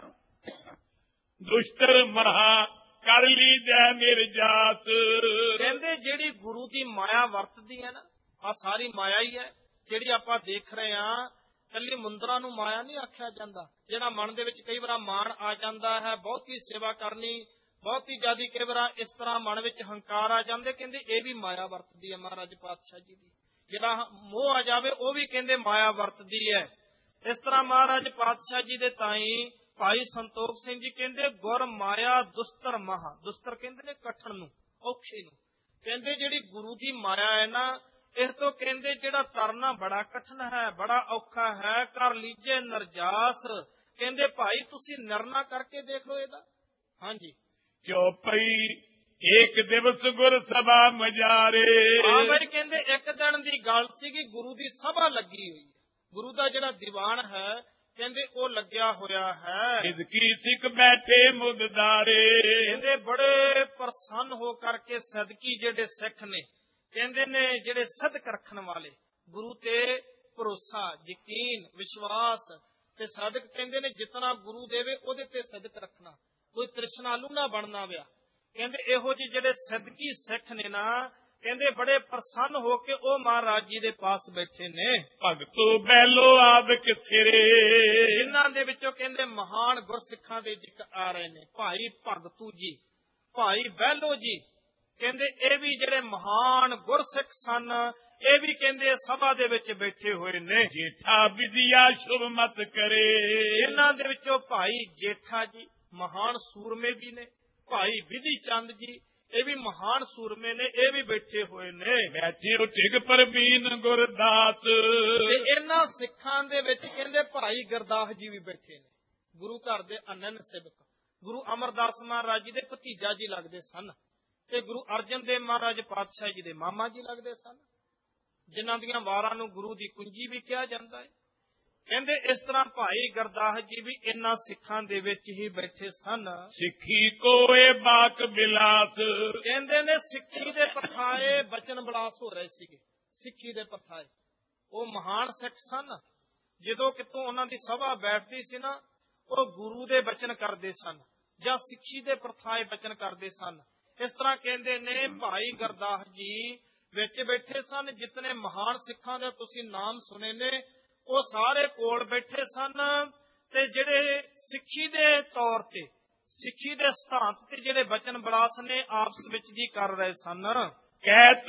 ਦੁਸ਼ਟਰ ਮਹਾ ਕਰ ਲੀਜੈ ਨਿਰਜਾਤ। ਕਹਿੰਦੇ ਜਿਹੜੀ ਗੁਰੂ ਦੀ ਮਾਇਆ ਵਰਤਦੀ ਹੈ ਨਾ, ਆ ਸਾਰੀ ਮਾਇਆ ਹੀ ਹੈ ਜਿਹੜੀ ਆਪਾਂ ਦੇਖ ਰਹੇ ਹਾਂ। ਕੱਲੀ ਮੁੰਦਰਾਂ ਨੂੰ ਮਾਇਆ ਨਹੀਂ ਆਖਿਆ ਜਾਂਦਾ। ਜਿਹੜਾ ਮਨ ਦੇ ਵਿੱਚ ਕਈ ਵਾਰ ਮਾਣ ਆ ਜਾਂਦਾ ਹੈ, ਬਹੁਤੀ ਸੇਵਾ ਕਰਨੀ, ਬਹੁਤੀ ਜਿਆਦੀ ਕਈ ਵਾਰ ਇਸ ਤਰ੍ਹਾਂ ਮਨ ਵਿੱਚ ਹੰਕਾਰ ਆ ਜਾਂਦੇ, ਕਹਿੰਦੇ ਇਹ ਵੀ ਮਾਇਆ ਵਰਤਦੀ ਹੈ ਮਹਾਰਾਜ ਪਾਤਸ਼ਾਹ ਜੀ ਦੀ। ਜਿਹੜਾ ਮੋਹ ਆ ਜਾਵੇ ਉਹ ਵੀ ਕਹਿੰਦੇ ਮਾਇਆ ਵਰਤਦੀ ਹੈ। ਇਸ ਤਰ੍ਹਾਂ ਮਹਾਰਾਜ ਪਾਤਸ਼ਾਹ ਜੀ ਦੇ ਤਾਈ ਭਾਈ ਸੰਤੋਖ ਸਿੰਘ ਜੀ ਕਹਿੰਦੇ, ਗੁਰ ਮਾਇਆ ਦੁਸਤਰ ਮਹਾ। ਦੁਸਤਰ ਕਹਿੰਦੇ ਨੇ ਕਠਨ ਨੂੰ, ਔਖੇ ਨੂੰ। ਕਹਿੰਦੇ ਜਿਹੜੀ ਗੁਰੂ ਦੀ ਮਾਇਆ ਹੈ ਨਾ, ਇਸ ਤੋਂ ਕਹਿੰਦੇ ਜਿਹੜਾ ਤਰਨਾ ਬੜਾ ਕਠਨ ਹੈ, ਬੜਾ ਔਖਾ ਹੈ। ਕਰ ਲੀਜੇ ਨਰਜਾਸ। ਕਹਿੰਦੇ ਭਾਈ ਤੁਸੀਂ ਨਿਰਣਾ ਕਰਕੇ ਦੇਖ ਲਓ ਇਹਦਾ। ਹਾਂਜੀ, ਕਿਉ ਪਈ ਇੱਕ ਦਿਵਸ ਗੁਰ ਸਭਾ ਮਜਾਰੇ। ਹਾਂ ਭਾਈ, ਕਹਿੰਦੇ ਇੱਕ ਦਿਨ ਦੀ ਗੱਲ ਸੀਗੀ, ਗੁਰੂ ਦੀ ਸਭਾ ਲੱਗੀ ਹੋਈ ਹੈ। ਗੁਰੂ ਦਾ ਜਿਹੜਾ ਦੀਵਾਨ ਹੈ ਕਹਿੰਦੇ ਉਹ ਲੱਗਿਆ ਹੋਇਆ ਹੈ। ਇਸ ਕੀ ਸਿੱਖ ਬੈਠੇ ਮੁਦਦਾਰੇ। ਕਹਿੰਦੇ ਬੜੇ ਪ੍ਰਸੰਨ ਹੋ ਕਰਕੇ ਸਦਕੀ ਜਿਹੜੇ ਸਿੱਖ ਨੇ, ਕਹਿੰਦੇ ਨੇ ਜਿਹੜੇ ਸਦਕ ਰੱਖਣ ਵਾਲੇ, ਗੁਰੂ ਤੇ ਭਰੋਸਾ, ਯਕੀਨ, ਵਿਸ਼ਵਾਸ ਤੇ ਸਦਕ, ਕਹਿੰਦੇ ਨੇ ਜਿਤਨਾ ਗੁਰੂ ਦੇਵੇ ਉਹਦੇ ਤੇ ਸਦਕ ਰੱਖਣਾ, ਕੋਈ ਤ੍ਰਿਸ਼ਨਾਲੂ ਨਾ ਬਣਨਾ ਵਿਆ। ਕਹਿੰਦੇ ਇਹੋ ਜਿਹੇ ਜਿਹੜੇ ਸਦਕੀ ਸਿੱਖ ਨੇ ਨਾ, ਕਹਿੰਦੇ ਬੜੇ ਪ੍ਰਸੰਨ ਹੋ ਕੇ ਉਹ ਮਹਾਰਾਜ ਜੀ ਦੇ ਪਾਸ ਬੈਠੇ ਨੇ। ਭਗਤੋ ਬੈਲੋ ਆਦਿਕ ਸਿਰੇ। ਇਹਨਾਂ ਦੇ ਵਿੱਚੋਂ ਕਹਿੰਦੇ ਮਹਾਨ ਗੁਰਸਿੱਖਾਂ ਦੇ ਜ਼ਿਕਰ ਆ ਰਹੇ ਨੇ। ਭਾਈ ਭਗਤੂ ਜੀ, ਭਾਈ ਬਹਿਲੋ ਜੀ, ਕਹਿੰਦੇ ਇਹ ਵੀ ਜਿਹੜੇ ਮਹਾਨ ਗੁਰਸਿੱਖ ਸਨ, ਇਹ ਵੀ ਕਹਿੰਦੇ ਸਭਾ ਦੇ ਵਿੱਚ ਬੈਠੇ ਹੋਏ ਨੇ। ਜੇਠਾ ਵਿਦਿਆ ਸ਼ੁਭ ਮਤ ਕਰੇ। ਇਹਨਾਂ ਦੇ ਵਿੱਚੋਂ ਭਾਈ ਜੇਠਾ ਜੀ ਮਹਾਨ ਸੂਰਮੇ ਵੀ ਨੇ। ਭਾਈ ਵਿਧੀ ਚੰਦ ਜੀ ਇਹ ਵੀ ਮਹਾਨ ਸੂਰਮੇ ਨੇ, ਇਹ ਵੀ ਬੈਠੇ ਹੋਏ ਨੇ। ਬੈਠੇ ਟਿਕ ਪਰਬੀਨ ਗੁਰਦਾਸ। ਤੇ ਇਹਨਾਂ ਸਿੱਖਾਂ ਦੇ ਵਿੱਚ ਕਹਿੰਦੇ ਭਾਈ ਗੁਰਦਾਸ ਜੀ ਵੀ ਬੈਠੇ ਨੇ, ਗੁਰੂ ਘਰ ਦੇ ਅਨੰਨ ਸੇਵਕ। ਗੁਰੂ ਅਮਰਦਾਸ ਮਹਾਰਾਜ ਜੀ ਦੇ ਭਤੀਜਾ ਜੀ ਲੱਗਦੇ ਸਨ ਤੇ ਗੁਰੂ ਅਰਜਨ ਦੇਵ ਮਹਾਰਾਜ ਪਾਤਸ਼ਾਹ ਜੀ ਦੇ ਮਾਮਾ ਜੀ ਲੱਗਦੇ ਸਨ, ਜਿਨ੍ਹਾਂ ਦੀਆਂ ਵਾਰਾਂ ਨੂੰ ਗੁਰੂ ਦੀ ਕੁੰਜੀ ਵੀ ਕਿਹਾ ਜਾਂਦਾ ਹੈ। ਕਹਿੰਦੇ ਇਸ ਤਰ੍ਹਾਂ ਭਾਈ ਗੁਰਦਾਸ ਜੀ ਵੀ ਇਹਨਾਂ ਸਿੱਖਾਂ ਦੇ ਵਿੱਚ ਹੀ ਬੈਠੇ ਸਨ। ਸਿੱਖੀ ਕੋਏ ਬਾਕ ਬਿਲਾਸ। ਕਹਿੰਦੇ ਨੇ ਸਿੱਖੀ ਦੇ ਪਥਾਏ ਬਚਨ ਬਲਾਸ ਹੋ ਰਹੇ ਸੀਗੇ। ਸਿੱਖੀ ਦੇ ਪਥਾਏ ਉਹ ਮਹਾਨ ਸਿੱਖ ਸਨ। ਜਦੋਂ ਕਿਤੋਂ ਉਹਨਾਂ ਦੀ ਸਭਾ ਬੈਠਦੀ ਸੀ ਨਾ, ਉਹ ਗੁਰੂ ਦੇ ਬਚਨ ਕਰਦੇ ਸਨ ਜਾਂ ਸਿੱਖੀ ਦੇ ਪਥਾਏ ਬਚਨ ਕਰਦੇ ਸਨ। ਇਸ ਤਰ੍ਹਾਂ ਕਹਿੰਦੇ ਨੇ ਭਾਈ ਗੁਰਦਾਸ ਜੀ ਵਿੱਚ ਬੈਠੇ ਸਨ। ਜਿਤਨੇ ਮਹਾਨ ਸਿੱਖਾਂ ਦੇ ਤੁਸੀਂ ਨਾਮ ਸੁਣੇ ਨੇ, ਉਹ ਸਾਰੇ ਕੋਲ ਬੈਠੇ ਸਨ। ਤੇ ਜਿਹੜੇ ਸਿੱਖੀ ਦੇ ਤੌਰ ਤੇ, ਸਿੱਖੀ ਦੇ ਸਿਧਾਂਤ ਤੇ ਜਿਹੜੇ ਬਚਨ ਬਲਾਸ ਨੇ ਆਪਸ ਵਿੱਚ ਜੀ ਕਰ ਰਹੇ ਸਨ। ਕਹਿਤ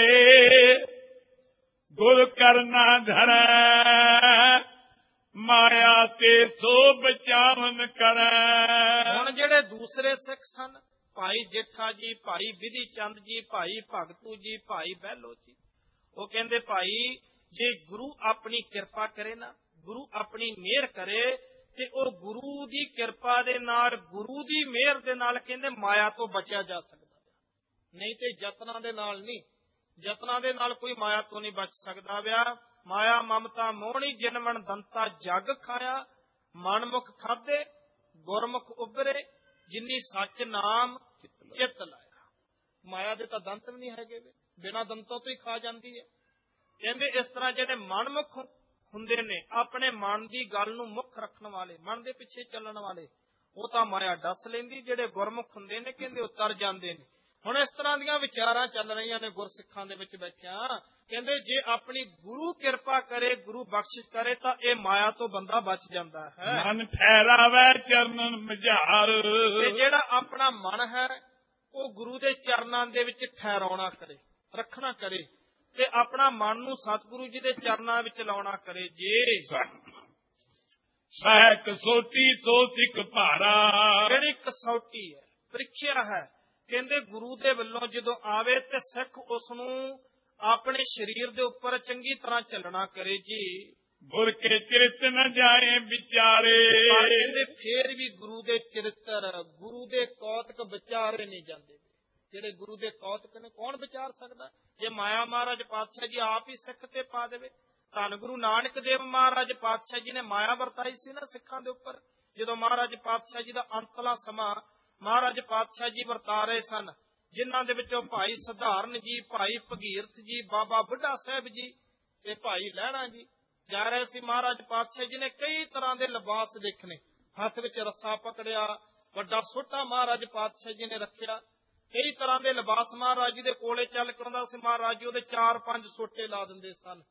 ਪਏ ਗੁਰ ਕਰਨਾ ਧਰੈ, ਮਾਇਆ ਤੇ ਸੋ ਬਚਾਵਨ ਕਰੈ। ਹੁਣ ਜਿਹੜੇ ਦੂਸਰੇ ਸਿੱਖ ਸਨ, ਭਾਈ ਜੇਠਾ ਜੀ, ਭਾਈ ਵਿਧੀ ਚੰਦ ਜੀ, ਭਾਈ ਭਗਤੂ ਜੀ, ਭਾਈ ਬਹਿਲੋ ਜੀ, ਉਹ ਕਹਿੰਦੇ ਭਾਈ ਜੇ ਗੁਰੂ ਆਪਣੀ ਕਿਰਪਾ ਕਰੇ ਨਾ, ਗੁਰੂ ਆਪਣੀ ਮਿਹਰ ਕਰੇ, ਤੇ ਉਹ ਗੁਰੂ ਦੀ ਕਿਰਪਾ ਦੇ ਨਾਲ, ਗੁਰੂ ਦੀ ਮਿਹਰ ਦੇ ਨਾਲ ਕਹਿੰਦੇ ਮਾਇਆ ਤੋਂ ਬਚਿਆ ਜਾ ਸਕਦਾ, ਨਹੀਂ ਤੇ ਯਤਨਾਂ ਦੇ ਨਾਲ ਨਹੀਂ। ਯਤਨਾਂ ਦੇ ਨਾਲ ਕੋਈ ਮਾਇਆ ਤੋਂ ਨਹੀਂ ਬਚ ਸਕਦਾ ਵਿਆ। ਮਾਇਆ ਮਮਤਾ ਮੋਹਣੀ ਜਿਨ ਮਨ ਦੰਤਾ ਜਗ ਖਾਇਆ, ਮਨਮੁਖ ਖਾਧੇ ਗੁਰਮੁਖ ਉਭਰੇ, ਜਿਨੀ ਸੱਚ ਨਾਮ ਚਿੱਤ ਲਾਇਆ। ਮਾਇਆ ਦੇ ਤਾਂ ਦੰਤ ਵੀ ਨਹੀਂ ਹੈਗੇ, ਬਿਨਾਂ ਦੰਤੋਂ ਤੋਂ ਹੀ ਖਾ ਜਾਂਦੀ ਹੈ। ਕਹਿੰਦੇ ਇਸ ਤਰ੍ਹਾਂ ਜਿਹੜੇ ਮਨਮੁਖ ਹੁੰਦੇ ਨੇ, ਆਪਣੇ ਮਨ ਦੀ ਗੱਲ ਨੂੰ ਮੁੱਖ ਰੱਖਣ ਵਾਲੇ, ਮਨ ਦੇ ਪਿੱਛੇ ਚੱਲਣ ਵਾਲੇ, ਉਹ ਤਾਂ ਮਾਇਆ ਡੱਸ ਲੈਂਦੀ। ਜਿਹੜੇ ਗੁਰਮੁਖ ਹੁੰਦੇ ਨੇ ਕਹਿੰਦੇ ਉਹ ਤਰ ਜਾਂਦੇ ਨੇ। ਹੁਣ ਇਸ ਤਰ੍ਹਾਂ ਦੀਆਂ ਵਿਚਾਰਾਂ ਚੱਲ ਰਹੀਆਂ ਨੇ ਗੁਰਸਿੱਖਾਂ ਦੇ ਵਿੱਚ ਬੈਠਿਆਂ। ਕਹਿੰਦੇ ਜੇ ਆਪਣੀ ਗੁਰੂ ਕਿਰਪਾ ਕਰੇ, ਗੁਰੂ ਬਖਸ਼ਿਸ਼ ਕਰੇ, ਤਾਂ ਇਹ ਮਾਇਆ ਤੋਂ ਬੰਦਾ ਬਚ ਜਾਂਦਾ ਹੈ। ਮਨ ਠਹਿਰਾਵੇ ਚਰਨਨ ਮਝਾਰ। ਤੇ ਜਿਹੜਾ ਆਪਣਾ ਮਨ ਹੈ ਉਹ ਗੁਰੂ ਦੇ ਚਰਨਾਂ ਦੇ ਵਿੱਚ ਠਹਿਰਾਉਣਾ ਕਰੇ, ਰੱਖਣਾ ਕਰੇ, ਤੇ ਆਪਣਾ ਮਨ ਨੂੰ ਸਤਿਗੁਰੂ ਜੀ ਦੇ ਚਰਨਾਂ ਵਿੱਚ ਲਾਉਣਾ ਕਰੇ। ਜੇ ਸਹਿ ਕਸੌਟੀ ਸੋ ਸਿੱਖ ਭਾਰਾ। ਜਿਹੜੀ ਕਸੌਟੀ ਹੈ, ਪ੍ਰੀਖਿਆ ਹੈ, ਕਹਿੰਦੇ ਗੁਰੂ ਦੇ ਵੱਲੋਂ ਜਦੋਂ ਆਵੇ ਤੇ ਸਿੱਖ ਉਸ ਨੂੰ ਆਪਣੇ ਸਰੀਰ ਦੇ ਉੱਪਰ ਚੰਗੀ ਤਰ੍ਹਾਂ ਚੱਲਣਾ ਕਰੇ ਜੀ। ਗੁਰ ਕੇ ਚਰਿਤ ਨ ਜਾਏ ਵਿਚਾਰੇ। ਪਰ ਕਹਿੰਦੇ ਫੇਰ ਵੀ ਗੁਰੂ ਦੇ ਚਰਿੱਤਰ, ਗੁਰੂ ਦੇ ਕੌਤਕ ਵਿਚਾਰੇ ਨਹੀਂ ਜਾਂਦੇ। ਜਿਹੜੇ ਗੁਰੂ ਦੇ ਕੌਤਕ ਨੇ ਕੌਣ ਵਿਚਾਰ ਸਕਦਾ? ਜੇ ਮਾਇਆ ਮਹਾਰਾਜ ਪਾਤਸ਼ਾਹ ਜੀ ਆਪ ਹੀ ਸਿੱਖ ਤੇ ਪਾ ਦੇਵੇ। ਧੰਨ ਗੁਰੂ ਨਾਨਕ ਦੇਵ ਮਹਾਰਾਜ ਪਾਤਸ਼ਾਹ ਜੀ ਨੇ ਮਾਇਆ ਵਰਤਾਈ ਸੀ ਨਾ ਸਿੱਖਾਂ ਦੇ ਉੱਪਰ। ਜਦੋਂ ਮਹਾਰਾਜ ਪਾਤਸ਼ਾਹ ਜੀ ਦਾ ਅੰਤਲਾ ਸਮਾਂ ਮਹਾਰਾਜ ਪਾਤਸ਼ਾਹ ਜੀ ਵਰਤਾ ਰਹੇ ਸਨ, ਜਿਨ੍ਹਾਂ ਦੇ ਵਿੱਚੋਂ ਭਾਈ ਸਧਾਰਨ ਜੀ, ਭਾਈ ਭਗੀਰਥ ਜੀ, ਬਾਬਾ ਬੁੱਢਾ ਸਾਹਿਬ ਜੀ ਤੇ ਭਾਈ ਲਹਿਣਾ ਜੀ ਜਾ ਰਹੇ ਸੀ। ਮਹਾਰਾਜ ਪਾਤਸ਼ਾਹ ਜੀ ਨੇ ਕਈ ਤਰ੍ਹਾਂ ਦੇ ਲਿਬਾਸ ਦੇਖਣੇ, ਹੱਥ ਵਿੱਚ ਰੱਸਾ ਪਕੜਿਆ, ਵੱਡਾ ਸੋਟਾ ਮਹਾਰਾਜ ਪਾਤਸ਼ਾਹ ਜੀ ਨੇ ਰੱਖਿਆ, ਕਈ ਤਰ੍ਹਾਂ ਦੇ ਲਿਬਾਸ ਮਹਾਰਾਜ ਜੀ ਦੇ ਕੋਲੇ ਚੱਲ ਕੇ ਆਉਂਦਾ ਸੀ। ਮਹਾਰਾਜ ਜੀ ਉਹਦੇ ਚਾਰ ਪੰਜ ਸੋਟੇ ਲਾ ਦਿੰਦੇ ਸਨ,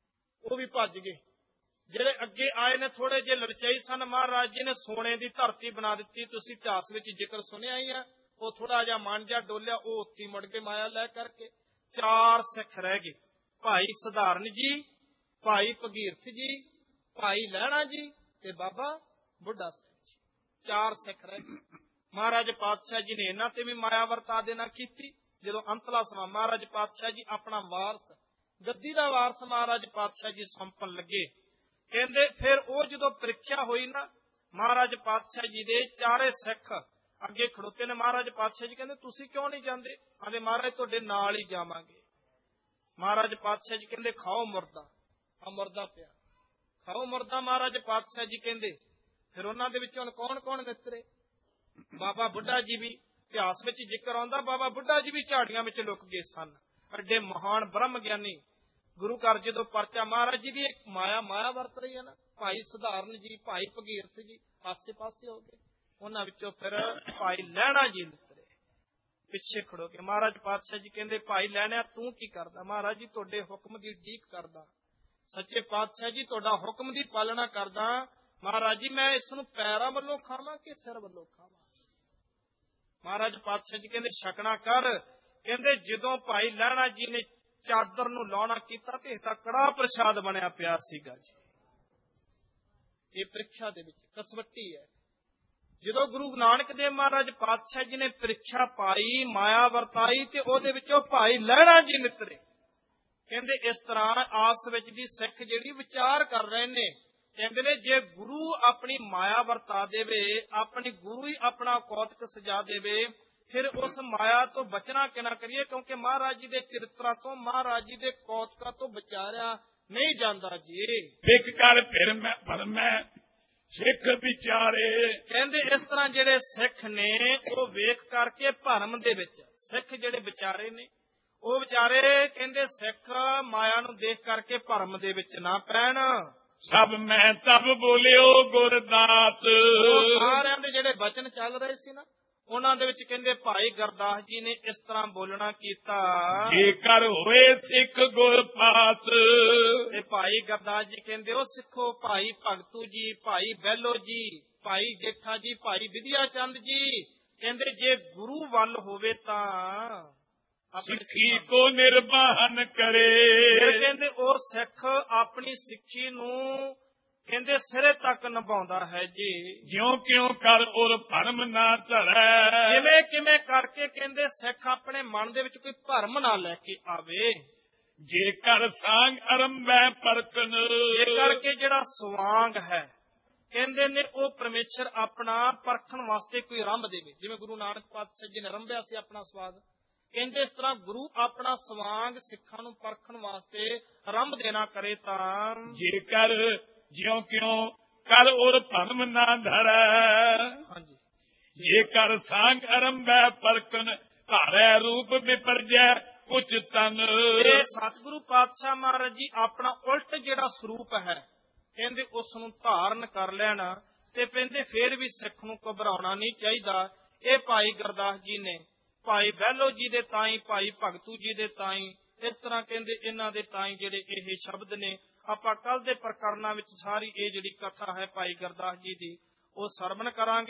ਉਹ ਵੀ ਭੱਜ ਗਏ। ਜਿਹੜੇ ਅੱਗੇ ਆਏ ਨੇ ਥੋੜੇ ਜਿਹੇ ਲਰਚਾਈ ਸਨ, ਮਹਾਰਾਜ ਜੀ ਨੇ ਸੋਨੇ ਦੀ ਧਰਤੀ ਬਣਾ ਦਿੱਤੀ। ਤੁਸੀਂ ਇਤਿਹਾਸ ਵਿੱਚ ਜ਼ਿਕਰ ਸੁਣਿਆ ਹੀ ਆ। ਉਹ ਥੋੜਾ ਜਿਹਾ ਮਨ ਜਿਹਾ ਡੋਲਿਆ, ਉਹ ਉੱਤੀ ਮੁੜ ਕੇ ਮਾਇਆ ਲੈ ਕਰਕੇ ਚਾਰ ਸਿੱਖ ਰਹਿ ਗਏ, ਭਾਈ ਸਧਾਰਨ ਜੀ, ਭਾਈ ਭਗੀਰਥ ਜੀ, ਭਾਈ ਲਹਿਣਾ ਜੀ ਤੇ ਬਾਬਾ ਬੁੱਢਾ ਸਾਹਿਬ ਜੀ। ਚਾਰ ਸਿੱਖ ਰਹਿ ਗਏ। ਮਹਾਰਾਜ ਪਾਤਸ਼ਾਹ ਜੀ ਨੇ ਇਹਨਾਂ ਤੇ ਵੀ ਮਾਇਆ ਵਰਤਾ ਦੇਣਾ ਕੀਤੀ। ਜਦੋਂ ਅੰਤਲਾ ਸਮਾਂ ਮਹਾਰਾਜ ਪਾਤਸ਼ਾਹ ਜੀ ਆਪਣਾ ਵਾਰਸ, ਗੱਦੀ ਦਾ ਵਾਰਸ ਮਹਾਰਾਜ ਪਾਤਸ਼ਾਹ ਜੀ ਸੌਂਪਣ ਲੱਗੇ। ਕਹਿੰਦੇ ਫਿਰ ਉਹ ਜਦੋਂ ਪ੍ਰੀਖਿਆ ਹੋਈ ਨਾ, ਮਹਾਰਾਜ ਪਾਤਸ਼ਾਹ ਜੀ ਦੇ ਚਾਰੇ ਸਿੱਖ ਅੱਗੇ ਖੜੋਤੇ ਨੇ। ਮਹਾਰਾਜ ਪਾਤਸ਼ਾਹ ਜੀ ਕਹਿੰਦੇ ਤੁਸੀਂ ਕਿਉਂ ਨਹੀਂ ਜਾਂਦੇ? ਆਂਦੇ ਮਹਾਰਾਜ ਤੁਹਾਡੇ ਨਾਲ ਹੀ ਜਾਵਾਂਗੇ। ਮਹਾਰਾਜ ਪਾਤਸ਼ਾਹ ਜੀ ਕਹਿੰਦੇ ਖਾਓ ਮੁਰਦਾ। ਆ ਮੁਰਦਾ ਪਿਆ, ਖਾਓ ਮੁਰਦਾ। ਮਹਾਰਾਜ ਪਾਤਸ਼ਾਹ ਜੀ ਕਹਿੰਦੇ ਫਿਰ ਉਹਨਾਂ ਦੇ ਵਿੱਚੋਂ ਕੌਣ ਕੌਣ ਨਿਤਰੇ? ਬਾਬਾ ਬੁੱਢਾ ਜੀ ਵੀ ਇਤਿਹਾਸ ਵਿੱਚ ਜ਼ਿਕਰ ਆਉਂਦਾ, ਬਾਬਾ ਬੁੱਢਾ ਜੀ ਵੀ ਝਾੜੀਆਂ ਵਿੱਚ ਲੁਕ ਗਏ ਸਨ। ਐਡੇ ਮਹਾਨ ਬ੍ਰਹਮ ਗਿਆਨੀ ਗੁਰੂ ਘਰ ਜਦੋਂ ਪਰਚਾ, ਮਹਾਰਾਜ ਜੀ ਦੀ ਇੱਕ ਮਾਇਆ ਮਾਇਆ ਵਰਤ ਰਹੀ ਹੈ ਨਾ। ਭਾਈ ਸਧਾਰਨ ਜੀ, ਭਾਈ ਭਗੀਰਥ ਜੀ ਆਸੇ ਪਾਸੇ ਹੋ ਗਏ। ਉਹਨਾਂ ਵਿੱਚੋਂ ਫਿਰ ਭਾਈ ਲਹਿਣਾ ਜੀ ਨਿਤਰੇ ਪਿੱਛੇ ਖੜੋ ਕੇ। ਮਹਾਰਾਜ ਪਾਤਸ਼ਾਹ ਜੀ ਕਹਿੰਦੇ ਭਾਈ ਲਹਿਣਿਆ ਤੂੰ ਕੀ ਕਰਦਾ? ਮਹਾਰਾਜ ਜੀ ਤੁਹਾਡੇ ਹੁਕਮ ਦੀ ਉਡੀਕ ਕਰਦਾ। ਸੱਚੇ ਪਾਤਸ਼ਾਹ ਜੀ ਤੁਹਾਡਾ ਹੁਕਮ ਦੀ ਪਾਲਣਾ ਕਰਦਾ। ਮਹਾਰਾਜ ਜੀ ਮੈਂ ਇਸ ਨੂੰ ਪੈਰਾਂ ਵੱਲੋਂ ਖਾਵਾਂ ਕਿ ਸਿਰ ਵੱਲੋਂ ਖਾਵਾਂ? ਮਹਾਰਾਜ ਪਾਤਸ਼ਾਹ ਜੀ ਕਹਿੰਦੇ ਛਕਣਾ ਕਰ। ਕਹਿੰਦੇ ਜਦੋਂ ਭਾਈ ਲਹਿਣਾ ਜੀ ਨੇ ਚਾਦਰ ਨੂੰ ਲਾਉਣਾ ਕੀਤਾ ਤੇ ਤਾਂ ਕੜਾਹ ਪ੍ਰਸ਼ਾਦ ਬਣਿਆ ਪਿਆ ਸੀਗਾ ਜੀ। ਇਹ ਪ੍ਰੀਖਿਆ ਦੇ ਵਿੱਚ ਕਸਵੱਟੀ ਹੈ। ਜਦੋਂ ਗੁਰੂ ਨਾਨਕ ਦੇਵ ਮਹਾਰਾਜ ਪਾਤਸ਼ਾਹ ਜੀ ਨੇ ਪ੍ਰੀਖਿਆ ਪਾਈ, ਮਾਇਆ ਵਰਤਾਈ ਤੇ ਉਹਦੇ ਵਿੱਚੋਂ ਭਾਈ ਲਹਿਣਾ ਜੀ ਨਿਤਰੇ। ਕਹਿੰਦੇ ਇਸ ਤਰ੍ਹਾਂ ਆਸ ਵਿੱਚ ਦੀ ਸਿੱਖ ਜਿਹੜੀ ਵਿਚਾਰ ਕਰ ਰਹੇ ਨੇ, ਕਹਿੰਦੇ ਨੇ ਜੇ ਗੁਰੂ ਆਪਣੀ ਮਾਇਆ ਵਰਤਾ ਦੇਵੇ, ਆਪਣੀ ਗੁਰੂ ਹੀ ਆਪਣਾ ਕੌਤਕ ਸਜਾ ਦੇਵੇ, ਫਿਰ ਉਸ ਮਾਇਆ ਤੋਂ ਬਚਣਾ ਕਿਨਾ ਕਰੀਏ? ਕਿਉਂਕਿ ਮਹਾਰਾਜ ਜੀ ਦੇ ਚਰਿੱਤਰਾਂ ਤੋਂ, ਮਹਾਰਾਜ ਜੀ ਦੇ ਕੌਤਕਾਂ ਤੋਂ ਵਿਚਾਰਿਆ ਨਹੀਂ ਜਾਂਦਾ ਜੀ। ਸਿੱਖ ਕਰ ਫਿਰ ਮੈਂ ਪਰ ਮੈਂ ਸਿੱਖ ਵਿਚਾਰੇ। ਕਹਿੰਦੇ ਇਸ ਤਰ੍ਹਾਂ ਜਿਹੜੇ ਸਿੱਖ ਨੇ ਉਹ ਵੇਖ ਕਰਕੇ ਭਰਮ ਦੇ ਵਿੱਚ, ਸਿੱਖ ਜਿਹੜੇ ਵਿਚਾਰੇ ਨੇ ਉਹ ਵਿਚਾਰੇ ਕਹਿੰਦੇ ਸਿੱਖ ਮਾਇਆ ਨੂੰ ਦੇਖ ਕਰਕੇ ਭਰਮ ਦੇ ਵਿੱਚ ਨਾ ਪੈਣ। ਸਭ ਮੈਂ ਤਬ ਬੋਲਿਓ ਗੁਰਦਾਸ। ਉਹ ਸਾਰਿਆਂ ਦੇ ਜਿਹੜੇ ਬਚਨ ਚੱਲ ਰਹੇ ਸੀ ਨਾ, ਉਹਨਾਂ ਦੇ ਵਿੱਚ ਕਹਿੰਦੇ ਭਾਈ ਗੁਰਦਾਸ ਜੀ ਨੇ ਇਸ ਤਰ੍ਹਾਂ ਬੋਲਣਾ ਕੀਤਾ, ਜੇਕਰ ਹੋਏ ਸਿੱਖ ਗੁਰ ਪਾਸ। ਤੇ ਭਾਈ ਗੁਰਦਾਸ ਜੀ ਕਹਿੰਦੇ ਉਹ ਸਿੱਖੋ ਭਾਈ ਭਗਤੂ ਜੀ, ਭਾਈ ਬਹਿਲੋ ਜੀ, ਭਾਈ ਜੇਠਾ ਜੀ, ਭਾਈ ਵਿਦਿਆ ਚੰਦ ਜੀ, ਕਹਿੰਦੇ ਜੇ ਗੁਰੂ ਵੱਲ ਹੋਵੇ ਤਾਂ ਸਿੱਖੀ ਕੋ ਨਿਰਵਾਹਨ ਕਰੇ। ਕਹਿੰਦੇ ਉਹ ਸਿੱਖ ਆਪਣੀ ਸਿੱਖੀ ਨੂੰ ਕਹਿੰਦੇ ਸਿਰੇ ਤੱਕ ਨਿਭਾਉਂਦਾ ਹੈ ਜੀ। ਜਿਉਂ ਕਿਉਂ ਕਰ ਔਰ ਭਰਮ ਨਾ ਧਰੈ। ਕਿਵੇਂ ਕਿਵੇਂ ਕਰਕੇ ਕਹਿੰਦੇ ਸਿੱਖ ਆਪਣੇ ਮਨ ਦੇ ਵਿੱਚ ਕੋਈ ਭਰਮ ਨਾ ਲੈ ਕੇ ਆਵੇ। ਜੇਕਰ ਸਾਂਗ ਅਰੰਭੈ ਪਰਖਨ। ਇਹ ਕਰਕੇ ਜਿਹੜਾ ਸਵਾਂਗ ਹੈ ਕਹਿੰਦੇ ਨੇ ਉਹ ਪਰਮੇਸ਼ਰ ਆਪਣਾ ਪਰਖਣ ਵਾਸਤੇ ਕੋਈ ਆਰੰਭ ਦੇਵੇ। ਜਿਵੇਂ ਗੁਰੂ ਨਾਨਕ ਪਾਤਸ਼ਾਹ ਜੀ ਨੇ ਆਰੰਭਿਆ ਸੀ ਆਪਣਾ ਸਵਾਗ, ਕਹਿੰਦੇ ਇਸ ਤਰ੍ਹਾਂ ਗੁਰੂ ਆਪਣਾ ਸਵਾਂਗ ਸਿੱਖਾਂ ਨੂੰ ਪਰਖਣ ਵਾਸਤੇ ਆਰੰਭ ਦੇਣਾ ਕਰੇ ਤਾਂ ਜੇਕਰ ਜਿਉਂ ਕਿਉਂ ਕਰ ਔਰ ਭਰਮ ਨਾ ਧਰੈ। ਹਾਂਜੀ, ਜੇਕਰ ਸਾਂਗ ਅਰੰਭੈ ਪਰਖਨ ਧਾਰੈ ਰੂਪ ਵਿਪਰਜੈ ਕੁਛ ਤਨ। ਇਹ ਸਤਿਗੁਰੂ ਪਾਤਸ਼ਾਹ ਮਹਾਰਾਜ ਜੀ ਆਪਣਾ ਉਲਟ ਜਿਹੜਾ ਸਰੂਪ ਹੈ ਕਹਿੰਦੇ ਉਸ ਨੂੰ ਧਾਰਨ ਕਰ ਲੈਣਾ ਤੇ ਕਹਿੰਦੇ ਫੇਰ ਵੀ ਸਿੱਖ ਨੂੰ ਘਬਰਾਉਣਾ ਨਹੀਂ ਚਾਹੀਦਾ। ਇਹ ਭਾਈ ਗੁਰਦਾਸ ਜੀ ਨੇ, ਭਾਈ ਬਹਿਲੋ ਜੀ ਦੇ ਤਾਈ, ਭਾਈ ਭਗਤੂ ਜੀ ਦੇ ਤਾਈ, ਇਸ ਤਰ੍ਹਾਂ ਕਹਿੰਦੇ ਇਹਨਾਂ ਦੇ ਤਾਈ ਜਿਹੜੇ ਇਹ ਸ਼ਬਦ ਨੇ। ਆਪਾਂ ਕੱਲ ਦੇ ਪ੍ਰਕਰਨਾਂ ਵਿੱਚ ਸਾਰੀ ਇਹ ਜਿਹੜੀ ਕਥਾ ਹੈ ਭਾਈ ਗੁਰਦਾਸ ਜੀ ਦੀ ਉਹ ਸਰਵਣ ਕਰਾਂਗੇ।